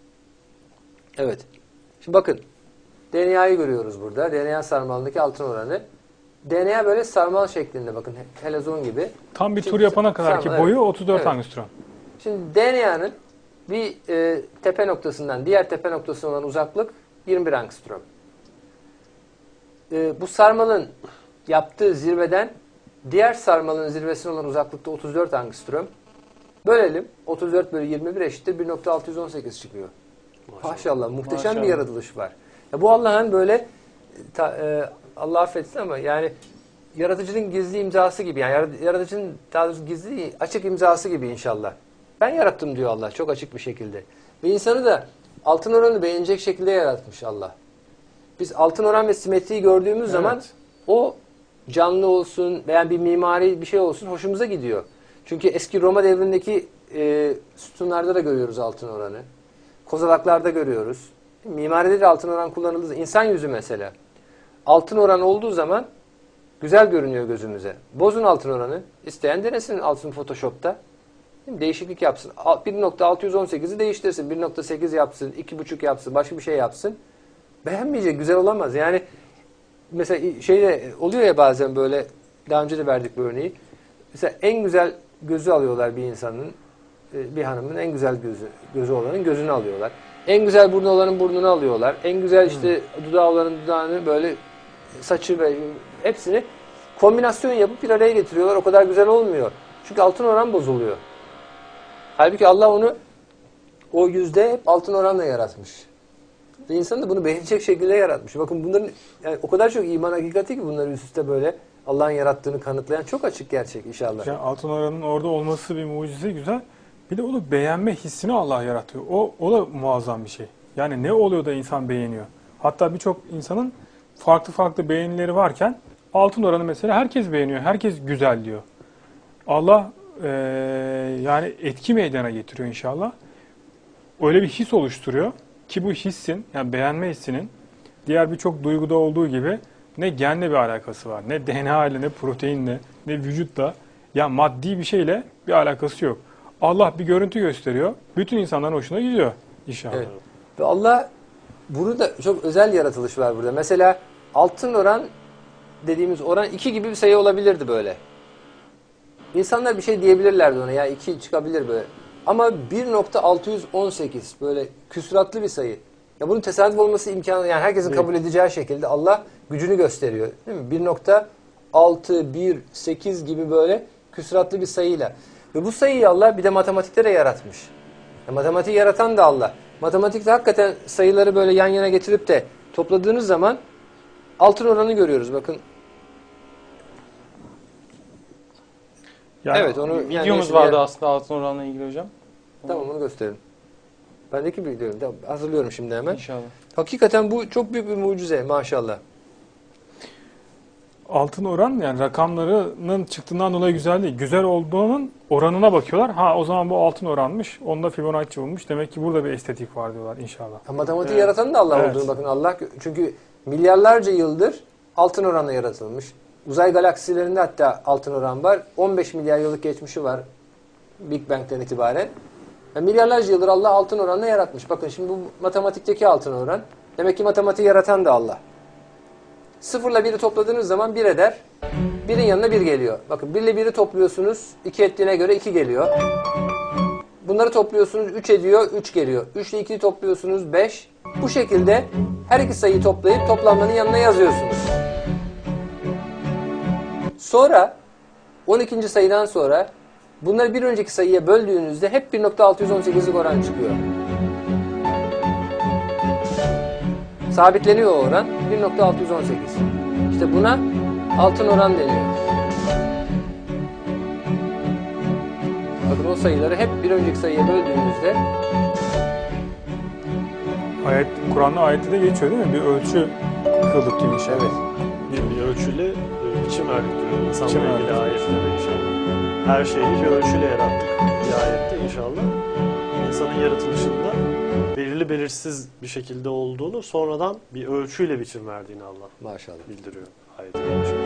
Evet. Şimdi bakın D N A'yı görüyoruz burada. D N A sarmalındaki altın oranı. D N A böyle sarmal şeklinde bakın helezon gibi. Tam bir Şimdi, tur yapana kadar sarmal, ki boyu evet. otuz dört evet. angstrom. Şimdi D N A'nın bir e, tepe noktasından diğer tepe noktasına olan uzaklık yirmi bir angstrom. E, bu sarmalın yaptığı zirveden diğer sarmalın zirvesine olan uzaklıkta otuz dört angstrom. Bölelim. otuz dört bölü yirmi bir eşittir bir nokta altı yüz on sekiz çıkıyor. Maşallah. Maşallah. Muhteşem Maşallah. Bir yaratılış var. Ya bu Allah'ın böyle ta, e, Allah affetsin ama yani yaratıcının gizli imzası gibi. Yani yaratıcının daha doğrusu gizli açık imzası gibi inşallah. Ben yarattım diyor Allah çok açık bir şekilde. Ve insanı da altın oranı beğenecek şekilde yaratmış Allah. Biz altın oran ve simetriyi gördüğümüz evet. zaman o canlı olsun veya bir mimari bir şey olsun hoşumuza gidiyor. Çünkü eski Roma devrindeki e, sütunlarda da görüyoruz altın oranı. Kozalaklarda görüyoruz. Mimaride de altın oran kullanıldığı İnsan yüzü mesela. Altın oran olduğu zaman Güzel görünüyor gözümüze. Bozun altın oranı. İsteyen denesin altın Photoshop'ta. Değil mi? Değişiklik yapsın. bir nokta altı yüz on sekizi değiştirsin. bir nokta sekiz yapsın. iki buçuk yapsın. Başka bir şey yapsın. Beğenmeyecek. Güzel olamaz. Yani mesela şeyde oluyor ya bazen böyle, daha önce de verdik bu örneği. Mesela en güzel gözü alıyorlar bir insanın, bir hanımın en güzel gözü, gözü olanın gözünü alıyorlar. En güzel burnu olanın burnunu alıyorlar. En güzel işte dudağı olanın dudağını, böyle saçı ve hepsini kombinasyon yapıp bir araya getiriyorlar. O kadar güzel olmuyor. Çünkü altın oran bozuluyor. Halbuki Allah onu o yüzde hep altın oranla yaratmış. Ve insan da bunu beğenecek şekilde yaratmış. Bakın bunların yani o kadar çok iman hakikati ki bunları üst üste böyle Allah'ın yarattığını kanıtlayan çok açık gerçek inşallah. Yani altın oranın orada olması bir mucize, güzel. Bir de onu beğenme hissini Allah yaratıyor. O, o da muazzam bir şey. Yani ne oluyor da insan beğeniyor? Hatta birçok insanın farklı farklı beğenileri varken altın oranı mesela herkes beğeniyor. Herkes güzel diyor. Allah e, yani etki meydana getiriyor inşallah. Öyle bir his oluşturuyor ki bu hissin, yani beğenme hissinin diğer birçok duyguda olduğu gibi ne genle bir alakası var, ne D N A ile, ne proteinle, ne vücutla, yani maddi bir şeyle bir alakası yok. Allah bir görüntü gösteriyor, bütün insanların hoşuna gidiyor inşallah. Evet. Ve Allah, bunu da çok özel yaratılış var burada. Mesela altın oran dediğimiz oran iki gibi bir sayı olabilirdi böyle. İnsanlar bir şey diyebilirlerdi ona, ya iki çıkabilir böyle. Ama bir nokta altı yüz on sekiz böyle küsuratlı bir sayı. Ya bunun tesadüf olması imkanı, yani herkesin kabul edeceği şekilde Allah gücünü gösteriyor. Değil mi? bir nokta altı bir sekiz gibi böyle küsuratlı bir sayıyla. Ve bu sayıyı Allah bir de matematikte de yaratmış. Ya matematiği yaratan da Allah. Matematikte hakikaten sayıları böyle yan yana getirip de topladığınız zaman altın oranı görüyoruz. Bakın. Yani evet, onu Videomuz yani vardı yer... aslında altın oranla ilgili hocam. Tamam, onu gösterin. Bendeki biliyorum. Tamam, hazırlıyorum şimdi hemen. İnşallah. Hakikaten bu çok büyük bir mucize maşallah. Altın oran, yani rakamlarının çıktığından dolayı güzel değil. Güzel olduğunun oranına bakıyorlar. Ha, o zaman bu altın oranmış. Onda Fibonacci bulmuş. Demek ki burada bir estetik var diyorlar inşallah. Ha, matematiği Evet. yaratan da Allah Evet. olduğunu bakın. Allah, çünkü milyarlarca yıldır altın oranla yaratılmış. Uzay galaksilerinde hatta altın oran var. on beş milyar yıllık geçmişi var Big Bang'den itibaren. Yani milyarlarca yıldır Allah altın oranla yaratmış. Bakın şimdi bu matematikteki altın oran. Demek ki matematiği yaratan da Allah. Sıfırla biri topladığınız zaman bir eder. Birin yanına bir geliyor. Bakın bir ile biri topluyorsunuz. iki ettiğine göre iki geliyor. Bunları topluyorsunuz. üç ediyor. üç geliyor. üç ile ikiyi topluyorsunuz. beş. Bu şekilde her iki sayıyı toplayıp toplamlarının yanına yazıyorsunuz. Sonra on ikinci sayıdan sonra bunları bir önceki sayıya böldüğünüzde hep bir nokta altı yüz on sekizlik oran çıkıyor. Sabitleniyor o oran. bir nokta altı yüz on sekiz. İşte buna altın oran deniyor. Bakın o sayıları hep bir önceki sayıya böldüğünüzde Ayet, Kur'an'da ayette de geçiyor değil mi? Bir ölçü kıldık diyor inşallah. evet. Bir, bir ölçüyle e, biçim verdik diyor. İnsanla Biçim ilgili verdik. ayetlerde inşallah. Her şeyi bir ölçüyle yarattık bir ayette inşallah. İnsanın yaratılışında belirli belirsiz bir şekilde olduğunu, sonradan bir ölçüyle biçim verdiğini Allah Maşallah. bildiriyor ayette inşallah.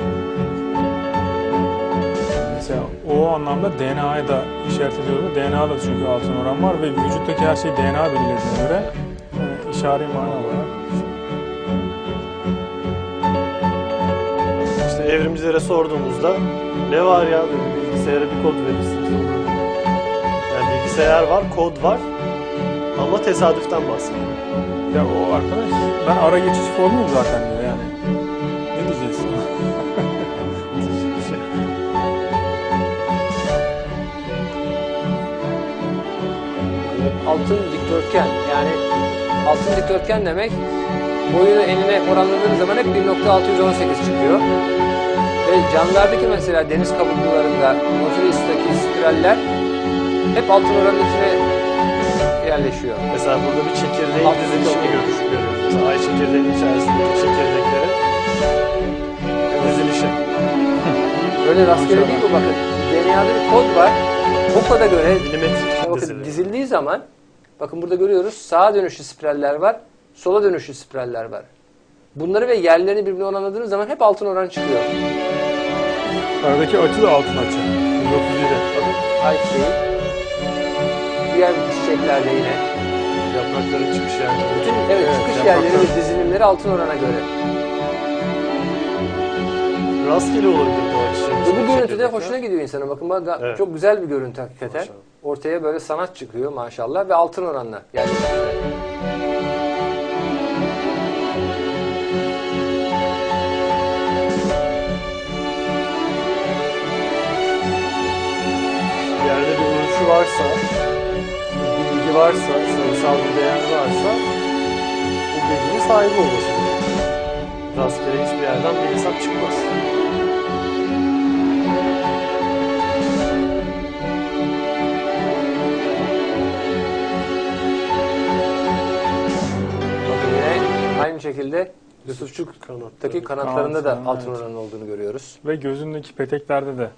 Mesela o anlamda D N A'ya da işaret ediyordu. D N A'da çünkü altın oran var ve vücuttaki her şey D N A belirlediğine göre e, işari mana olarak. İşte evrimcilere sorduğumuzda ne var ya, böyle bilgisayara bir kod verirsiniz. Yani bilgisayar var, kod var ama tesadüften bahsediyor. Ya o arkadaş, ben ara geçiş formuyum zaten diyor yani. Ne diyeceğiz? Bir şey. Altın dikdörtgen, yani altın dikdörtgen demek boyunu enine oranladığınız zaman hep bir nokta altı yüz on sekiz çıkıyor. Ve canlılardaki mesela deniz kabuklularında Nautilus'taki spiraller hep altın oranın içine yerleşiyor. Mesela burada bir çekirdeğin Altın dizilişini dikdörtgen. görüyoruz. görüyoruz. Mesela ay çekirdeğinin içerisindeki çekirdeklerin dizilişi. Böyle rastgele değil bu, bakın. D N A'da bir kod var. O koda göre Milimetrik bakın dizili. dizildiği zaman, bakın burada görüyoruz, sağa dönüşlü spiraller var, sola dönüşlü spiraller var. Bunları ve yerlerini birbirine oranladığınız zaman hep altın oran çıkıyor. Aradaki açı da altın açı. yüz otuz yedi. Ay şeyi. Diğer çiçeklerde yine. Yaprakların çıkış yerleri. Bütün evet, çıkış yerleri ve dizilimleri altın orana göre. Rastgele olabilir bu açı. Bu görüntüde hoşuna gidiyor insana. Bakın bak, Evet. çok güzel bir görüntü hakikaten. Maşallah. Ortaya böyle sanat çıkıyor maşallah ve altın oranla. Yani Yerde bir ölçü varsa, bir bilgi varsa, sayısal bir değer varsa bu bilginin sahibi olması gerekiyor. Rastgele hiçbir yerden bir hesap çıkmaz. bakın yine aynı şekilde Yusufçuk'taki kanatlarında da Kanatlarında, altın evet. oranı olduğunu görüyoruz. Ve gözündeki peteklerde de.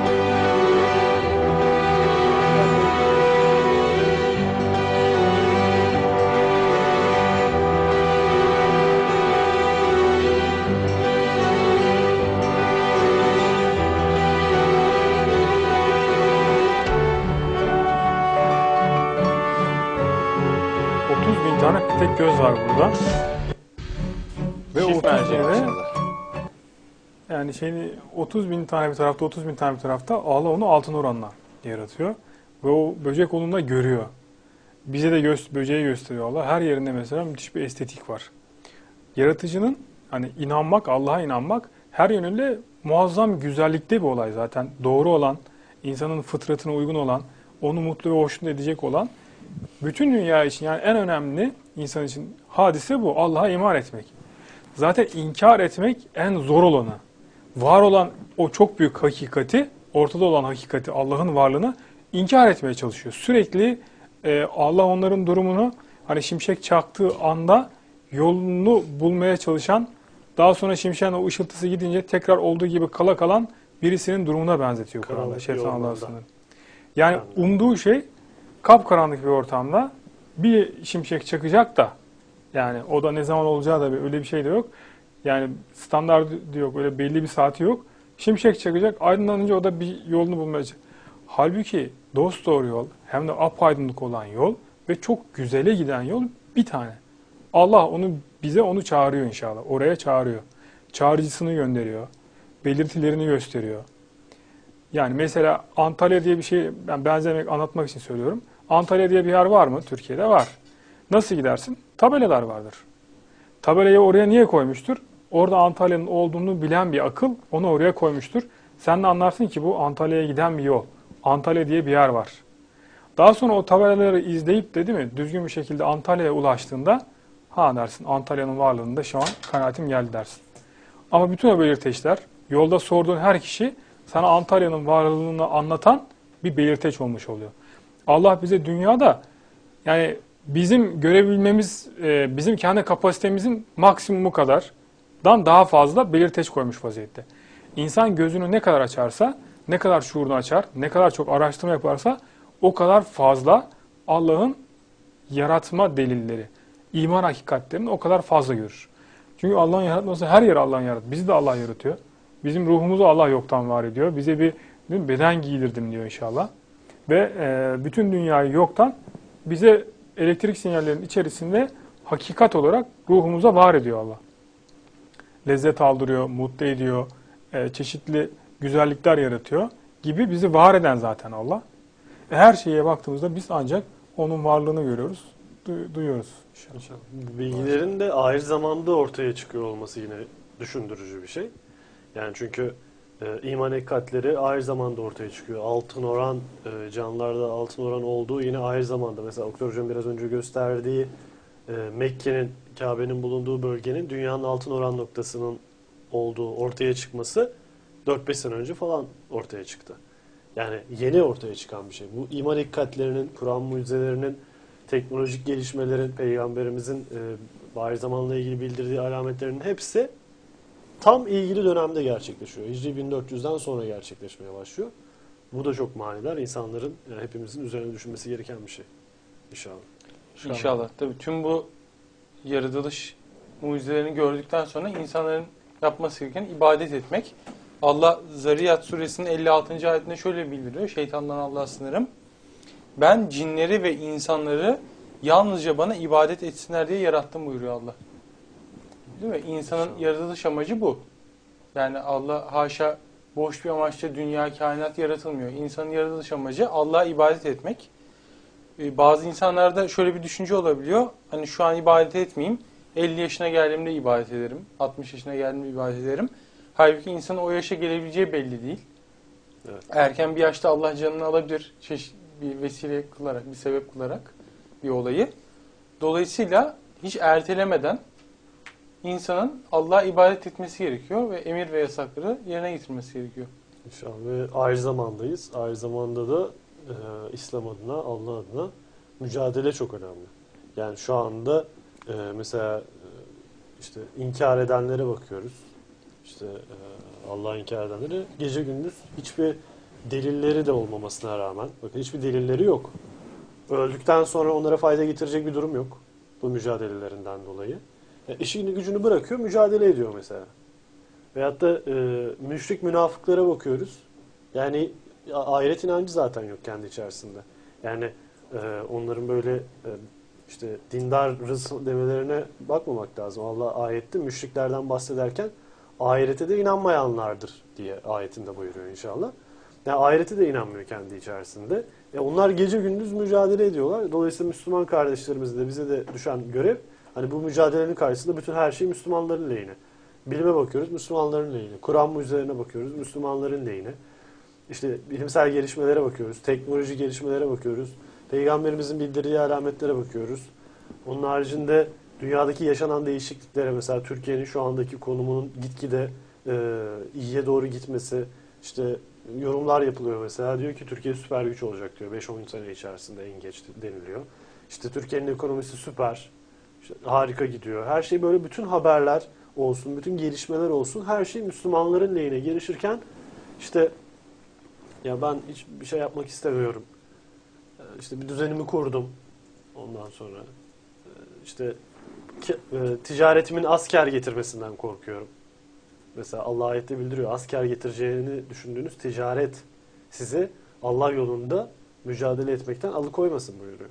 otuz bin tane petek göz var burada. Ve Çift otuz mercek bini de maşallah. yani şeyini otuz bin tane bir tarafta, otuz bin tane bir tarafta Allah onu altın oranla yaratıyor. Ve o böcek onu da görüyor. Bize de gö- böceği gösteriyor Allah. Her yerinde mesela müthiş bir estetik var. Yaratıcının hani inanmak, Allah'a inanmak her yönüyle muazzam güzellikte bir olay zaten. Doğru olan, insanın fıtratına uygun olan, onu mutlu ve hoşnut edecek olan, bütün dünya için yani en önemli insan için hadise bu. Allah'a iman etmek. Zaten inkar etmek en zor olanı. Var olan o çok büyük hakikati, ortada olan hakikati, Allah'ın varlığını inkar etmeye çalışıyor. Sürekli e, Allah onların durumunu hani şimşek çaktığı anda yolunu bulmaya çalışan, daha sonra şimşeğin o ışıltısı gidince tekrar olduğu gibi kala kalan birisinin durumuna benzetiyor Kur'an'da. Karanlık bir Şeytan ormanda. Allah'ın sınırı. Yani umduğu şey kapkaranlık bir ortamda bir şimşek çakacak da, yani o da ne zaman olacağı da bir, öyle bir şey de yok. Yani standartı yok, öyle belli bir saati yok. Şimşek çakacak, aydınlanınca o da bir yolunu bulmaya çalışacak. Halbuki dosdoğru yol, hem de apaydınlık olan yol ve çok güzele giden yol bir tane. Allah onu bize onu çağırıyor inşallah. Oraya çağırıyor. Çağrıcısını gönderiyor. Belirtilerini gösteriyor. Yani mesela Antalya diye bir şey, ben benzemek, anlatmak için söylüyorum. Antalya diye bir yer var mı? Türkiye'de var. Nasıl gidersin? Tabelalar vardır. Tabelayı oraya niye koymuştur? Orada Antalya'nın olduğunu bilen bir akıl onu oraya koymuştur. Sen de anlarsın ki bu Antalya'ya giden bir yol. Antalya diye bir yer var. Daha sonra o tabelaları izleyip de değil mi, düzgün bir şekilde Antalya'ya ulaştığında ha dersin, Antalya'nın varlığında şu an kanaatim geldi dersin. Ama bütün o belirteçler, yolda sorduğun her kişi sana Antalya'nın varlığını anlatan bir belirteç olmuş oluyor. Allah bize dünyada yani bizim görebilmemiz, e, bizim kendi kapasitemizin maksimumu kadardan daha fazla belirteç koymuş vaziyette. İnsan gözünü ne kadar açarsa, ne kadar şuurunu açar, ne kadar çok araştırma yaparsa o kadar fazla Allah'ın yaratma delilleri, iman hakikatlerini o kadar fazla görür. Çünkü Allah'ın yaratması, her yer Allah'ın yaratması. Bizi de Allah yaratıyor. Bizim ruhumuzu Allah yoktan var ediyor. Bize bir değil mi, beden giydirdim diyor inşallah. Ve e, bütün dünyayı yoktan bize elektrik sinyallerinin içerisinde hakikat olarak ruhumuza var ediyor Allah. Lezzet aldırıyor, mutlu ediyor, e, çeşitli güzellikler yaratıyor gibi bizi var eden zaten Allah. E, her şeye baktığımızda biz ancak onun varlığını görüyoruz, du- duyuyoruz. İnşallah. Bilgilerin de ayrı zamanda ortaya çıkıyor olması yine düşündürücü bir şey. Yani çünkü e, iman hakikatleri ayrı zamanda ortaya çıkıyor. Altın oran, e, canlılarda altın oran olduğu yine ayrı zamanda. Mesela Oktay Hocam biraz önce gösterdiği e, Mekke'nin, Kabe'nin bulunduğu bölgenin dünyanın altın oran noktasının olduğu ortaya çıkması dört beş sene önce falan ortaya çıktı. Yani yeni ortaya çıkan bir şey. Bu iman hakikatlerinin, Kur'an mucizelerinin, teknolojik gelişmelerin, Peygamberimizin e, ayrı zamanla ilgili bildirdiği alametlerin hepsi tam ilgili dönemde gerçekleşiyor. Hicri bin dört yüzden sonra gerçekleşmeye başlıyor. Bu da çok manidar. İnsanların, yani hepimizin üzerine düşünmesi gereken bir şey. İnşallah. İnşallah. İnşallah. Tabii tüm bu yaratılış mucizelerini gördükten sonra insanların yapması gereken ibadet etmek. Allah Zariyat suresinin elli altıncı ayetinde şöyle bildiriyor. Şeytandan Allah'a sınırım. Ben cinleri ve insanları yalnızca bana ibadet etsinler diye yarattım buyuruyor Allah. Değil mi? İnsanın yaratılış amacı bu. Yani Allah haşa boş bir amaçla dünya, kainat yaratılmıyor. İnsanın yaratılış amacı Allah'a ibadet etmek. Ee, bazı insanlarda şöyle bir düşünce olabiliyor. Hani şu an ibadet etmeyeyim. elli yaşına geldiğimde ibadet ederim. altmış yaşına geldiğimde ibadet ederim. Halbuki insanın o yaşa gelebileceği belli değil. Evet. Erken bir yaşta Allah canını alabilir. Çeşit bir vesile kılarak, bir sebep kılarak bir olayı. Dolayısıyla hiç ertelemeden insanın Allah'a ibadet etmesi gerekiyor ve emir ve yasakları yerine getirmesi gerekiyor. İnşallah. Ve ayrı zamandayız. Ayrı zamanda da e, İslam adına, Allah adına mücadele çok önemli. Yani şu anda e, mesela e, işte inkar edenlere bakıyoruz. İşte e, Allah'ı inkar edenleri gece gündüz hiçbir delilleri de olmamasına rağmen, bakın hiçbir delilleri yok. Öldükten sonra onlara fayda getirecek bir durum yok bu mücadelelerinden dolayı. Yani işini gücünü bırakıyor, mücadele ediyor mesela. Veyahut da e, müşrik münafıklara bakıyoruz. Yani ahiret inancı zaten yok kendi içerisinde. Yani e, onların böyle e, işte dindarız demelerine bakmamak lazım. Allah ayette müşriklerden bahsederken ahirete de inanmayanlardır diye ayetinde buyuruyor inşallah. Yani ahirete de inanmıyor kendi içerisinde. E onlar gece gündüz mücadele ediyorlar. Dolayısıyla Müslüman kardeşlerimizin de bize de düşen görev, hani bu mücadelenin karşısında bütün her şey Müslümanların lehine. Bilime bakıyoruz, Müslümanların lehine. Kur'an mucizelerine bakıyoruz, Müslümanların lehine. İşte bilimsel gelişmelere bakıyoruz, teknoloji gelişmelere bakıyoruz. Peygamberimizin bildirdiği alametlere bakıyoruz. Onun haricinde dünyadaki yaşanan değişikliklere, mesela Türkiye'nin şu andaki konumunun gitgide e, iyiye doğru gitmesi, işte yorumlar yapılıyor mesela. Diyor ki Türkiye süper güç olacak diyor. beş on sene içerisinde en geç deniliyor. İşte Türkiye'nin ekonomisi süper, işte harika gidiyor. Her şey böyle, bütün haberler olsun, bütün gelişmeler olsun, her şey Müslümanların lehine gelişirken işte ya ben hiç bir şey yapmak istemiyorum. İşte bir düzenimi kurdum. Ondan sonra işte ticaretimin asker getirmesinden korkuyorum. Mesela Allah ayette bildiriyor. Asker getireceğini düşündüğünüz ticaret sizi Allah yolunda mücadele etmekten alıkoymasın buyuruyor.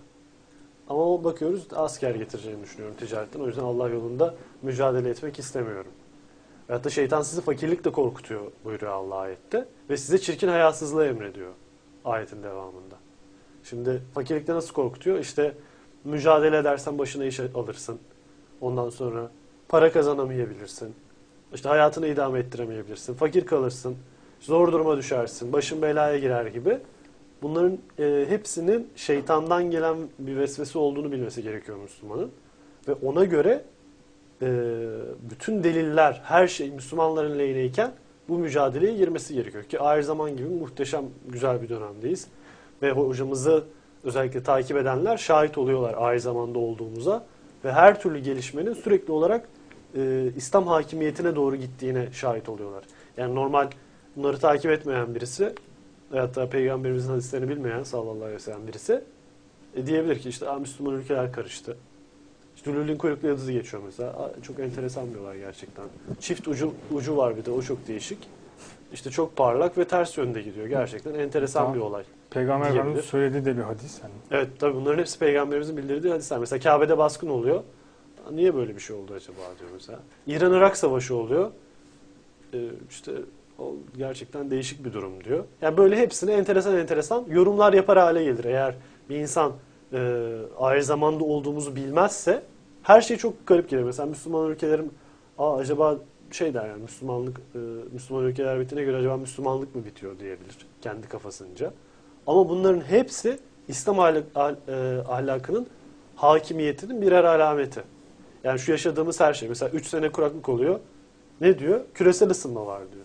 Ama bakıyoruz asker getireceğini düşünüyorum ticaretten. O yüzden Allah yolunda mücadele etmek istemiyorum. Veyahut da şeytan sizi fakirlikle korkutuyor buyuruyor Allah ayette. Ve size çirkin hayasızlığı emrediyor ayetin devamında. Şimdi fakirlikle nasıl korkutuyor? İşte mücadele edersen başına iş alırsın. Ondan sonra para kazanamayabilirsin. İşte hayatını idame ettiremeyebilirsin. Fakir kalırsın. Zor duruma düşersin. Başın belaya girer gibi. Bunların e, hepsinin şeytandan gelen bir vesvese olduğunu bilmesi gerekiyor Müslümanın. Ve ona göre e, bütün deliller, her şey Müslümanların lehindeyken bu mücadeleye girmesi gerekiyor. Ki ahir zaman gibi muhteşem, güzel bir dönemdeyiz. Ve hocamızı özellikle takip edenler şahit oluyorlar ahir zamanda olduğumuza. Ve her türlü gelişmenin sürekli olarak e, İslam hakimiyetine doğru gittiğine şahit oluyorlar. Yani normal bunları takip etmeyen birisi, veyahut da Peygamberimizin hadislerini bilmeyen sallallahu aleyhi ve sellem birisi e, diyebilir ki işte Müslüman ülkeler karıştı. İşte Lülün kuyruklu yıldızı geçiyor mesela. Aa, çok enteresan bir olay gerçekten. Çift ucu ucu var bir de, o çok değişik. İşte çok parlak ve ters yönde gidiyor. Gerçekten enteresan Tamam. bir olay. Peygamber Efendimiz diyebilir. söylediği de bir hadis. Yani. Evet tabii bunların hepsi Peygamberimizin bildirdiği hadisler. Mesela Kabe'de baskın oluyor. Niye böyle bir şey oldu acaba diyor mesela. İran-Irak savaşı oluyor. Ee, işte o gerçekten değişik bir durum diyor. Yani böyle hepsine enteresan enteresan yorumlar yapar hale gelir. Eğer bir insan e, ayrı zamanda olduğumuzu bilmezse her şey çok garip gelir. Mesela Müslüman ülkelerin Aa, acaba şey der yani Müslümanlık e, Müslüman ülkeler bittiğine göre acaba Müslümanlık mı bitiyor diyebilir kendi kafasınca. Ama bunların hepsi İslam ahlak, ah, e, ahlakının hakimiyetinin birer alameti. Yani şu yaşadığımız her şey. Mesela üç sene kuraklık oluyor. Ne diyor? Küresel ısınma var diyor.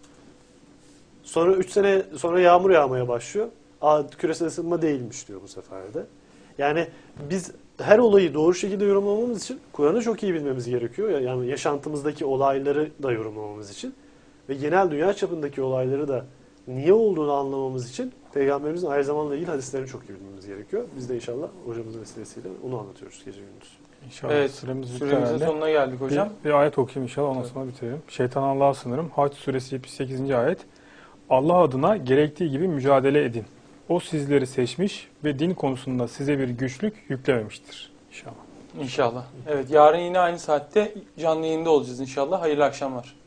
Sonra üç sene sonra yağmur yağmaya başlıyor. Aa, küresel ısınma değilmiş diyor bu sefer de. Yani biz her olayı doğru şekilde yorumlamamız için Kur'an'ı çok iyi bilmemiz gerekiyor. Yani yaşantımızdaki olayları da yorumlamamız için ve genel dünya çapındaki olayları da niye olduğunu anlamamız için Peygamberimizin aynı zamanda ilgili hadislerini çok iyi bilmemiz gerekiyor. Biz de inşallah hocamızın vesilesiyle onu anlatıyoruz gece gündüz. İnşallah Evet, süremiz bitti süremizin herhalde. sonuna geldik hocam. Bir, bir ayet okuyayım inşallah ondan sonra bitirelim. Şeytan Allah'a sınırım. Hac suresi yetmiş sekizinci ayet. Allah adına gerektiği gibi mücadele edin. O sizleri seçmiş ve din konusunda size bir güçlük yüklememiştir. İnşallah. İnşallah. Evet, yarın yine aynı saatte canlı yayında olacağız inşallah. Hayırlı akşamlar.